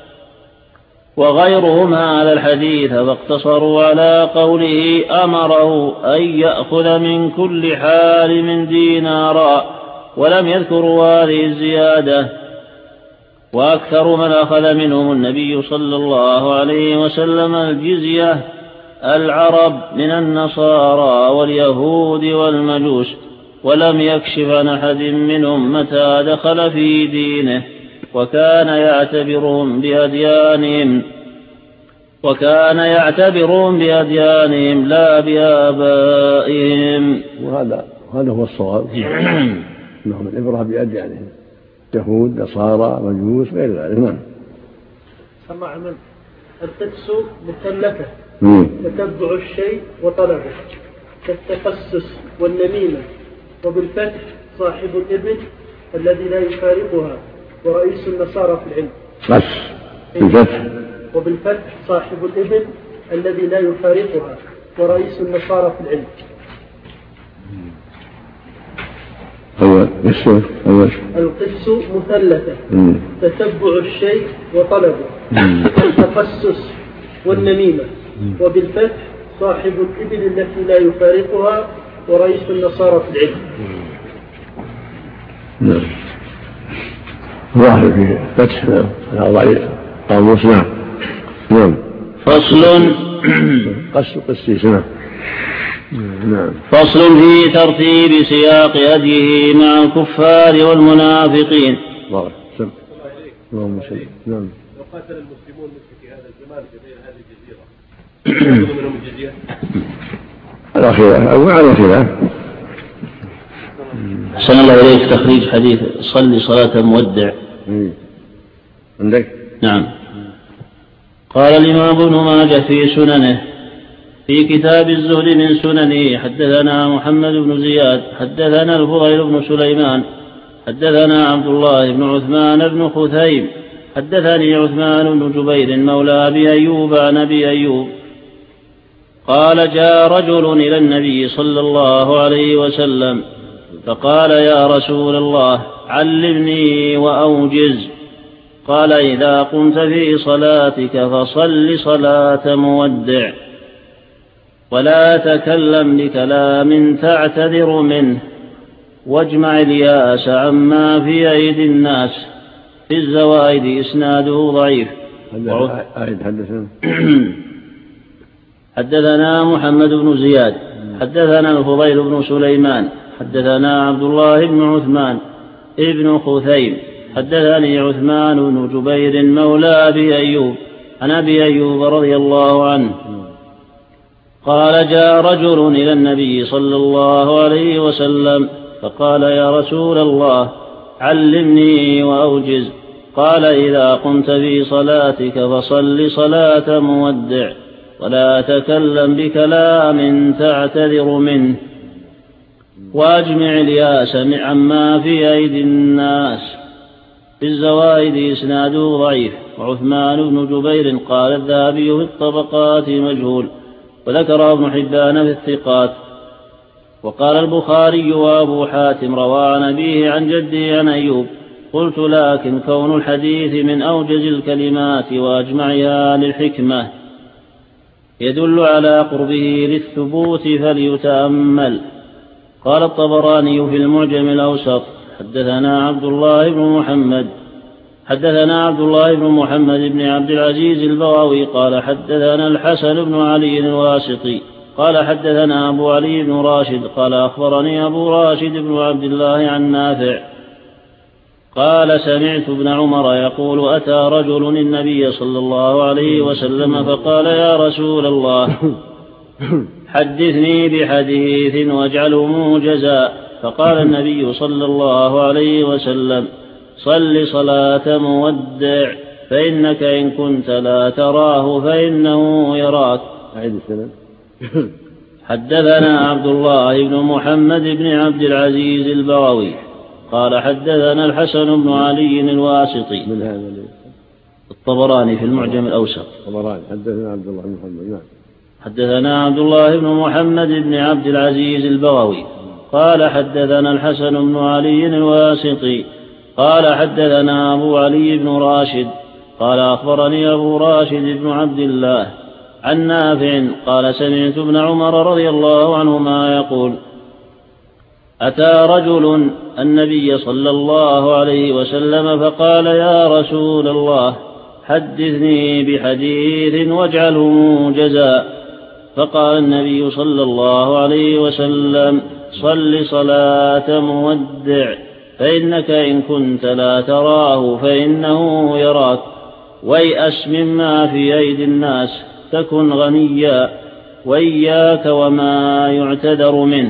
وغيرهما على الحديث، فاقتصروا على قوله: أمره أن يأخذ من كل حالم دينارا، ولم يذكروا هذه الزيادة. وأكثر من أخذ منهم النبي صلى الله عليه وسلم الجزية العرب من النصارى واليهود والمجوس، ولم يكشف عن أحد منهم متى دخل في دينه، وكان يعتبرهم بأديانهم لا بآبائهم. وهذا هو الصواب. إنهم العبرة بأديانهم، يهود، نصارى، مجوس، غير ذلك. نعم. سمع من التدس مثلثة، تتبع الشيء وطلبه، كالتقسس والنميمة. وبالفتح صاحب الإبل الذي لا يفارقها، ورئيس النصارى في العلم. وبالفتح صاحب الإبل الذي لا يفارقها، ورئيس النصارى في العلم. أول القس مثلثة تتبع الشيء وطلبه التقسس والنميمة وبالفتح صاحب الإبل التي لا يفارقها ورئيس النصارى في العلم. نعم. ظاهر في فتح على ضعيف قاموس. نعم. فصل قسيس. نعم. فصل في ترتيب سياق هديه مع الكفار والمنافقين. اللهم صل. نعم. وقاتل المسلمون في هذا الزمان في غير هذه الجزيرة يأخذ منهم الجزية على خلاف. أحسن الله إليك تخريج حديث صلي صلاة مودع عندك؟ نعم. قال الإمام ابن ماجه في سننه في كتاب الزهد من سننه حدثنا محمد بن زياد حدثنا الفضيل بن سليمان حدثنا عبد الله بن عثمان بن خثيم حدثني عثمان بن جبير مولى أبي أيوب عن أبي أيوب قال جاء رجل إلى النبي صلى الله عليه وسلم فقال يا رسول الله علمني وأوجز. قال إذا قمت في صلاتك فصل صلاة مودع ولا تكلم بكلام تعتذر منه واجمع الياس عما في أيدي الناس. في الزوائد إسناده ضعيف. حدثنا محمد بن زياد حدثنا الفضيل بن سليمان حدثنا عبد الله بن عثمان ابن خثيم حدثني عثمان بن جبير مولى أبي أيوب عن أبي أيوب رضي الله عنه قال جاء رجل إلى النبي صلى الله عليه وسلم فقال يا رسول الله علمني وأوجز. قال إذا قمت في صلاتك فصل صلاة مودع ولا تكلم بكلام تعتذر منه واجمع الياس عما في أيدي الناس. في الزوائد إسناده ضعيف. وعثمان بن جبير قال الذهبي في الطبقات مجهول وذكر ابن حبان في الثقات. وقال البخاري وأبو حاتم روى عن أبيه عن جده عن أيوب. قلت لكن كون الحديث من أوجز الكلمات وأجمعها للحكمة يدل على قربه للثبوت فليتأمل. قال الطبراني في المعجم الأوسط حدثنا عبد الله بن محمد بن عبد العزيز البغوي قال حدثنا الحسن بن علي الواسطي قال حدثنا أبو علي بن راشد قال أخبرني أبو راشد بن عبد الله عن نافع قال سمعت ابن عمر يقول أتى رجل النبي صلى الله عليه وسلم فقال يا رسول الله حدثني بحديث واجعله موجزا. فقال النبي صلى الله عليه وسلم صل صلاة مودع فإنك إن كنت لا تراه فإنه يراك. حدثنا عبد الله بن محمد بن عبد العزيز البغوي قال حدثنا الحسن بن علي الواسطي من هذا الطبراني في المعجم الأوسط. حدثنا عبد الله بن محمد بن عبد العزيز البغوي قال حدثنا الحسن بن علي الواسطي قال حدثنا أبو علي بن راشد قال أخبرني أبو راشد بن عبد الله عن نافع قال سمعت ابن عمر رضي الله عنهما يقول أتى رجل النبي صلى الله عليه وسلم فقال يا رسول الله حدثني بحديث واجعله موجزا. فقال النبي صلى الله عليه وسلم صل صلاة مودع فإنك إن كنت لا تراه فإنه يراك ويأس مما في أيدي الناس تكن غنيا وإياك وما يعتذر منه.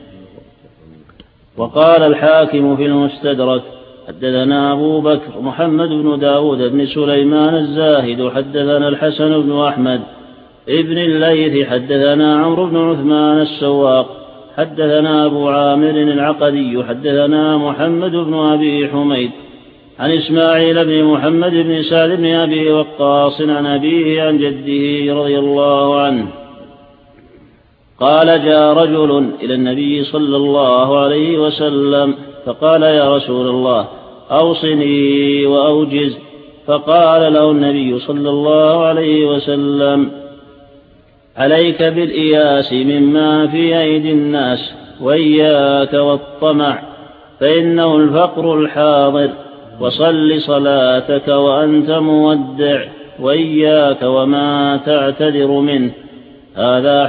وقال الحاكم في المستدرك حدثنا أبو بكر محمد بن داود بن سليمان الزاهد حدثنا الحسن بن أحمد ابن الليث حدثنا عمرو بن عثمان السواق حدثنا أبو عامر العقدي حدثنا محمد بن أبي حميد عن إسماعيل بن محمد بن سعد بن أبي وقاص عن أبيه عن جده رضي الله عنه قال جاء رجل إلى النبي صلى الله عليه وسلم فقال يا رسول الله أوصني وأوجز. فقال له النبي صلى الله عليه وسلم عليك بالإياس مما في أيدي الناس وإياك والطمع فإنه الفقر الحاضر، وصل صلاتك وأنت مودع، وإياك وما تعتذر منه. هذا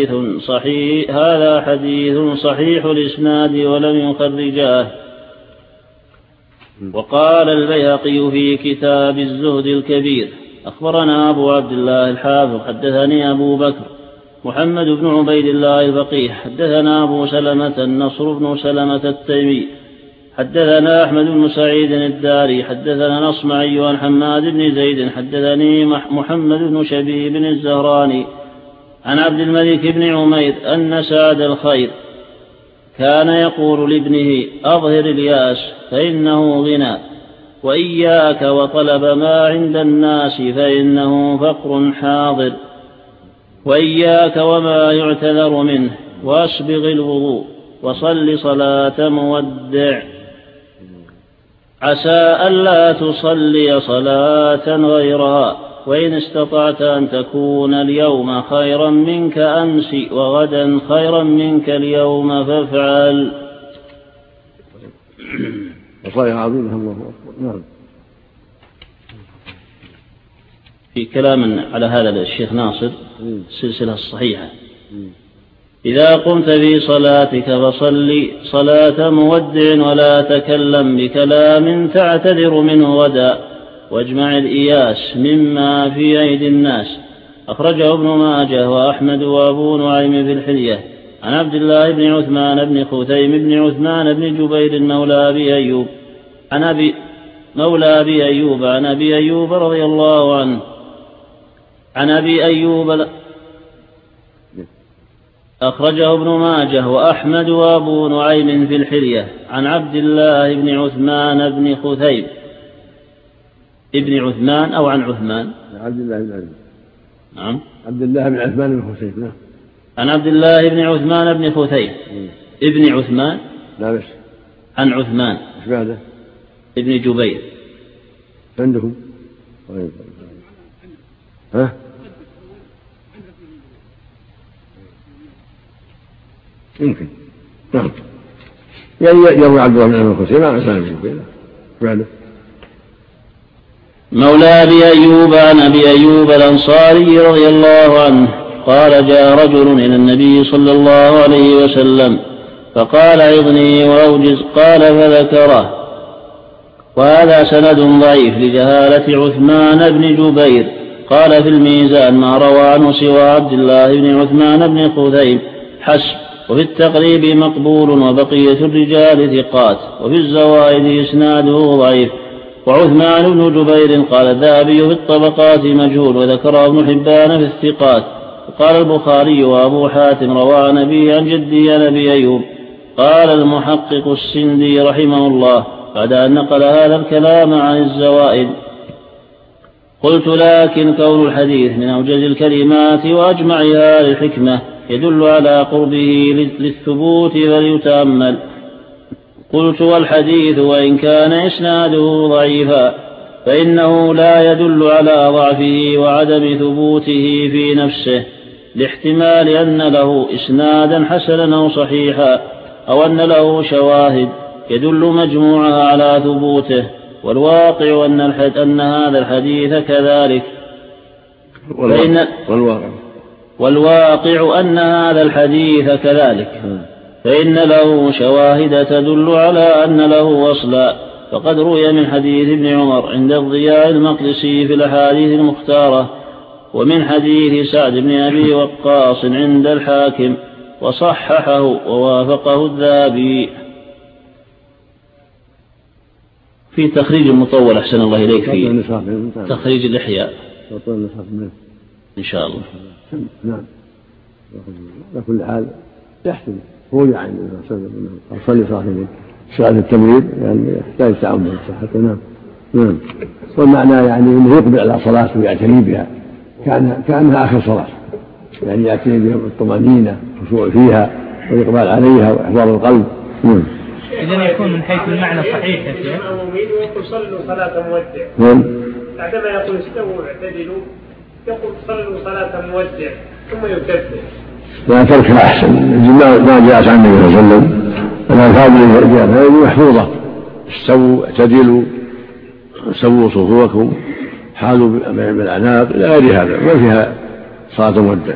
حديث صحيح الإسناد ولم يخرجاه. وقال البيهقي في كتاب الزهد الكبير أخبرنا أبو عبد الله الحافظ حدثني أبو بكر محمد بن عبيد الله الفقيه حدثنا أبو سلمة النصر بن سلمة التيمي حدثنا أحمد بن سعيد الداري حدثنا الأصمعي عن حماد بن زيد حدثني محمد بن شبيب الزهراني عن عبد الملك بن عمير أن سعد الخير كان يقول لابنه أظهر الياس فإنه غنى، وإياك وطلب ما عند الناس فإنه فقر حاضر، وإياك وما يعتذر منه، وأسبغ الوضوء، وصل صلاة مودع. عسى ألا تصلي صلاة غيرها، وإن استطعت أن تكون اليوم خيرا منك أمس وغدا خيرا منك اليوم فافعل. وصايا عظيمة الله أكبر. نعم. في كلام على هذا الشيخ ناصر السلسلة الصحيحة إذا قمت في صلاتك فصل صلاة مودع ولا تكلم بكلام تعتذر منه غدا، واجمع الإياس مما في أيدي الناس. أخرجه ابن ماجه وأحمد وأبو نعيم في الحلية عن عبد الله بن عثمان بن خثيم بن عثمان بن جبير مولى أبي أيوب عن أبي أيوب رضي الله عنه عن أبي أيوب. أخرجه ابن ماجه وأحمد وأبو نعيم في الحلية عن عبد الله بن عثمان بن خثيم ابن عثمان أو عن عثمان؟ عبد الله بن عثمان. نعم. عبد الله بن عثمان بن خثيم. نعم. عن عبد الله بن عثمان بن خثيم ابن عثمان. لا بس. عن عثمان. إيش بعده؟ ابن جبير. عندكم؟ ها؟ يمكن. نعم. يعني يروي عبد الله بن عثمان بن خثيم عن عثمان بن جبير. بعده. مولى أبي أيوب عن أبي أيوب الأنصاري رضي الله عنه قال جاء رجل إلى النبي صلى الله عليه وسلم فقال عظني وأوجز، قال فذكره. وهذا سند ضعيف لجهالة عثمان بن جبير. قال في الميزان ما روى عنه سوى عبد الله بن عثمان بن خثيم حسب، وفي التقريب مقبول وبقية الرجال ثقات، وفي الزوائد إسناده ضعيف. وعثمان بن جبير قال الذهبي في الطبقات مجهول، وذكره ابن حبان في الثقات. وقال البخاري وأبو حاتم روى عن أبيه عن جده عن أبي أيوب. قال المحقق السندي رحمه الله بعد أن نقل هذا الكلام عن الزوائد: قلت لكن كون الحديث من أوجز الكلمات وأجمعها للحكمة يدل على قربه للثبوت فليتأمل. قلت والحديث وإن كان إسناده ضعيفا فإنه لا يدل على ضعفه وعدم ثبوته في نفسه، لاحتمال أن له إسنادا حسنا أو صحيحا، أو أن له شواهد يدل مجموعها على ثبوته. والواقع أن هذا الحديث كذلك. والواقع أن هذا الحديث كذلك، فإن له شواهد تدل على أن له وصلا. فقد روي من حديث ابن عمر عند الضياء المقدسي في الأحاديث المختارة، ومن حديث سعد بن أبي وقاص عند الحاكم، وصححه ووافقه الذهبي. في تخريج المطول أحسن الله إليك في تخريج الإحياء إن شاء الله. نعم. على كل حال يحسن روي عن صلي صلاة التمريض يعني يحتاج تعمل صحته. نعم. نعم. والمعنى يعني انه يقبل على صلاته ويعتني بها كأنها آخر صلاة، يعني يعتني بها بالطمأنينة والخشوع فيها والإقبال عليها وإحضار القلب. إذن يكون من حيث المعنى صحيح يا شيخ. المأمومين ويقول صلوا صلاة مودع. بعدما يقول استووا اعتدلوا يقول صلوا صلاة مودع ثم يكبر. لا تركها أحسن، ما جاءت عن النبي صلى الله عليه وسلم الألفاظ اللي جاءت هذه محفوظة. استووا اعتدلوا سووا صفوفكم حالوا بالأعناق إلى غير هذا، ما فيها صلاة مودع.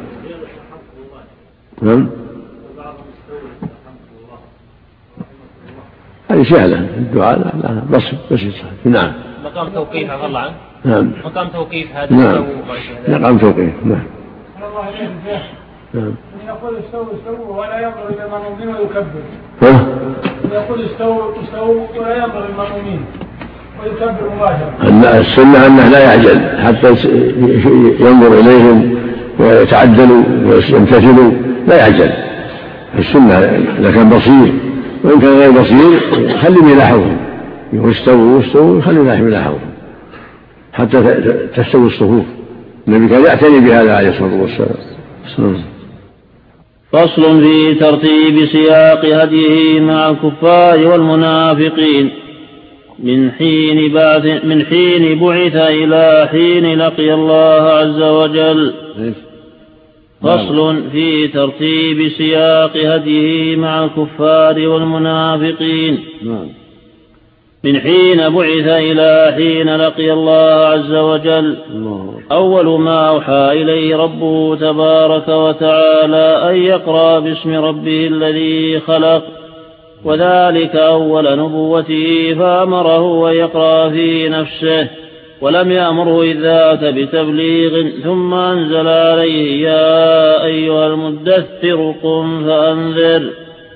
نعم هذه سهلة الدعاء لا بس نعم. مقام توقيف عفى الله عنه. نعم مقام توقيف هذا. نعم مقام توقيف. نعم. نعم. يقول استووا ولا ينظر إلى المأمومين ويكبر. يقول استووا ولا ينظر المأمومين ويكبر مباشرة. السنة أنه لا يعجل حتى ينظر إليهم ويتعدلوا ويمتثلوا، لا يعجل. السنة إذا كان بصير، وإن كان غير بصير خلي يلاحظهم، يقول استووا خلي يلاحظهم حتى تستوي الصفوف. النبي كان يعتني بهذا عليه الصلاة والسلام. فصل في ترتيب سياق هديه مع الكفار والمنافقين من حين بعث إلى حين لقي الله عز وجل. فصل في ترتيب سياق هديه مع الكفار والمنافقين من حين بعث إلى حين لقي الله عز وجل. أول ما أوحى إليه ربه تبارك وتعالى أن يقرأ باسم ربه الذي خلق، وذلك أول نبوته، فأمره أن يقرأ في نفسه ولم يأمره إذ ذاك بتبليغ، ثم أنزل عليه يا أيها المدثر قم فأنذر،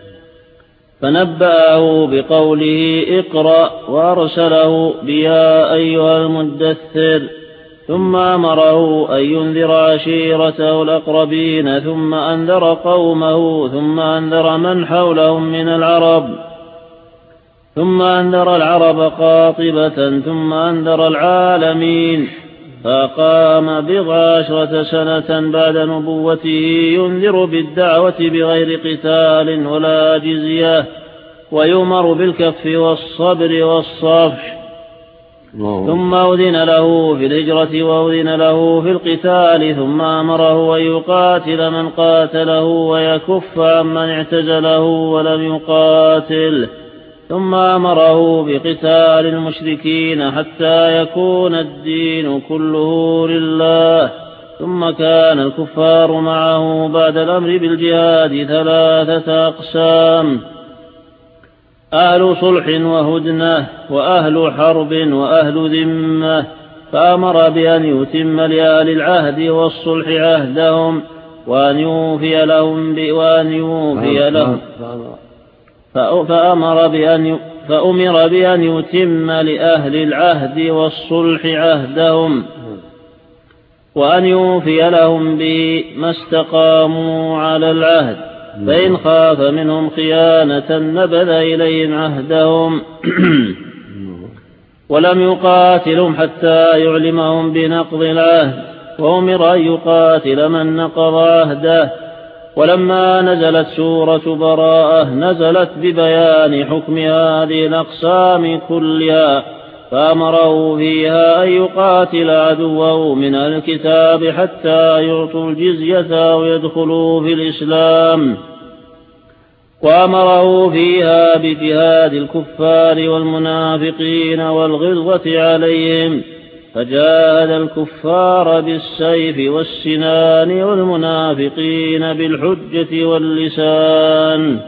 فنبأه بقوله اقرأ، وأرسله بيا أيها المدثر، ثم أمره أن ينذر عشيرته الأقربين، ثم أنذر قومه، ثم أنذر من حولهم من العرب، ثم أنذر العرب قاطبة، ثم أنذر العالمين، فقام 14 سنة بعد نبوته ينذر بالدعوة بغير قتال ولا جزية، ويؤمر بالكف والصبر والصفح. ثم أذن له في الهجرة وأذن له في القتال، ثم أمره أن يقاتل من قاتله ويكف عمن اعتزله ولم يقاتل، ثم أمره بقتال المشركين حتى يكون الدين كله لله. ثم كان الكفار معه بعد الأمر بالجهاد 3 أقسام: أهل صلح وهدنة، وأهل حرب، وأهل ذمة. فأمر بأن يتم لأهل العهد والصلح عهدهم وأن يوفي لهم فأمر بأن يتم لأهل العهد والصلح عهدهم وأن يوفي لهم به ما استقاموا على العهد، فإن خاف منهم خيانة نبذ إليهم عهدهم ولم يقاتلهم حتى يعلمهم بنقض العهد، وأمر أن يقاتل من نقض عهده. ولما نزلت سورة براءة نزلت ببيان حكم هذه الأقسام كلها، فأمره فيها أن يقاتل عدوه من أهل الكتاب حتى يعطوا الجزية ويدخلوا في الإسلام، وأمره فيها بجهاد الكفار والمنافقين والغلظة عليهم، فجاهد الكفار بالسيف والسنان والمنافقين بالحجة واللسان،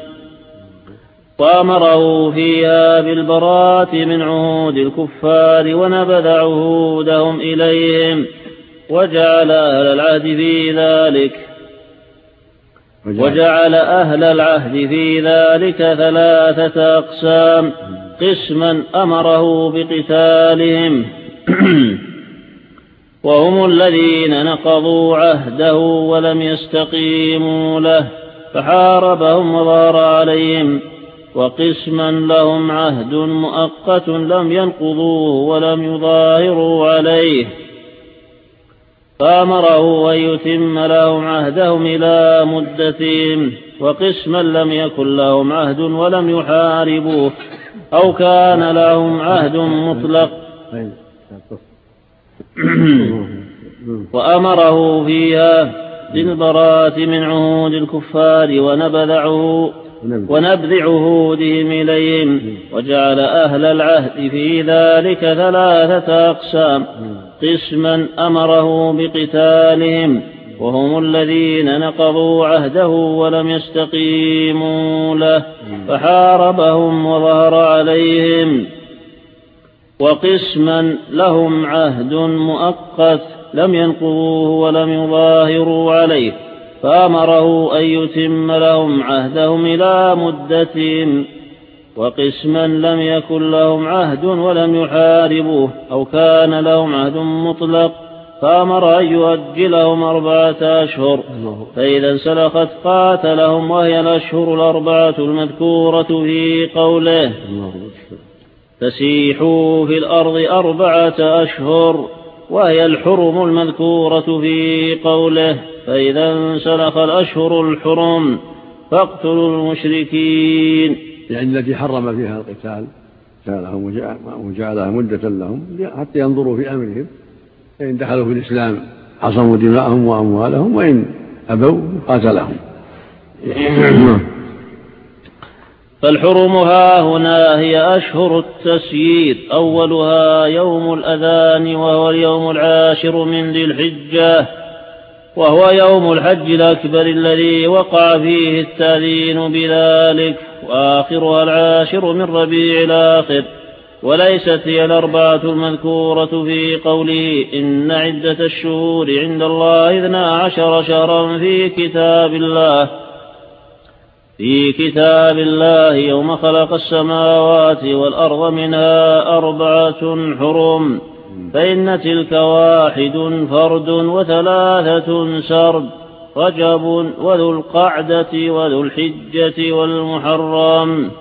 وأمره فيها بالبراءة من عهود الكفار ونبذ عهودهم إليهم، وجعل أهل العهد في ذلك 3 أقسام: قسما أمره بقتالهم وهم الذين نقضوا عهده ولم يستقيموا له فحاربهم وظهر عليهم، وقسما لهم عهد مؤقت لم ينقضوه ولم يظاهروا عليه، فأمره أن يتم لهم عهدهم إلى مدتهم، وقسما لم يكن لهم عهد ولم يحاربوه أو كان لهم عهد مطلق وأمره فيها بالبراءة من عهود الكفار ونبذ عهودهم إليهم، وجعل أهل العهد في ذلك 3 أقسام: قسما أمره بقتالهم وهم الذين نقضوا عهده ولم يستقيموا له فحاربهم وظهر عليهم، وقسما لهم عهد مؤقت لم ينقضوه ولم يظاهروا عليه فأمره أن يتم لهم عهدهم إلى مدتهم، وقسما لم يكن لهم عهد ولم يحاربوه أو كان لهم عهد مطلق فأمر أن يؤجلهم 4 أشهر، فإذا انسلخت قاتلهم، وهي الأشهر 4 المذكورة في قوله: فسيحوا في الأرض 4 أشهر، وهي الحرم المذكورة في قوله: فإذا انسلخ الأشهر الحرم فاقتلوا المشركين. يعني التي حرم فيها القتال وجعلها مدة لهم حتى ينظروا في أمرهم، فإن دخلوا في الإسلام عصموا دماءهم وأموالهم، وإن أبوا قاتلهم. فالحرم هاهنا هي أشهر التسيير، أولها يوم الأذان وهو اليوم 10 من ذي الحجة، وهو يوم الحج الأكبر الذي وقع فيه التأذين بذلك، وآخرها 10 من ربيع الآخر، وليست هي 4 المذكورة في قوله: إن عدة الشهور عند الله 12 شهرا في كتاب الله يوم خلق السماوات والأرض منها 4 حرم، فإن تلك 1 فرد و3 سرد: رجب وذو القعدة وذو الحجة والمحرم.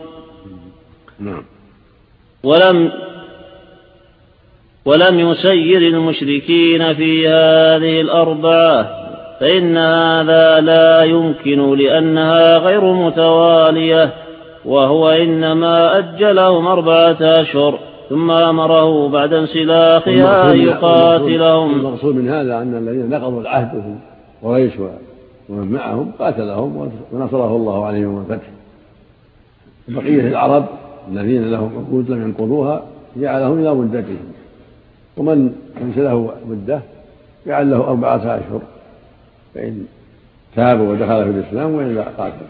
ولم يسير المشركين في هذه 4، فإن هذا لا يمكن لأنها غير متوالية، وهو إنما أجلهم 4 أشهر ثم أمره بعد انسلاخها يقاتلهم. المقصود من هذا أن الذين نقضوا العهد في قريش ومن معهم قاتلهم ونصره الله عليهم الفتح. بقية العرب الذين لهم عقود لم ينقضوها جعلهم إلى مدتهم، ومن ليس له مدة جعل له 4 أشهر، فإن تاب ودخل في الإسلام وإلا قاتل.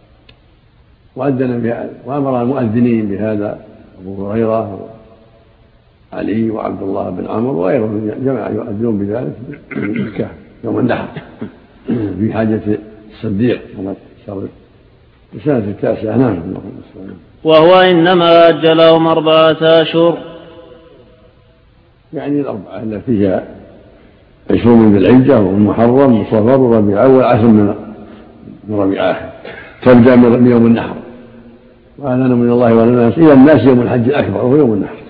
وأمر المؤذنين بهذا أبو هريرة وعلي وعبد الله بن عمرو وغيرهم جماعة يؤذنون بذلك في مكة يوم النحر في حاجة الصديق في السنة 9. نعم. وهو إنما أجلهم 4 أشهر، يعني 4 التي فيها 20 من ذي الحجة والمحرم وصفر وربيع أول 10 من ربيع آخر، تبدأ من يوم النحر، وأذان من الله والناس إلى الناس يوم الحج الأكبر وهو يوم النحر.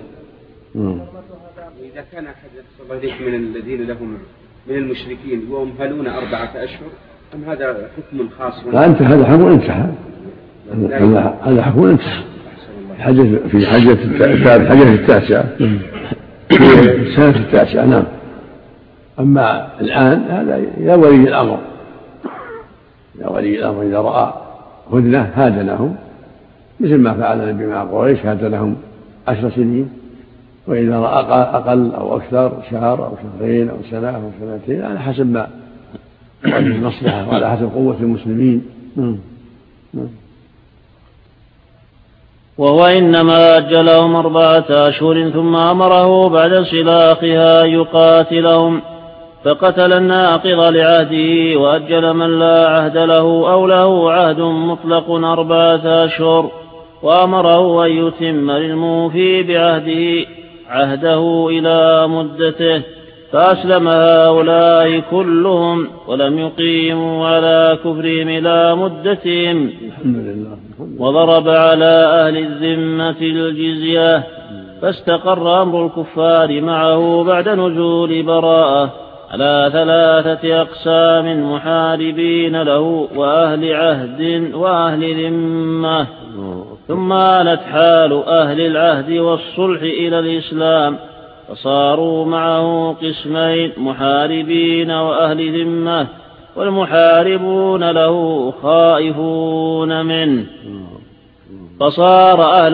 إذا كان أحد من الذين لهم من المشركين وهم 4 أشهر، أم هذا حكم خاص؟ لا، أنت هذا حكم انتهى، هذا حكم انتهى في حجة 9 في السنة 9. نعم. أما الآن هذا يا ولي الأمر إذا رأى هدنة هادنهم، مثل ما فعل النبي مع قريش، هادنهم 10 سنين، وإذا رأى أقل أو أكثر 1 شهر أو 2 أو 1 سنة أو 2 سنين على حسب ما المصلحة وعلى حسب قوة المسلمين. وهو إنما أجلهم 4 أشهر ثم أمره بعد انسلاخها يقاتلهم، فقتل الناقض لعهده وأجل من لا عهد له أو له عهد مطلق 4 أشهر، وأمره أن يتم للموفي عهده إلى مدته، فأسلم هؤلاء كلهم ولم يقيموا على كفرهم إلى مدتهم، وضرب على أهل الذمة الجزية، فاستقر أمر الكفار معه بعد نزول براءة، على 3 أقسام: محاربين له وأهل عهد وأهل ذمة. ثم آلت حال أهل العهد والصلح إلى الإسلام فصاروا معه قسمين: محاربين وأهل ذمة، والمحاربون له خائفون منه. فصار أهل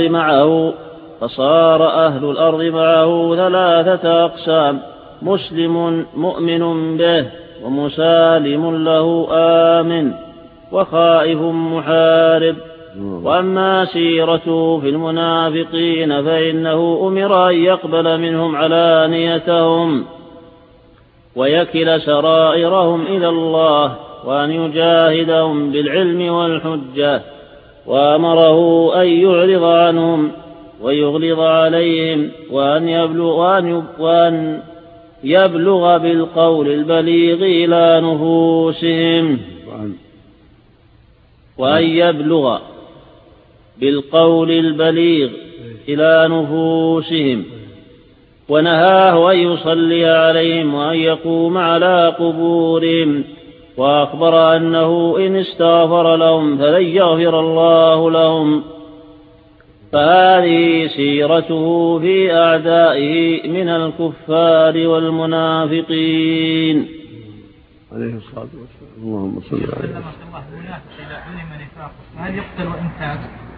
الأرض معه 3 أقسام: مسلم مؤمن به، ومسالم له آمن، وخائف محارب. وأما سيرته في المنافقين فإنه أمر أن يقبل منهم علانيتهم ويكل سرائرهم إلى الله، وأن يجاهدهم بالعلم والحجة، وأمره أن يعرض عنهم ويغلظ عليهم، وأن يبلغ بالقول البليغ إلى نفوسهم ونهاه أن يصلي عليهم وأن يقوم على قبورهم، وأخبر أنه إن استغفر لهم فلن يغفر الله لهم. فهذه سيرته في أعدائه من الكفار والمنافقين. عليه الصلاة والسلام. اللهم صل على سيدنا. إذا علم نفاقه هل يقتل وإن تاب؟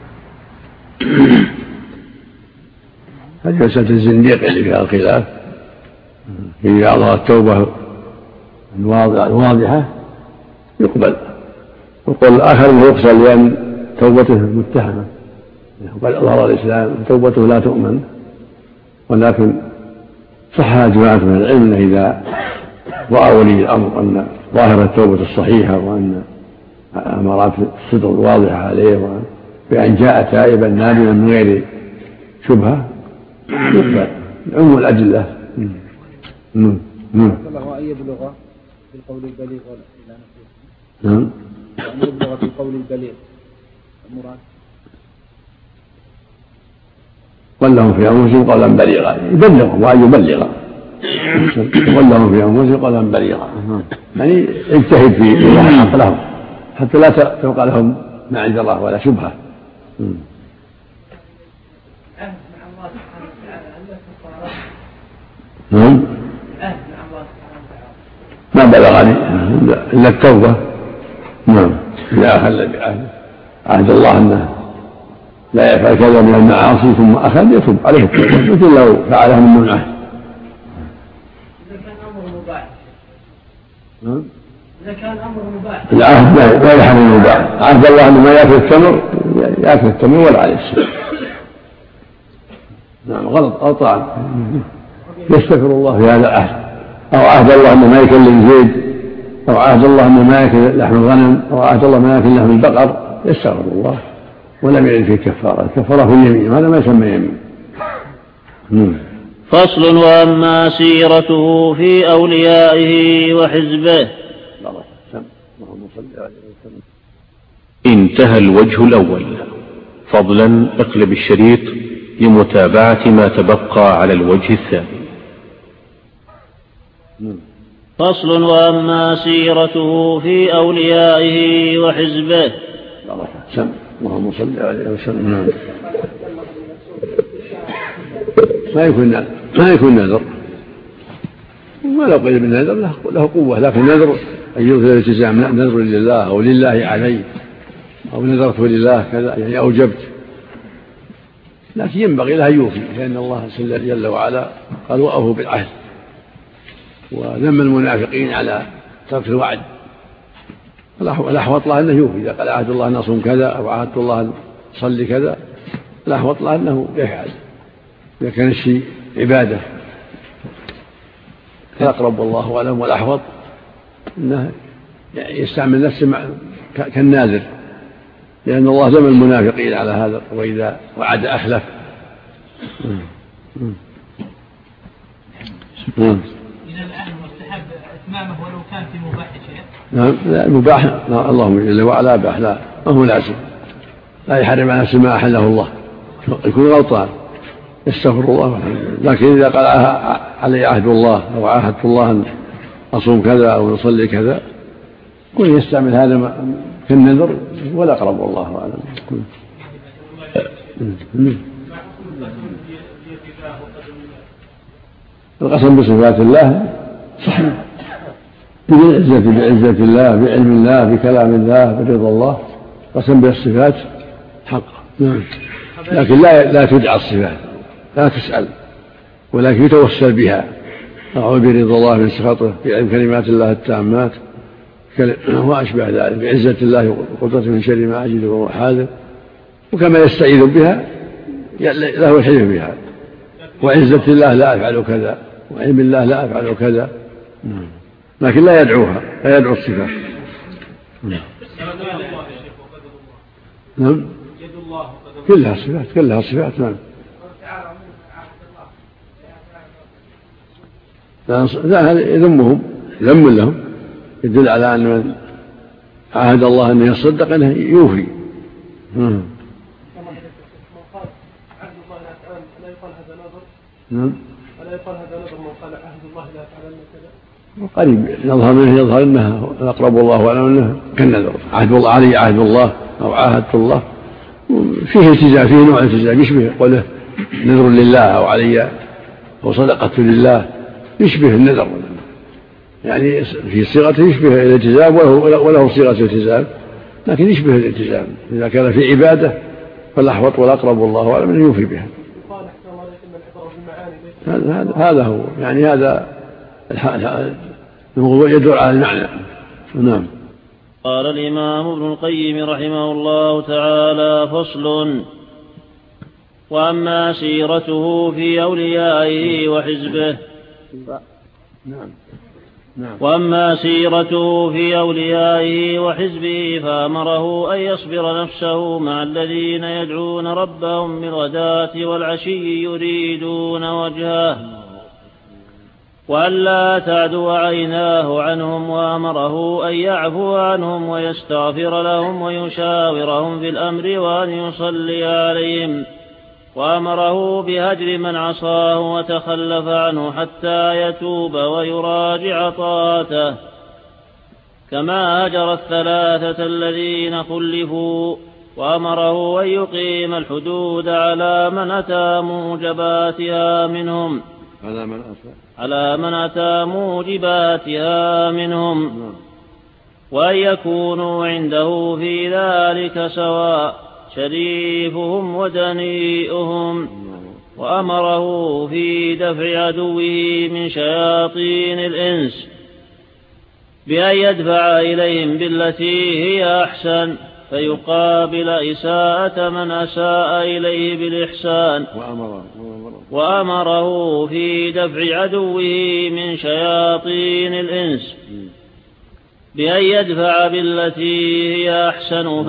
هذه مسألة الزنديق اللي فيها الخلاف، في بعضها التوبة الواضحة يقبل، وقال الآخر أنه يقتل لأن توبته متهمة، وقال أظهر الإسلام توبته لا تؤمن. ولكن صح جماعة من العلم إذا رأى ولي الأمر أن ظاهر التوبة الصحيحة وأن أمارات الصدق الواضحة عليه بأن جاء تائبا نادما من غير شبهة يقبل عموم الأدلة. الله أن يبلغ بالقول البليغ إلى نفسه، وأن يبلغ بالقول البليغ المراد ولهم في أنفسهم قولا بليغا، يبلغهم وأن يبلغ، ولهم في أنفسهم قولا بليغا، يعني اجتهد في الحق لهم حتى لا تبقى لهم ما عند الله ولا شبهة. ما بلغني إلا التوبة. نعم، إذا أخذ بعهد عهد الله أنه لا يفعل كذا من المعاصي ثم أخذ يتوب عليه التوبة مثل لو فعله من دون عهد. إذا كان أمر مباح العهد لا يحرم المباح. عهد الله أنه ما يأكل التمر يأكل التمر ولا عليه السلام. نعم، غلطان يستغفر الله في هذا العهد، أو عهد الله أنه ما يكلم زيد، أو عهد الله أنه ما يأكل لحم الغنم، أو عهد الله ما يأكل لحم البقر، يستغفر الله ولم يعد فيه كفارة. الكفارة في اليمين، هذا ما يسمى يمين. فصل: وأما سيرته في أوليائه وحزبه. انتهى الوجه الأول. فضلا اقلب الشريط لمتابعة ما تبقى على الوجه الثاني. فصل: وأما سيرته في أوليائه وحزبه. اللهم صل عليه وسلم. ما يكون نذر، ولو قيل بالنذر له قوة، لكن نذر أن يظهر الالتزام، نذر لله أو لله علي، أو نذرت لله كذا يعني أوجبت، لكن ينبغي له أن يوفي، لأن الله جل وعلا قال: وأوفوا بالعهد. وذم المنافقين على ترك الوعد، الأحوط له أنه يوفي. إذا قال عهد الله أن أصوم كذا أو عهد الله أن أصلي كذا، الأحوط له أنه يفعل إذا كان الشيء عبادة. الأقرب والله أعلم، والأحوط أنه يستعمل نفسه كالناذر، لأن الله ذم المنافقين على هذا، وإذا وعد أخلف. إذا الآن مستحب إتمامه ولو كان في مباح شيء. نعم، لا مباح، اللهم جل وعلا أباح، لا ما هو لازم، لا يحرم على نفسه ما أحله الله، يكون غلطان يستغفر الله. لكن إذا قال علي عهد الله أو عاهدت الله أن أصوم كذا أو نصلي كذا، كل يستعمل هذا كالنذر ولا أقرب والله أعلم. القسم بصفات الله صحيح، بعزة الله، بعلم الله، بكلام الله، برضا الله. قسم بالصفات حق، لكن لا تدعى الصفات، لا تسأل، ولكن يتوسل بها. أعوذ برضا الله من سخطه، بعلم كلمات الله التامات وأشبه ذلك، بعزة الله وقدرته من شر ما أجد وهو حاذر. وكما يستعيذ بها له الحلف بها، وعزة الله لا أفعل كذا، وعلم الله لا أفعل كذا، لكن لا يدعوها، لا يدعو الصفات. نعم، كلها صفات، كلها صفات. نعم، لا هذا يذمهم، ذم لهم، يدل على أن من عاهد الله أن يصدق أنه يوفي. ألا يقال هذا نظر من قال عهد الله لا فعلن كذا؟ قريب يظهر منه، يظهر أنها الأقرب والله أعلم أنه كالنذر. عهد الله علي عهد الله أو عاهدت الله، فيه التزام، فيه نوع التزام يشبه قوله نذر لله أو علي أو صدقة لله، يشبه النذر يعني في صيغته يشبه الالتزام وله صيغة الالتزام، لكن يشبه الالتزام. إذا كان في عبادة فالأحوط والأقرب والله أعلم أن يوفي بها. هذا هو يعني هذا الموضوع يدور على المعنى. نعم. قال الإمام ابن القيم رحمه الله تعالى: فصل. وأما سيرته في أوليائه وحزبه. وأما سيرته في أوليائه وحزبه فأمره أن يصبر نفسه مع الذين يدعون ربهم بالغداة والعشي يريدون وجهه، وألا تعدو عيناه عنهم، وأمره أن يعفو عنهم ويستغفر لهم ويشاورهم في الأمر وأن يصلي عليهم، وأمره بهجر من عصاه وتخلف عنه حتى يتوب ويراجع طاعته، كما هجر الثلاثة الذين خلفوا. وأمره أن يقيم الحدود على من أتى موجباتها منهم، وأن يكونوا عنده في ذلك سواء، شريفهم ودنيئهم. وأمره في دفع عدوه من شياطين الإنس بأن يدفع إليهم بالتي هي أحسن، فيقابل إساءة من أساء إليه بالإحسان. وأمره في دفع عدوه من شياطين الإنس بأن يدفع بالتي هي أحسن،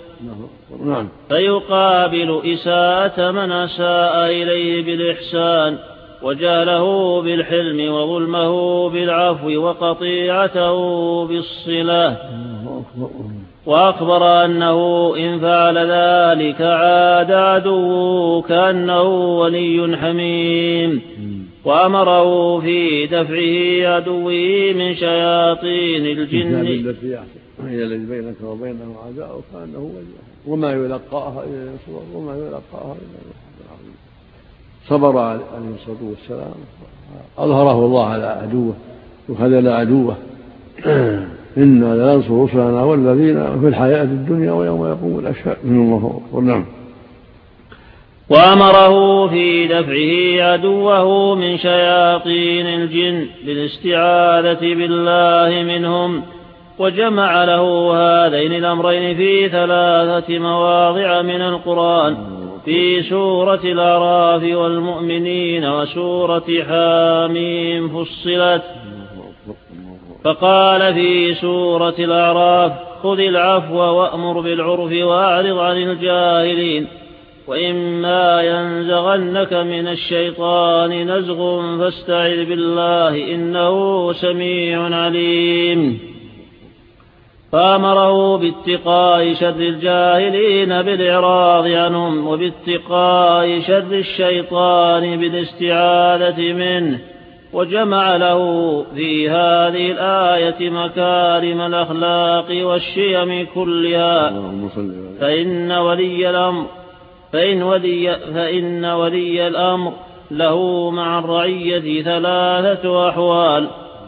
فيقابل إساءة من أساء إليه بالإحسان، وجهله بالحلم، وظلمه بالعفو، وقطيعته بالصلة. وأخبر أنه إن فعل ذلك عاد عدوه كأنه ولي حميم. وأمره في دفعه عدوه من شياطين الجن هي الذي بينك وبينه عداء كأنه ولي، وما يلقاها إلا صبر، وما يلقاها إلا صبر. صبر عليه الصلاة والسلام، أظهره الله على عدوه وخذل عدوه. إنا لننصر رسلنا والذين في الحياة الدنيا ويوم يقوم الأشهاد من الله أكبر. نعم. وأمره في دفعه عدوه من شياطين الجن بالاستعاذة بالله منهم، وجمع له هذين الأمرين في 3 مواضع من القرآن، في سورة الأعراف والمؤمنين وسورة حاميم فصلت. فقال في سورة الأعراف: خذ العفو وأمر بالعرف وأعرض عن الجاهلين، وإما ينزغنك من الشيطان نزغ فاستعذ بالله إنه سميع عليم. فأمره باتقاء شر الجاهلين بالإعراض عنهم، وباتقاء شر الشيطان بالاستعاذة منه، وجمع له في هذه الآية مكارم الأخلاق والشيم كلها. فإن ولي الأمر له مع الرعية 3 أحوال: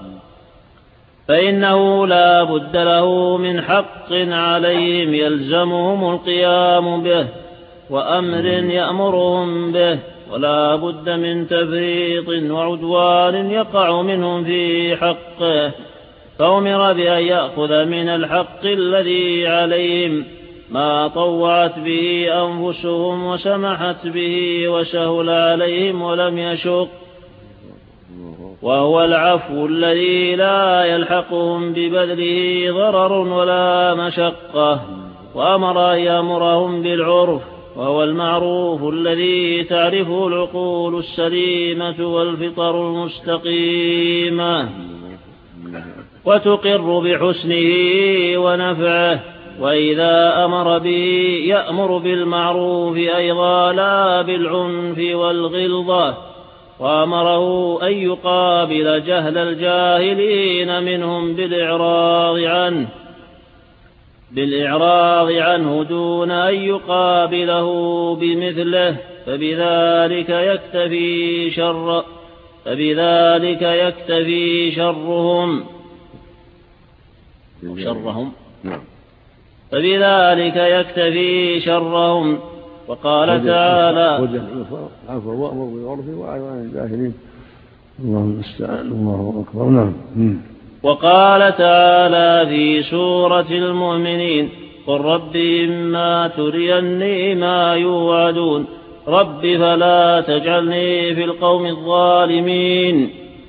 فإنه لا بد له من حق عليهم يلزمهم القيام به، وأمر يأمرهم به، ولا بد من تفريط وعدوان يقع منهم في حقه، فأمر بأن يأخذ من الحق الذي عليهم ما طوعت به أنفسهم وسمحت به وسهل عليهم ولم يشق، وهو العفو الذي لا يلحقهم ببذله ضرر ولا مشقة، وأمر أن يأمرهم بالعرف، وهو المعروف الذي تعرفه العقول السليمة والفطر المستقيمة وتقر بحسنه ونفعه. وإذا أمر به يأمر بالمعروف أيضا لا بالعنف والغلظة، وأمره أن يقابل جهل الجاهلين منهم بالإعراض عنه دون أن يقابله بمثله، فبذلك يكتفي شرهم. وقال تعالى: وقال تعالى في سورة المؤمنين: قل رب إما تريني ما يوعدون رب فلا تجعلني في القوم الظالمين،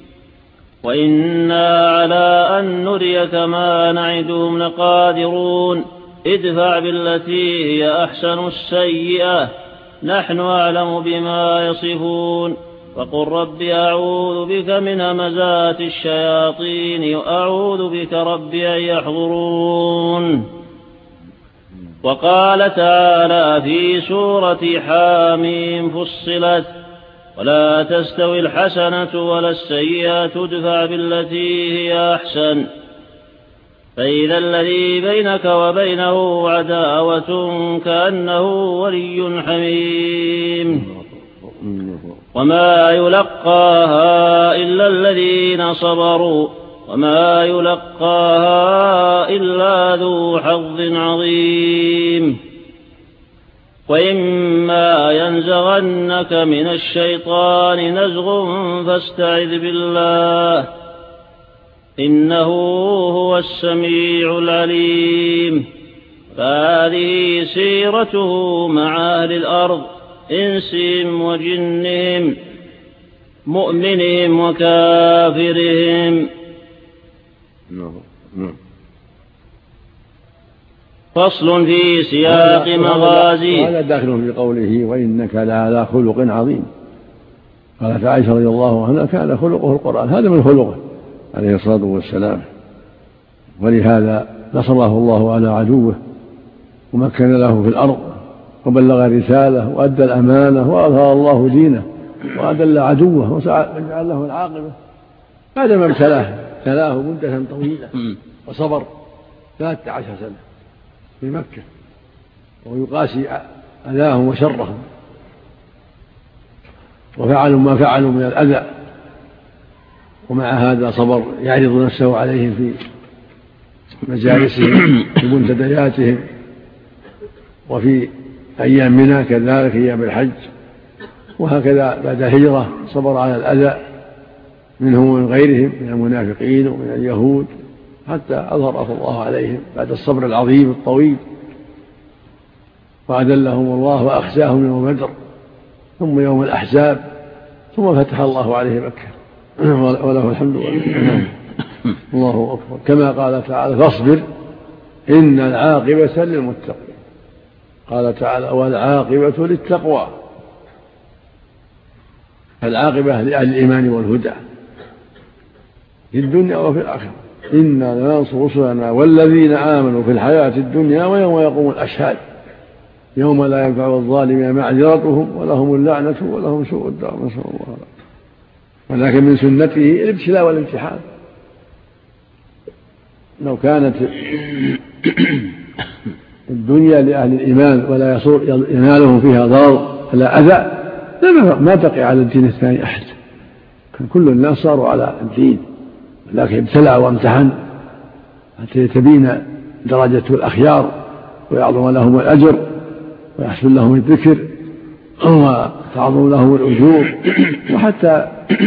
وإنا على أن نريك ما نعدهم لقادرون، ادفع بالتي هي أحسن السيئة نحن أعلم بما يصفون، وقل رب أعوذ بك من همزات الشياطين وأعوذ بك رب أن يحضرون. وقال تعالى في سورة حاميم فصلت: ولا تستوي الحسنة ولا السيئة ادفع بالتي هي أحسن، فإذا الذي بينك وبينه عداوة كأنه ولي حميم، وما يلقاها إلا الذين صبروا، وما يلقاها إلا ذو حظ عظيم. وإما ينزغنك من الشيطان نزغ فاستعذ بالله إنه هو السميع العليم. فهذه سيرته مع أهل الأرض إنسهم وجنهم، مؤمنهم وكافرهم. فصل في سياق مغازي. هذا داخل في قوله: وإنك لعلى خلق عظيم. قالت عائشة رضي الله عنها: كان خلقه القرآن. هذا من خلقه عليه الصلاة والسلام، ولهذا نصره الله على عدوه ومكن له في الأرض وبلغ الرسالة وأدى الأمانة وأظهر الله دينه وأذل عدوه وجعل له العاقبة بعدما ابتلاه مدة طويلة وصبر 13 سنة في مكة ويقاسي أذاهم وشرهم وفعلوا ما فعلوا من الأذى، ومع هذا صبر يعرض نفسه عليهم في مجالسهم في منتدياتهم وفي أيام منى كذلك أيام الحج، وهكذا بعد الهجرة صبر على الأذى منهم ومن غيرهم من المنافقين ومن اليهود حتى أظهره الله عليهم بعد الصبر العظيم الطويل، وأذلهم الله وأخزاهم يوم بدر ثم يوم الأحزاب ثم فتح الله عليه مكة وله الحمد والله. الله أكبر. كما قال تعالى: فاصبر إن العاقبة للمتقين. قال تعالى: والعاقبة للتقوى. فالعاقبة لأهل الإيمان والهدى في الدنيا وفي الآخرة. إنا لننصر رسلنا والذين آمنوا في الحياة الدنيا ويوم يقوم الأشهاد يوم لا ينفع الظالمين معذرتهم ولهم اللعنة ولهم سوء الدار. نسأل الله العافية. ولكن من سنته الابتلاء والامتحان. لو كانت الدنيا لأهل الإيمان ولا ينالهم فيها ضرر ولا أذى ما بقي على الدين الثاني أحد، كان كل الناس صاروا على الدين، ولكن ابتلى وامتحن حتى تبين درجة الأخيار ويعظم لهم الأجر ويحسن لهم الذكر وتعظم لهم الأجور، وحتى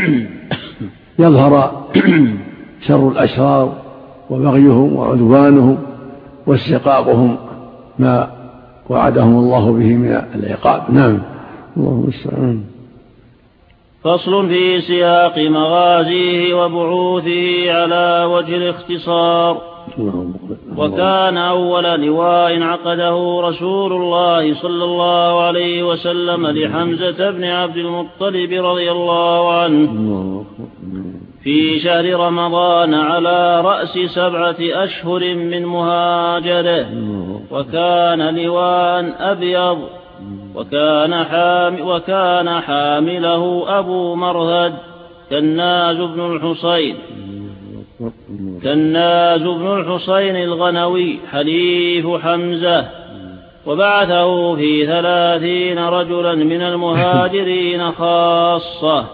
يظهر شر الأشرار وبغيهم وعدوانهم واستحقاقهم ما وعدهم الله به من العقاب. نعم، الله المستعان. فصل في سياق مغازيه وبعوثه على وجه الاختصار. وكان أول لواء عقده رسول الله صلى الله عليه وسلم لحمزة بن عبد المطلب رضي الله عنه في شهر رمضان على رأس 7 أشهر من مهاجره، وكان لواء أبيض، وكان حامله أبو مرهد كناز بن الحصين الغنوي حليف حمزة، وبعثه في 30 رجلا من المهاجرين خاصة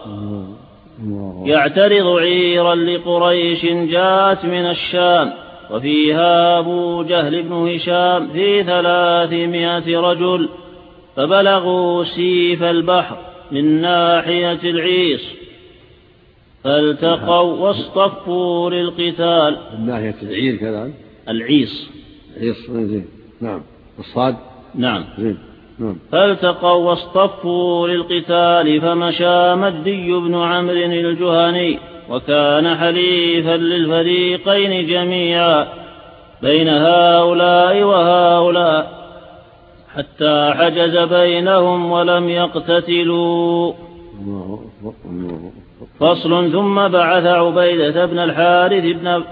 يعترض عيرا لقريش جاءت من الشام، وفيها أبو جهل بن هشام في 300 رجل، فبلغوا سيف البحر من ناحية العيص فالتقوا واصطفوا للقتال. من ناحية العير كذا العيص. نعم، الصاد. نعم. فالتقوا واصطفوا للقتال، فمشى مدي بن عمرو الجهني وكان حليفا للفريقين جميعا بين هؤلاء وهؤلاء حتى حجز بينهم ولم يقتتلوا. فصل. ثم بعث عبيدة بن الحارث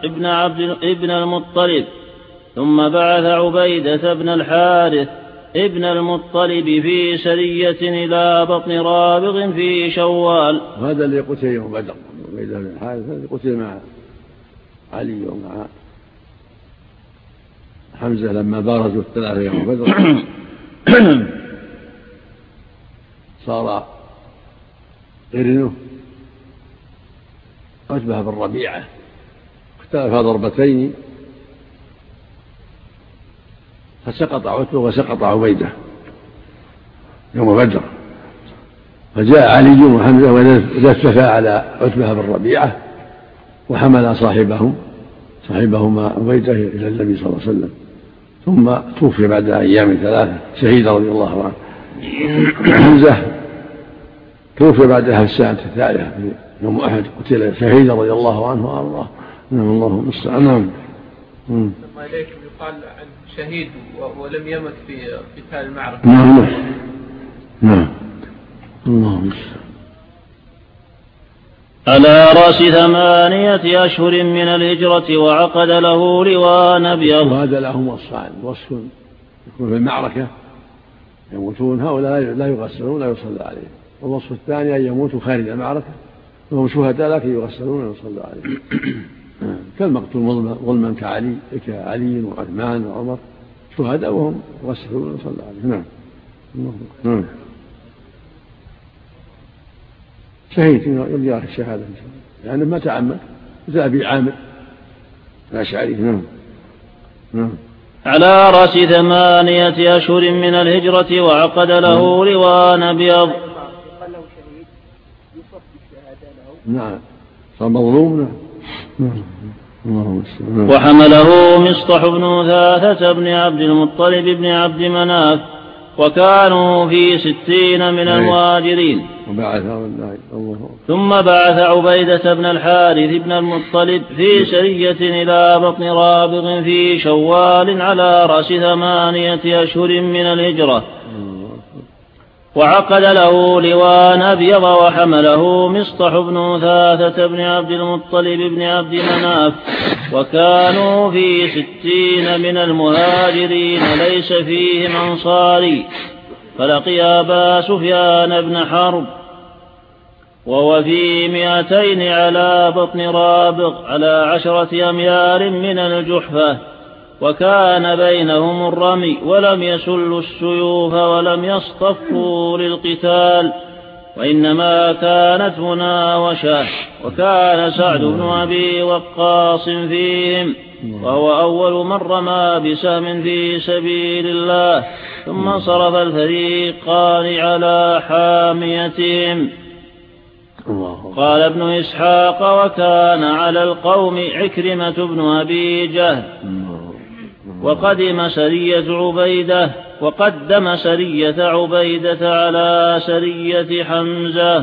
ابن المطلب في سرية إلى بطن رابغ في شوال. وهذا اللي قتل يوم بدر، عبيدة بن الحارث الذي قتل مع علي ومع حمزة لما بارزوا 3 يوم بدر. صار قرنه أشبه بالربيعة، اختلف ضربتين فسقط عتبة وسقط عبيدة يوم بدر، فجاء علي وحمزة وجثفا على عتبة بالربيعة وحمل صاحبهما عبيدة إلى النبي صلى الله عليه وسلم، ثم توفي بعد أيام 3 شهيد رضي الله عنه. حمزة توفي بعدها الساعة 3 في يوم أحد، قتل شهيد رضي الله عنه وأرضاه. نعم، الله المستعان. نعم. لما إليكم يقال عن شهيد ولم يمت في قتال المعركة. نعم. الله المستعان. على رأس 8 أشهر من الهجرة، وعقد له لواء أبيض. وهذا لهم وصفان: وصف يكون في المعركة يموتون، هؤلاء لا يغسلون لا يصلى عليهم، والوصف الثاني أن يموتوا خارج المعركة وهم شهداء لكن يغسلون ويصلى عليهم. كالمقتول ظلما كعلي وعثمان وعمر شهداء وهم يغسلون ويصلى عليهم. نعم. شهيد يرجع الشهادة إن شاء الله، يعني ما تعمد، مثل أبي عامر الأشعري. نعم. على رأس 8 أشهر من الهجرة، وعقد له لواء أبيض. نعم، صار مظلوم. وحمله مصطح بن ثاثة بن عبد المطلب بن عبد مناف، وكانوا في 60 من المهاجرين. ثم بعث عبيدة بن الحارث بن المطلب في سرية إلى بطن رابغ في شوال على رأس 8 أشهر من الهجرة، وعقد له لواء أبيض، وحمله مصطح بن ثاثة بن عبد المطلب بن عبد مناف، وكانوا في 60 من المهاجرين ليس فيهم أنصاري، فلقي أبا سفيان بن حرب وهو في 200 على بطن رابغ على 10 أميال من الجحفة، وكان بينهم الرمي، ولم يسلوا السيوف ولم يصطفوا للقتال، وإنما كانت مناوشة. وكان سعد بن أبي وقاص فيهم، وهو أول من رمى بسهم في سبيل الله، ثم انصرف الفريقان على حاميتهم. قال ابن إسحاق: وكان على القوم عكرمة بن أبي جهل، وقدم سرية عبيدة على سرية حمزة.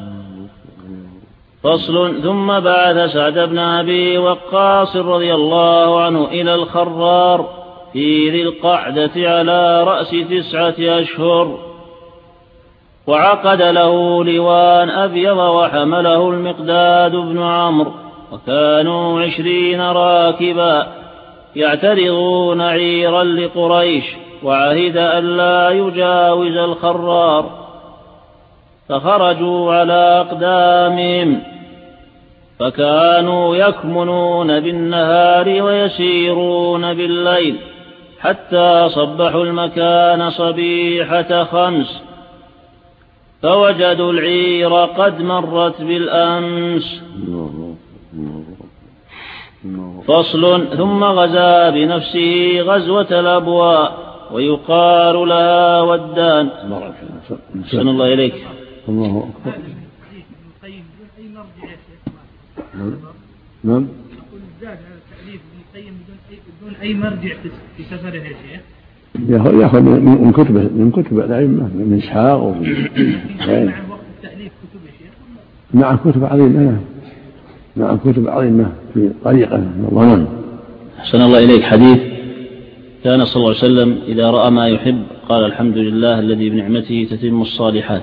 فصل. ثم بعث سعد بن أبي وقاص رضي الله عنه إلى الخرار في ذي القعدة على رأس 9 أشهر، وعقد له لواء أبيض، وحمله المقداد بن عمرو، وكانوا 20 راكبا يعترضون عيرا لقريش، وعهد أن لا يجاوز الخرار، فخرجوا على أقدامهم، فكانوا يكمنون بالنهار ويسيرون بالليل، حتى صبحوا المكان صبيحة 5، فوجدوا العير قد مرت بالأمس. فصل. ثم غزا بنفسه غزوة الأبواء، ويقال لها ودان. أحسن الله إليك. الله أكبر. نعم. بدون أي مرجع في سفره يا شيخ. يأخذ من كتب الأئمة، من إسحاق ومن وقت التأليف كتب يا شيخ. نعم كتب عظيمة. نعم كتب عظيمة في طريقة الظنن. أحسن الله إليك. حديث: كان صلى الله عليه وسلم إذا رأى ما يحب قال: الحمد لله الذي بنعمته تتم الصالحات.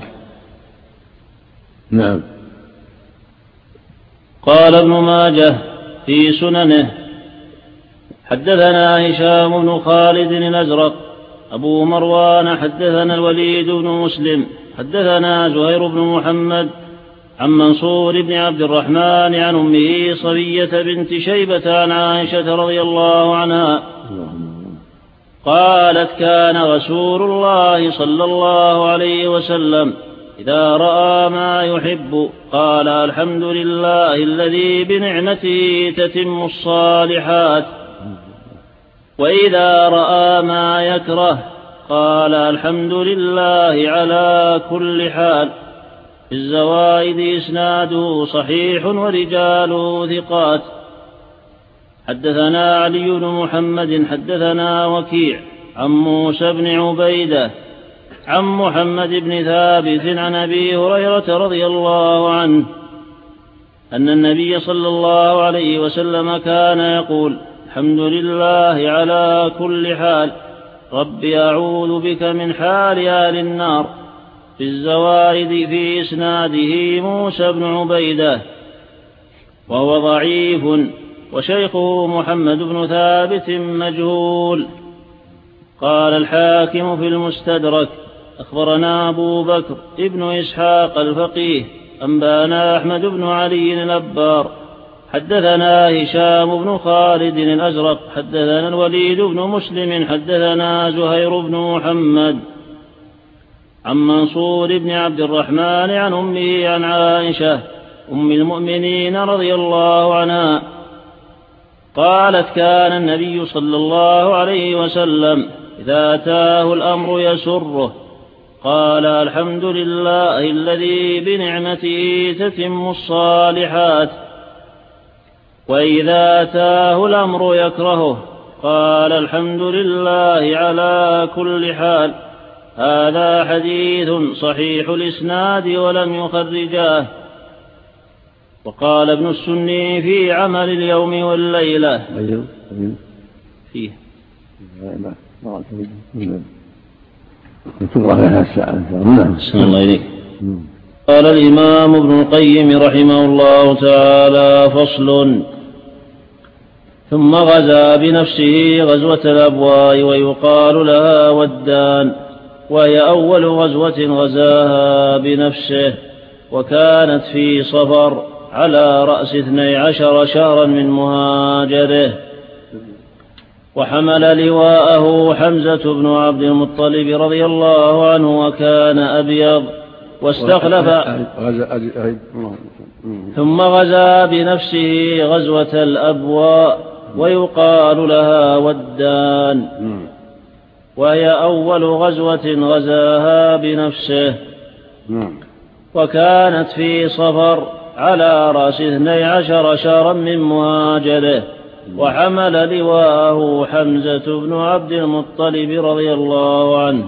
نعم. قال ابن ماجه في سننه: حدثنا هشام بن خالد الأزرق أبو مروان حدثنا الوليد بن مسلم حدثنا زهير بن محمد عن منصور بن عبد الرحمن عن أمه صبية بنت شيبة عن عائشة رضي الله عنها قالت: كان رسول الله صلى الله عليه وسلم إذا رأى ما يحب قال: الحمد لله الذي بنعمته تتم الصالحات. وإذا رأى ما يكره قال: الحمد لله على كل حال. في الزوائد إسناده صحيح ورجاله ثقات. حدثنا علي بن محمد حدثنا وكيع عن موسى بن عبيدة عن محمد بن ثابت عن أبي هريرة رضي الله عنه أن النبي صلى الله عليه وسلم كان يقول: الحمد لله على كل حال، رب أعوذ بك من حال أهل النار. في الزوائد في إسناده موسى بن عبيدة وهو ضعيف، وشيخه محمد بن ثابت مجهول. قال الحاكم في المستدرك: أخبرنا أبو بكر ابن إسحاق الفقيه أنبانا أحمد بن علي الأبار حدثنا هشام بن خالد الأزرق حدثنا الوليد بن مسلم حدثنا زهير بن محمد عن منصور بن عبد الرحمن عن أمه عن عائشة أم المؤمنين رضي الله عنها قالت: كان النبي صلى الله عليه وسلم إذا أتاه الأمر يسره قال: الحمد لله الذي بنعمته تتم الصالحات. وإذا أتاه الأمر يكرهه قال: الحمد لله على كل حال. هذا حديث صحيح الإسناد ولم يخرجاه. وقال ابن السني في عمل اليوم والليلة فيه الله إليك. قال الإمام ابن القيم رحمه الله تعالى: فصل. ثم غزا بنفسه غزوة الأبواء ويقال لها ودان، وهي أول غزوة غزاها بنفسه، وكانت في صفر على رأس 12 شهرا من مهاجره. وحمل لواءه حمزة بن عبد المطلب رضي الله عنه وكان أبيض واستخلف ثم غزا بنفسه غزوة الأبواء ويقال لها ودان، وهي أول غزوة غزاها بنفسه، وكانت في صفر على رأس 12 شهرا من مهاجره. وحمل لواءه حمزة بن عبد المطلب رضي الله عنه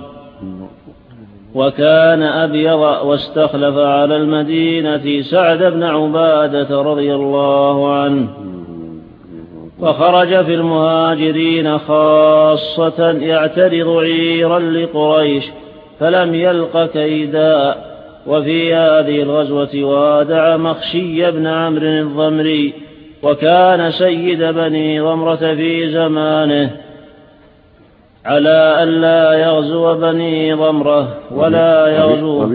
وكان أبيض واستخلف على المدينة سعد بن عبادة رضي الله عنه. وخرج في المهاجرين خاصة يعترض عيرا لقريش فلم يلق كيدا. وفي هذه الغزوة وادع مخشي بن عمرو الضمري وكان سيد بني ضمرة في زمانه على أن لا يغزو بني ضمرة ولا يغزو.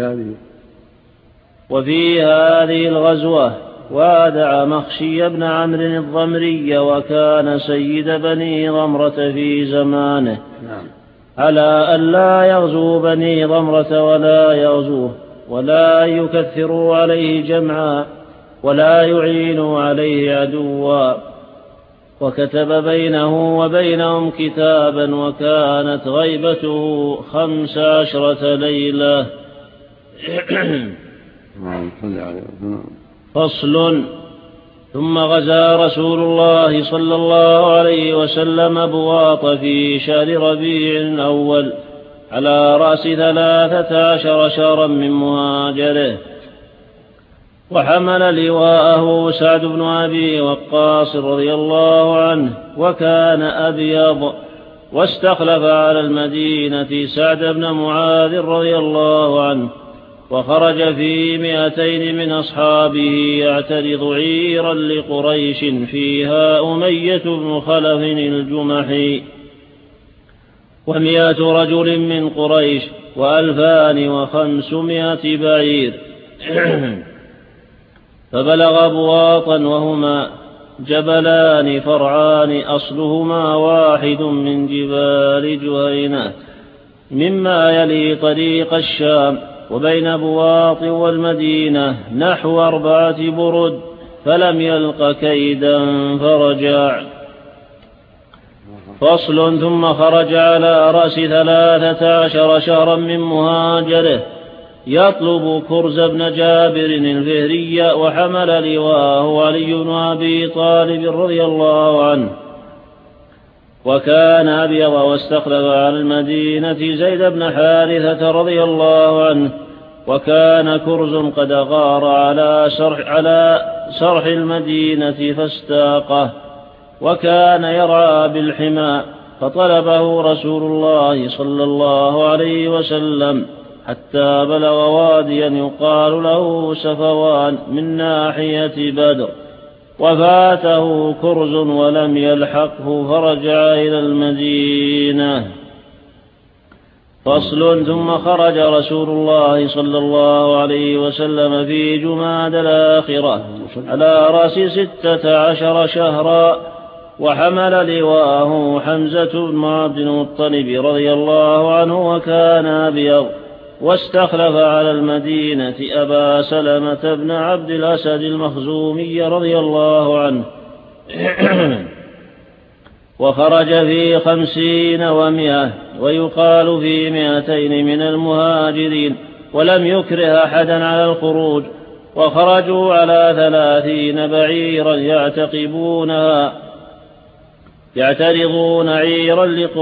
وفي هذه الغزوة وادع مخشي بن عمرو الضمري وكان سيد بني ضمرة في زمانه على أن لا يغزو بني ضمرة ولا يغزوه ولا يكثروا عليه جمعا ولا يعينوا عليه عدوا. وكتب بينه وبينهم كتابا وكانت غيبته 15 ليلة. فصل. ثم غزا رسول الله صلى الله عليه وسلم بواط في شهر ربيع الأول على رأس 13 شهرا من مهاجره. وحمل لواءه سعد بن أبي وقاص رضي الله عنه وكان أبيض واستخلف على المدينة سعد بن معاذ رضي الله عنه. وخرج في 200 من أصحابه يعترض عيرا لقريش فيها أمية بن خلف الجمحي 100 رجل من قريش 2500 بعير. فبلغ بواطا وهما جبلان فرعان أصلهما واحد من جبال جهينة مما يلي طريق الشام، وبين بواط والمدينة نحو 4 برد، فلم يلق كيدا فرجع. فصل. ثم خرج على رأس 13 شهرا من مهاجره يطلب كرز بن جابر الفهري، وحمل لواءه علي بن أبي طالب رضي الله عنه وكان أبيض، واستخلف على المدينة زيد بن حارثة رضي الله عنه، وكان كرز قد غار على سرح المدينة فاستاقه، وكان يرعى بالحمى، فطلبه رسول الله صلى الله عليه وسلم حتى بلغ واديا يقال له سفوان من ناحية بدر، وفاته كرز ولم يلحقه فرجع إلى المدينة. فصل. ثم خرج رسول الله صلى الله عليه وسلم في جماد الآخرة على رأس 16 شهرا، وحمل لواءه حمزة بن عبد المطلب رضي الله عنه وكان أبيض، واستخلف على المدينة أبا سلمة بن عبد الأسد المخزومي رضي الله عنه. وخرج في 50 و100، ويقال في 200 من المهاجرين، ولم يكره أحدا على الخروج. وخرجوا على 30 بعيرا يعترضون عيرا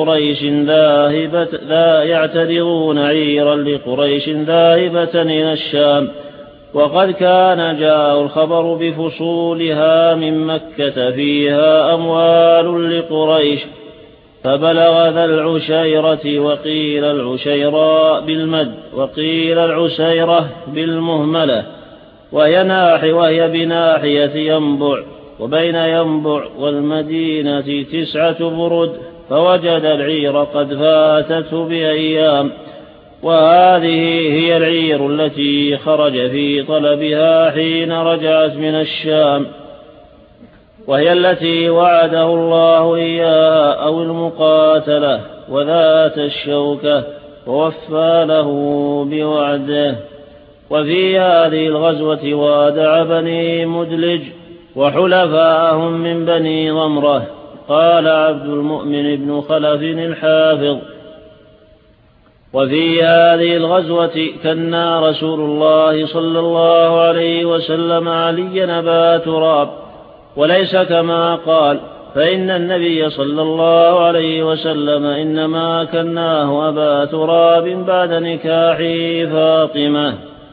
لقريش ذاهبة إلى الشام، وقد كان جاء الخبر بفصولها من مكة فيها أموال لقريش، فبلغ ذا العشيرة، وقيل العشيراء بالمد، وقيل العسيرة بالمهملة، وهي بناحية ينبع، وبين ينبع والمدينة 9 برد، فوجد العير قد فاتته بأيام، وهذه هي العير التي خرج في طلبها حين رجعت من الشام، وهي التي وعده الله إياها أو المقاتلة وذات الشوكة ووفى له بوعده. وفي هذه الغزوة وادع بني مدلج وحلفاءهم من بني ضمرة. قال عبد المؤمن بن خلف الحافظ: وفي هذه الغزوة كنا رسول الله صلى الله عليه وسلم عليا أبا تراب، وليس كما قال، فإن النبي صلى الله عليه وسلم إنما كناه أبا تراب بعد نكاح فاطمة،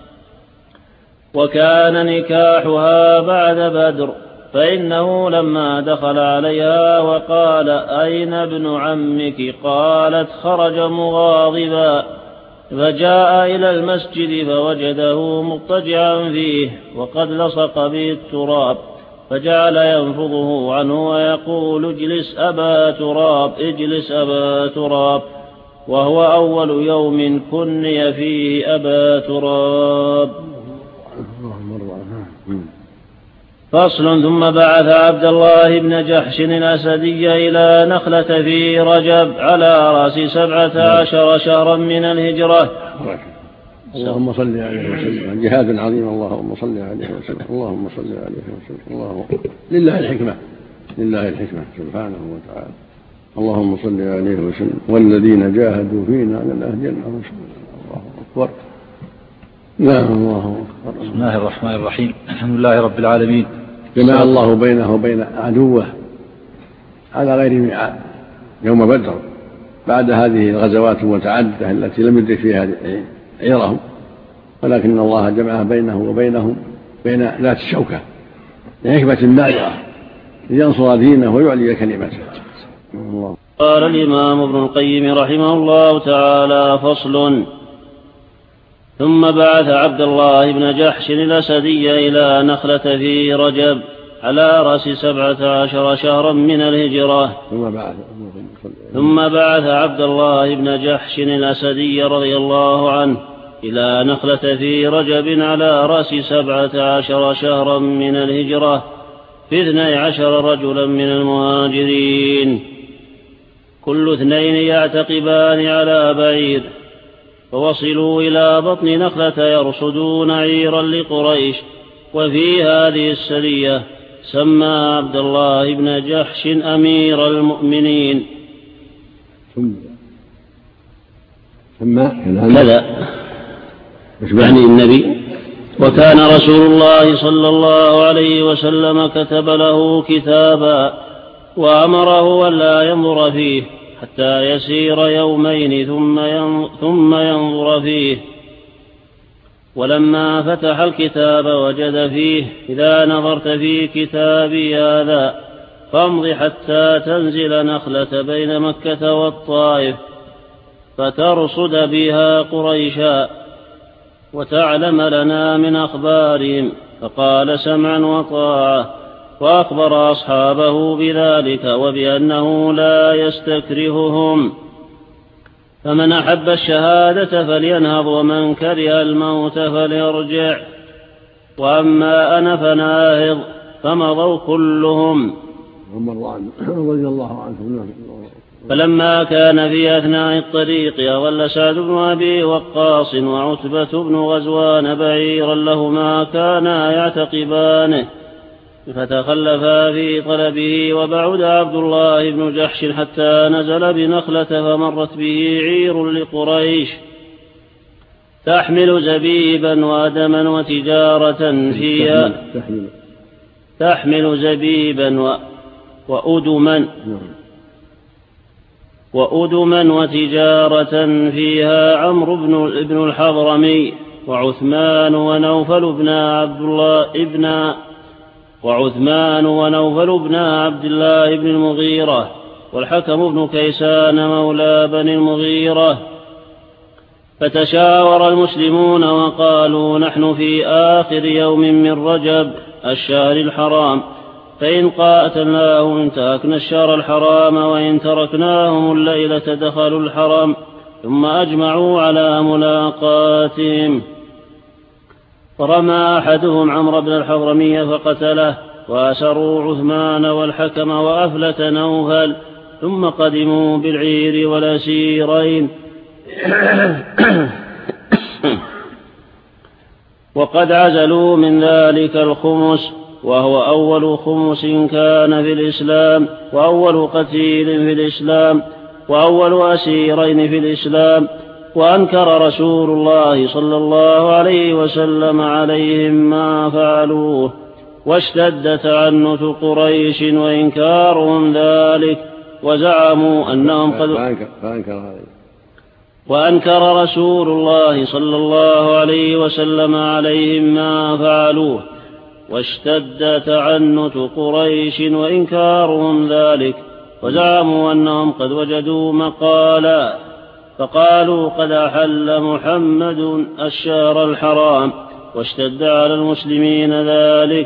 وكان نكاحها بعد بدر، فإنه لما دخل عليها وقال: أين ابن عمك؟ قالت: خرج مغاضبا. فجاء إلى المسجد فوجده مضطجعا فيه وقد لصق به التراب، فجعل ينفضه عنه ويقول: اجلس أبا تراب، اجلس أبا تراب، وهو أول يوم كني فيه أبا تراب. فصل. ثم بعث عبد الله بن جحش الأسدي إلى نخلة في رجب على رأس 17 شهرا من الهجرة. اللهم صل عليه وسلم. جهاد عظيم. اللهم صل عليه وسلم. اللهم صل عليه وسلم. اللهم لله الحكمة، لله الحكمة سبحانه وتعالى. اللهم صل عليه وسلم. والذين جاهدوا فينا لنهدينهم سبلنا. الله أكبر. نعم. الله أكبر. بسم الله الرحمن الرحيم. الحمد لله رب العالمين. جمع الله بينه وبين عدوه على غير ميعاد يوم بدر بعد هذه الغزوات المتعددة التي لم يدرك فيها عيرهم، ولكن الله جمع بينه وبينهم بين ذات الشوكة لحكمة بالغة لينصر دينه ويعلي كلمته. قال الإمام ابن القيم رحمه الله تعالى: فصل. ثم بعث عبد الله بن جحش الأسدي إلى نخلة في رجب على رأس 17 شهرا من الهجرة. ثم بعث عبد الله بن جحش الأسدي رضي الله عنه إلى نخلة في رجب على رأس 17 شهرا من الهجرة في 12 رجلا من المهاجرين، كل 2 يعتقبان على بعير، فوصلوا إلى بطن نخلة يرصدون عيرا لقريش. وفي هذه السرية سمى عبد الله بن جحش أمير المؤمنين. كذا يعني النبي. وكان رسول الله صلى الله عليه وسلم كتب له كتابا وأمره ألا ينظر فيه حتى يسير يومين ثم ينظر فيه. ولما فتح الكتاب وجد فيه: إذا نظرت في كتابي هذا فامض حتى تنزل نخلة بين مكة والطائف فترصد بها قريشا وتعلم لنا من أخبارهم. فقال: سمعا وطاعة. وأخبر أصحابه بذلك وبأنه لا يستكرههم، فمن أحب الشهادة فلينهض ومن كره الموت فليرجع، وأما أنا فناهض. فمضوا كلهم. رضي الله عنه. فلما كان في أثناء الطريق أضل سعد بن أبي وقاص وعتبة بن غزوان بعيرا لهما كانا يعتقبانه، فتخلفا في طلبه، وبعد عبد الله بن جحش حتى نزل بنخلة فمرت به عير لقريش تحمل زبيبا وأدما وتجارة فيها تحمل زبيبا وأدما وتجارة فيها عمرو بن الحضرمي وعثمان ونوفل بن عبد الله بن المغيرة والحكم بن كيسان مولى بني المغيرة. فتشاور المسلمون وقالوا: نحن في آخر يوم من رجب الشهر الحرام، فإن قاتلناهم انتهكنا الشهر الحرام، وإن تركناهم الليلة دخلوا الحرم ثم أجمعوا على ملاقاتهم، فرمى أحدهم عمرو بن الحضرمي فقتله، وأسروا عثمان والحكم وأفلت نوفل، ثم قدموا بالعير والأسيرين. وقد عزلوا من ذلك الخمس، وهو أول خمس كان في الإسلام، وأول قتيل في الإسلام، وأول أسيرين في الإسلام. وأنكر رسول الله صلى الله عليه وسلم عليهم ما فعلوه، واشتد تعنت قريش وإنكارهم ذلك، وزعموا أنهم قد وأنكر رسول الله صلى الله عليه وسلم عليهم ما فعلوه، واشتد تعنت قريش وإنكارهم ذلك، وزعموا أنهم قد وجدوا مقالا، فقالوا قد أحل محمد الشهر الحرام، واشتد على المسلمين ذلك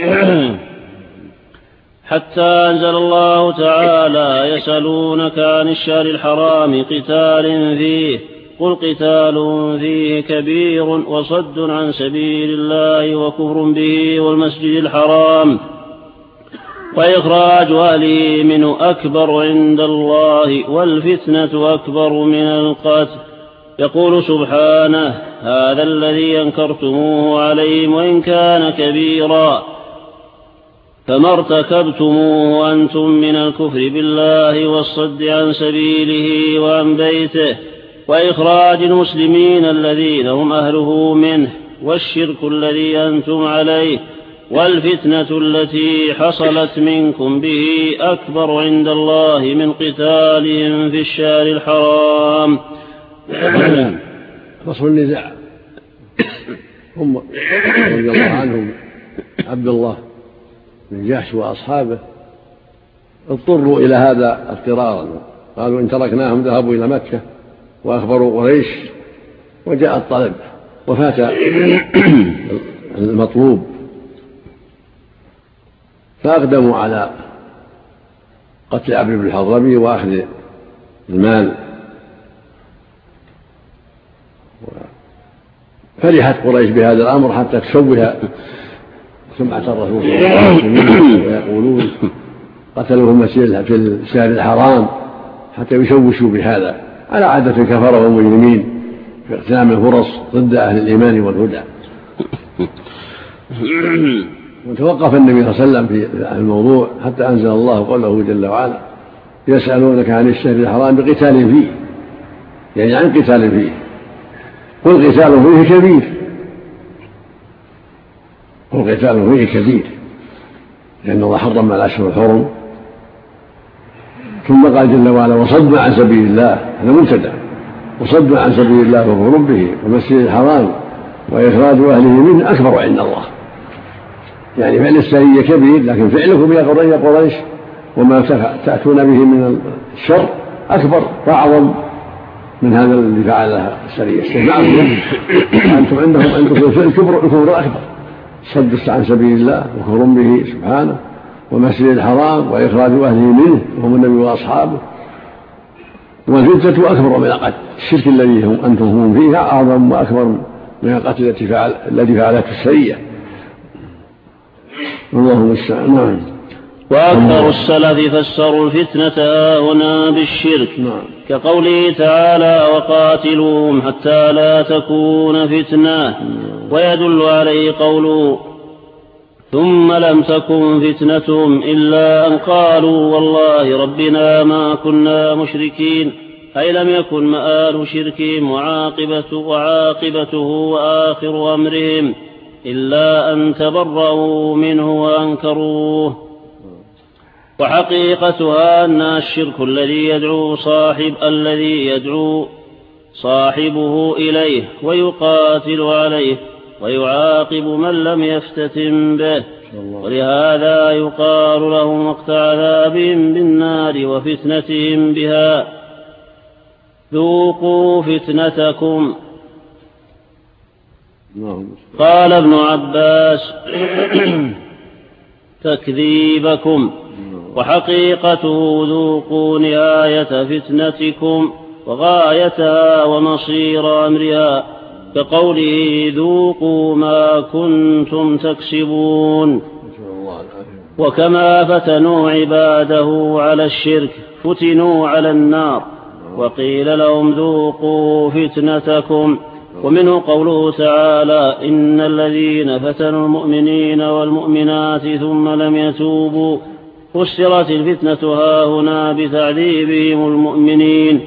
حتى أنزل الله تعالى: يسألونك عن الشهر الحرام قتال فيه، قل قتال فيه كبير وصد عن سبيل الله وكفر به والمسجد الحرام وإخراج أهله منه أكبر عند الله، والفتنة أكبر من القتل. يقول سبحانه: هذا الذي أنكرتموه عليهم وإن كان كبيرا، فما ارتكبتموه وأنتم من الكفر بالله والصد عن سبيله وعن بيته وإخراج المسلمين الذين هم أهله منه، والشرك الذي أنتم عليه، والفتنة التي حصلت منكم به أكبر عند الله من قتالهم في الشهر الحرام. فصل النزاع. هم رضي الله عنهم عبد الله بن جحش وأصحابه اضطروا إلى هذا اضطرارا، قالوا إن تركناهم ذهبوا إلى مكة وأخبروا قريش، وجاء الطلب وفات المطلوب، فأقدموا على قتل عمرو بن الحضرمي وأخذ المال. فرحت قريش بهذا الأمر حتى تشوه سمعة الرسول صلى الله عليه وسلم، ويقولون قتلوهم في الشهر الحرام حتى يشوشوا بهذا، على عادة الكفرة والمجرمين في اغتنام الفرص ضد أهل الإيمان والهدى. وتوقف النبي صلى الله عليه وسلم في الموضوع حتى أنزل الله قوله جل وعلا: يسألونك عن الشهر الحرام بقتال فيه، يعني عن قتال فيه، قل قتال فيه كبير، قل قتال فيه كبير، لأن الله حرم الأشهر الحرم. ثم قال جل وعلا: وصد عن سبيل الله، هذا مبتدأ، وصد عن سبيل الله وكفر به والمسجد الحرام وإخراج أهله منه أكبر عند الله. يعني فعل السرية كبير، لكن فعلكم يا قريش وما تأتون به من الشر أكبر وأعظم من هذا الذي فعله السرية. استجمعكم أنتم عندهم أنتم في الكفر الأكبر، صد عن سبيل الله وكفر به سبحانه والمسجد الحرام وإخراج أهله منه وهم النبي وأصحابه، والفتنة أكبر من القتل. الشرك الذي أنتم فيه أعظم وأكبر من القتل الذي فعلته السرية. اللهم استعان. نعم. وأكثر السلف فسروا الفتنة هنا بالشرك، كقوله تعالى: وقاتلوهم حتى لا تكون فتنة، ويدل عليه قوله: ثم لم تكن فتنتهم إلا أن قالوا والله ربنا ما كنا مشركين، أي لم يكن مآل شركهم وعاقبته وآخر أمرهم إلا أن تبرؤوا منه وأنكروه. وحقيقتها أن الشرك الذي يدعو صاحبه إليه ويقاتل عليه ويعاقب من لم يفتتن به، ولهذا يقال لهم وقت عذابهم بالنار وفتنتهم بها: ذوقوا فتنتكم. قال ابن عباس: تكذيبكم، وحقيقته ذوقوا نهاية فتنتكم وغايتها ومصير أمرها، كقوله ذوقوا ما كنتم تكسبون. وكما فتنوا عباده على الشرك فتنوا على النار، وقيل لهم ذوقوا فتنتكم. ومنه قوله تعالى إن الذين فتنوا المؤمنين والمؤمنات ثم لم يتوبوا فسرت الفتنة هاهنا بتعذيبهم المؤمنين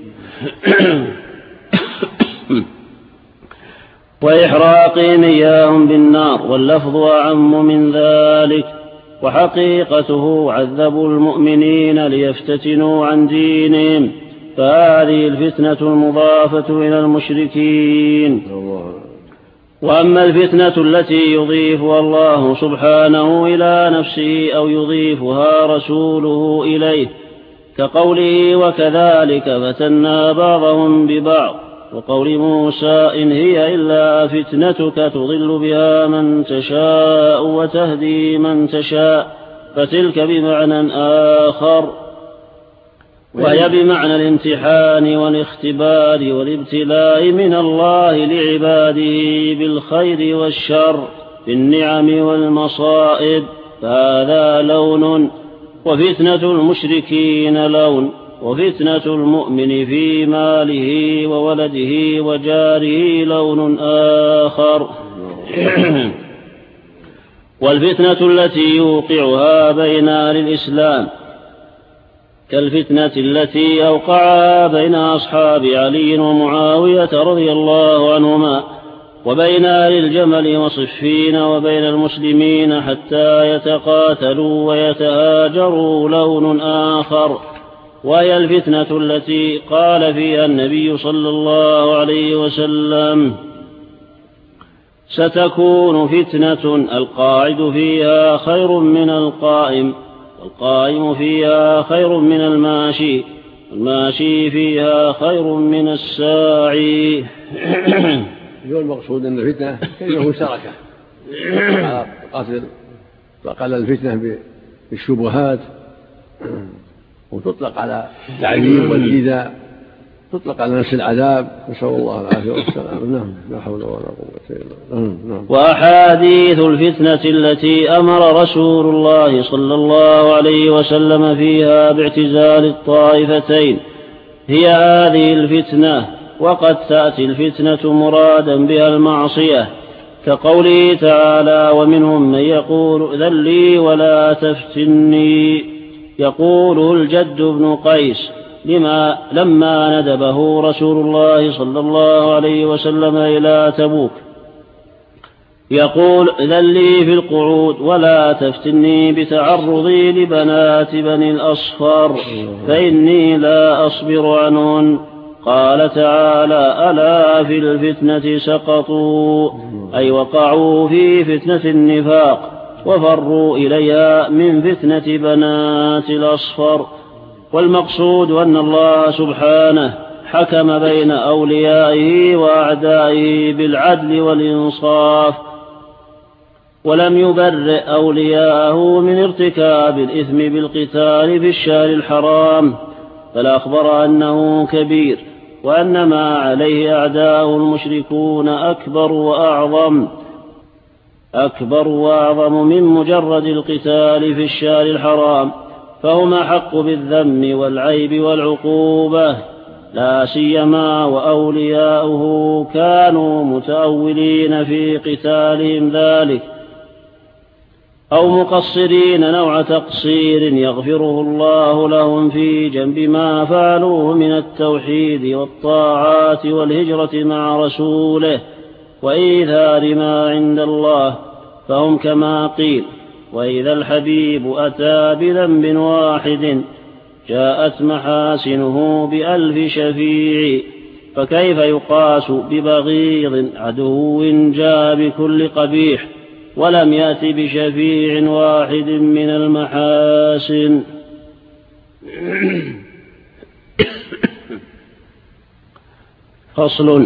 وإحراقهم إياهم بالنار، واللفظ أعم من ذلك. وحقيقته عذبوا المؤمنين ليفتتنوا عن دينهم، فهذه الفتنة المضافة إلى المشركين. وأما الفتنة التي يضيفها الله سبحانه إلى نفسه أو يضيفها رسوله إليه، كقوله وكذلك فتنا بعضهم ببعض، وقول موسى إن هي إلا فتنتك تضل بها من تشاء وتهدي من تشاء، فتلك بمعنى آخر، وهي بمعنى الامتحان والاختبار والابتلاء من الله لعباده بالخير والشر، بالنعم والمصائب، فهذا لون. وفتنة المشركين لون، وفتنة المؤمن في ماله وولده وجاره لون آخر. والفتنة التي يوقعها بين أهل الإسلام كالفتنة التي أوقعها بين أصحاب علي ومعاوية رضي الله عنهما، وبين أهل الجمل وصفين، وبين المسلمين حتى يتقاتلوا ويتهاجروا لون آخر، وهي الفتنة التي قال فيها النبي صلى الله عليه وسلم ستكون فتنة القاعد فيها خير من القائم، والقائم فيها خير من الماشي، والماشي فيها خير من الساعي. يقول المقصود أن الفتنة كلمة مشتركة على قتل، فقال الفتنة بالشبهات، وتطلق على التعذيب والإيذاء، تطلق على نفس العذاب، نسأل الله العافية والسلام. نعم، لا حول ولا قوة إلا بالله. وأحاديث الفتنة التي أمر رسول الله صلى الله عليه وسلم فيها باعتزال الطائفتين هي هذه الفتنة. وقد تأتي الفتنة مرادا بها المعصية، كقوله تعالى ومنهم من يقول ائذن لي ولا تفتني. يقول الجد بن قيس لما ندبه رسول الله صلى الله عليه وسلم إلى تبوك، يقول ائذن لي في القعود ولا تفتني بتعرضي لبنات بني الأصفر فإني لا أصبر عنهن. قال تعالى ألا في الفتنة سقطوا، أي وقعوا في فتنة النفاق وفروا إليها من فتنة بنات الأصفر. والمقصود أن الله سبحانه حكم بين أوليائه وأعدائه بالعدل والإنصاف، ولم يبرئ أولياءه من ارتكاب الإثم بالقتال في الشهر الحرام، بل أخبر أنه كبير، وأن ما عليه أعداء المشركون أكبر وأعظم من مجرد القتال في الشهر الحرام، فهم أحق بالذم والعيب والعقوبة، لا سيما وأولياؤه كانوا متأولين في قتالهم ذلك أو مقصرين نوع تقصير يغفره الله لهم في جنب ما فعلوه من التوحيد والطاعات والهجرة مع رسوله وإيثار ما عند الله، فهم كما قيل وإذا الحبيب أتى بذنب واحد جاءت محاسنه ب1000 شفيع، فكيف يقاس ببغيض عدو جاء بكل قبيح ولم يأت بشفيع واحد من المحاسن. فصل.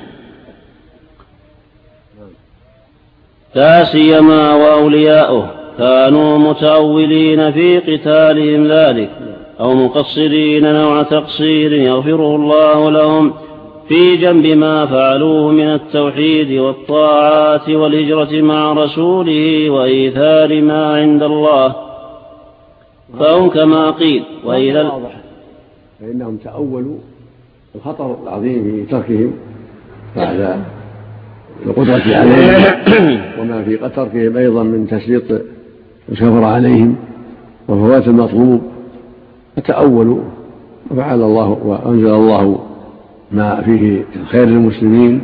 لا سيما وأولياؤه كانوا متأولين في قتالهم ذلك أو مقصرين نوع تقصير يغفره الله لهم في جنب ما فعلوه من التوحيد والطاعات والهجرة مع رسوله وإيثار ما عند الله. فهم كما قيل وإلى فإنهم تأولوا الخطر العظيم في تركهم بعد القدرة عليهم وما في تركهم أيضا من تسليط الكفر عليهم وفوات المطلوب، فتأولوا وفعل الله وأنزل الله ما فيه خير للمسلمين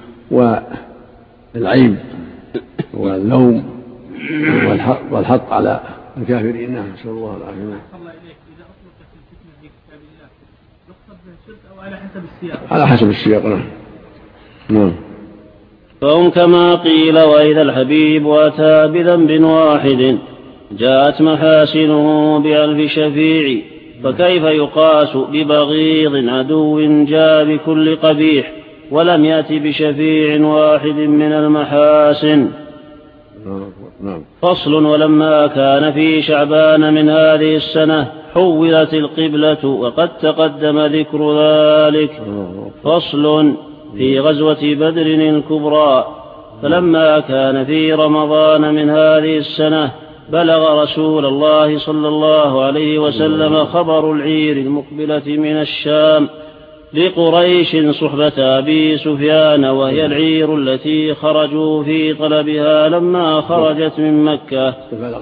والعيب واللوم والحط على الكافرين. نسأل الله العافية. الله إليك، إذا أطلقت الفتنة في كتاب الله يقصد بها الشرك أو على حسب السياق؟ على حسب السياق. نعم. فهم كما قيل وإذا الحبيب أتى بذنب واحد جاءت محاسنه بألف شفيع، فكيف يقاس ببغيض عدو جاء بكل قبيح ولم يأت بشفيع واحد من المحاسن. فصل. ولما كان في شعبان من هذه السنة حولت القبلة وقد تقدم ذكر ذلك. فصل. في غزوة بدر الكبرى. فلما كان في رمضان من هذه السنة بلغ رسول الله صلى الله عليه وسلم خبر العير المقبلة من الشام لقريش صحبة أبي سفيان، وهي العير التي خرجوا في طلبها لما خرجت من مكة.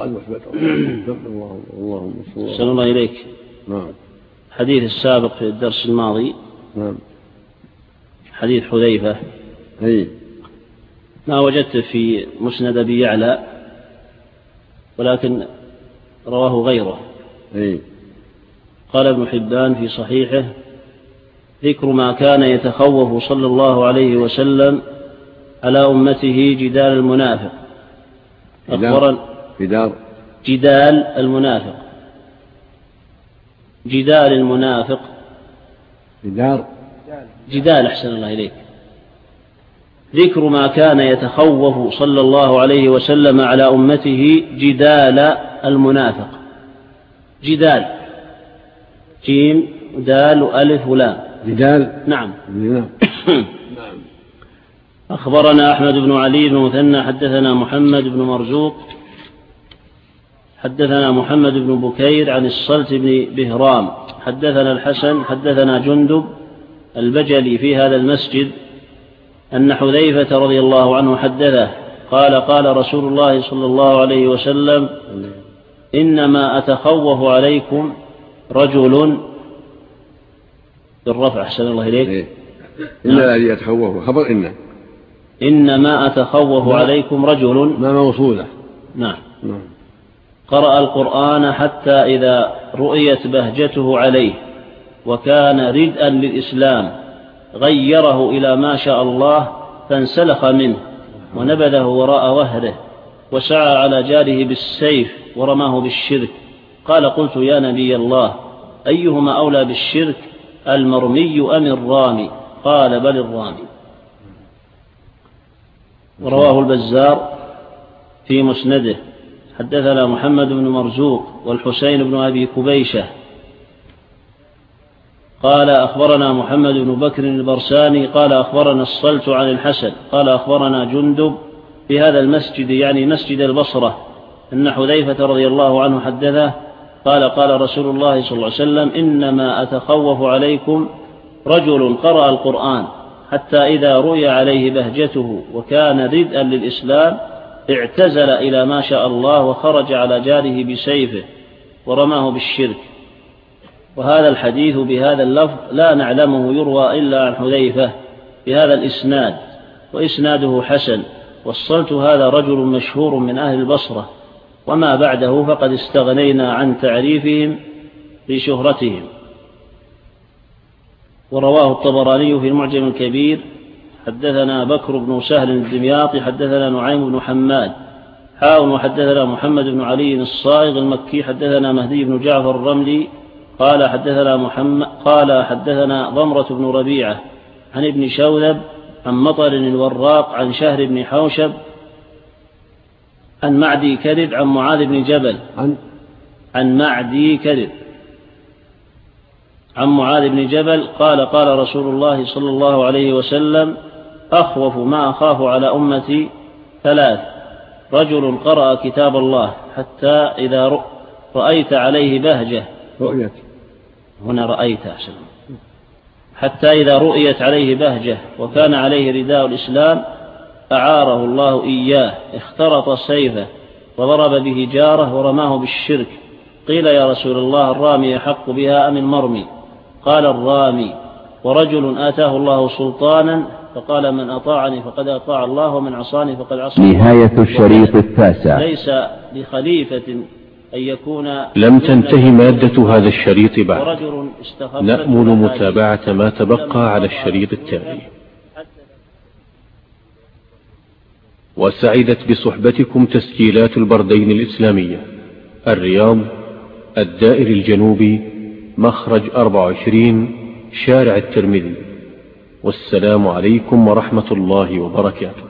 صلى الله إليك. حديث السابق في الدرس الماضي حديث حذيفة ما وجدت في مسند أبي يعلى ولكن رواه غيره. قال ابن حبان في صحيحه: ذكر ما كان يتخوف صلى الله عليه وسلم على أمته جدال المنافق. جدال المنافق. جدال المنافق. جدال أحسن الله إليك. ذكر ما كان يتخوف صلى الله عليه وسلم على أمته جدال المنافق. جدال جيم دال ألف ولام جدال. نعم. أخبرنا أحمد بن علي بن مثنى حدثنا محمد بن مرزوق حدثنا محمد بن بكير عن الصلت بن بهرام حدثنا الحسن حدثنا جندب البجلي في هذا المسجد أن حذيفة رضي الله عنه حدثه قال: قال رسول الله صلى الله عليه وسلم: إنما أتخوف عليكم رجل، بالرفع أحسن الله إليك. إن الذي يتخوف خبر إنما أتخوف عليكم رجل ما موصولة. نعم. قرأ القرآن حتى إذا رؤيت بهجته عليه وكان ردءا للإسلام غيره إلى ما شاء الله فانسلخ منه ونبذه وراء وهره وسعى على جاره بالسيف ورماه بالشرك. قال: قلت يا نبي الله، أيهما أولى بالشرك، المرمي أم الرامي؟ قال: بل الرامي. رواه البزار في مسنده. حدثنا محمد بن مرزوق والحسين بن أبي كبيشة قال: أخبرنا محمد بن بكر البرساني قال: أخبرنا الصلت عن الحسن قال: أخبرنا جندب في هذا المسجد يعني مسجد البصرة أن حذيفة رضي الله عنه حدثه قال: قال رسول الله صلى الله عليه وسلم: إنما أتخوف عليكم رجل قرأ القرآن حتى إذا رؤي عليه بهجته وكان ردءا للإسلام اعتزل إلى ما شاء الله وخرج على جاره بسيفه ورماه بالشرك. وهذا الحديث بهذا اللفظ لا نعلمه يروى إلا عن حذيفة بهذا الإسناد، وإسناده حسن. والصلت هذا رجل مشهور من أهل البصرة، وما بعده فقد استغنينا عن تعريفهم بشهرتهم. ورواه الطبراني في المعجم الكبير. حدثنا بكر بن سهل الدمياطي حدثنا نعيم بن حماد وحدثنا محمد بن علي الصائغ المكي حدثنا مهدي بن جعفر الرملي قال حدثنا ضمرة بن ربيعة عن ابن شوذب عن مطر الوراق عن شهر بن حوشب عن معدي كذب عن معاذ بن جبل عن معدي كذب عن معاذ بن جبل قال قال رسول الله صلى الله عليه وسلم أخوف ما أخاف على أمتي 3: رجل قرأ كتاب الله حتى إذا رأيت عليه بهجة هنا رأيت أحسن حتى إذا رؤيت عليه بهجة وكان عليه رداء الإسلام أعاره الله إياه اخترط سيفه وضرب به جاره ورماه بالشرك. قيل يا رسول الله الرامي أحق بها أم المرمي؟ قال الرامي. ورجل آتاه الله سلطانا فقال من أطاعني فقد أطاع الله ومن عصاني فقد عصى الله. نهاية الشريط التاسع. ليس لخليفة أن يكون. لم تنتهي مادة هذا الشريط بعد، نأمل متابعة ما تبقى على الشريط التالي. وسعدت بصحبتكم تسجيلات البردين الإسلامية، الرياض، الدائر الجنوبي، مخرج 24، شارع الترمذي. والسلام عليكم ورحمة الله وبركاته.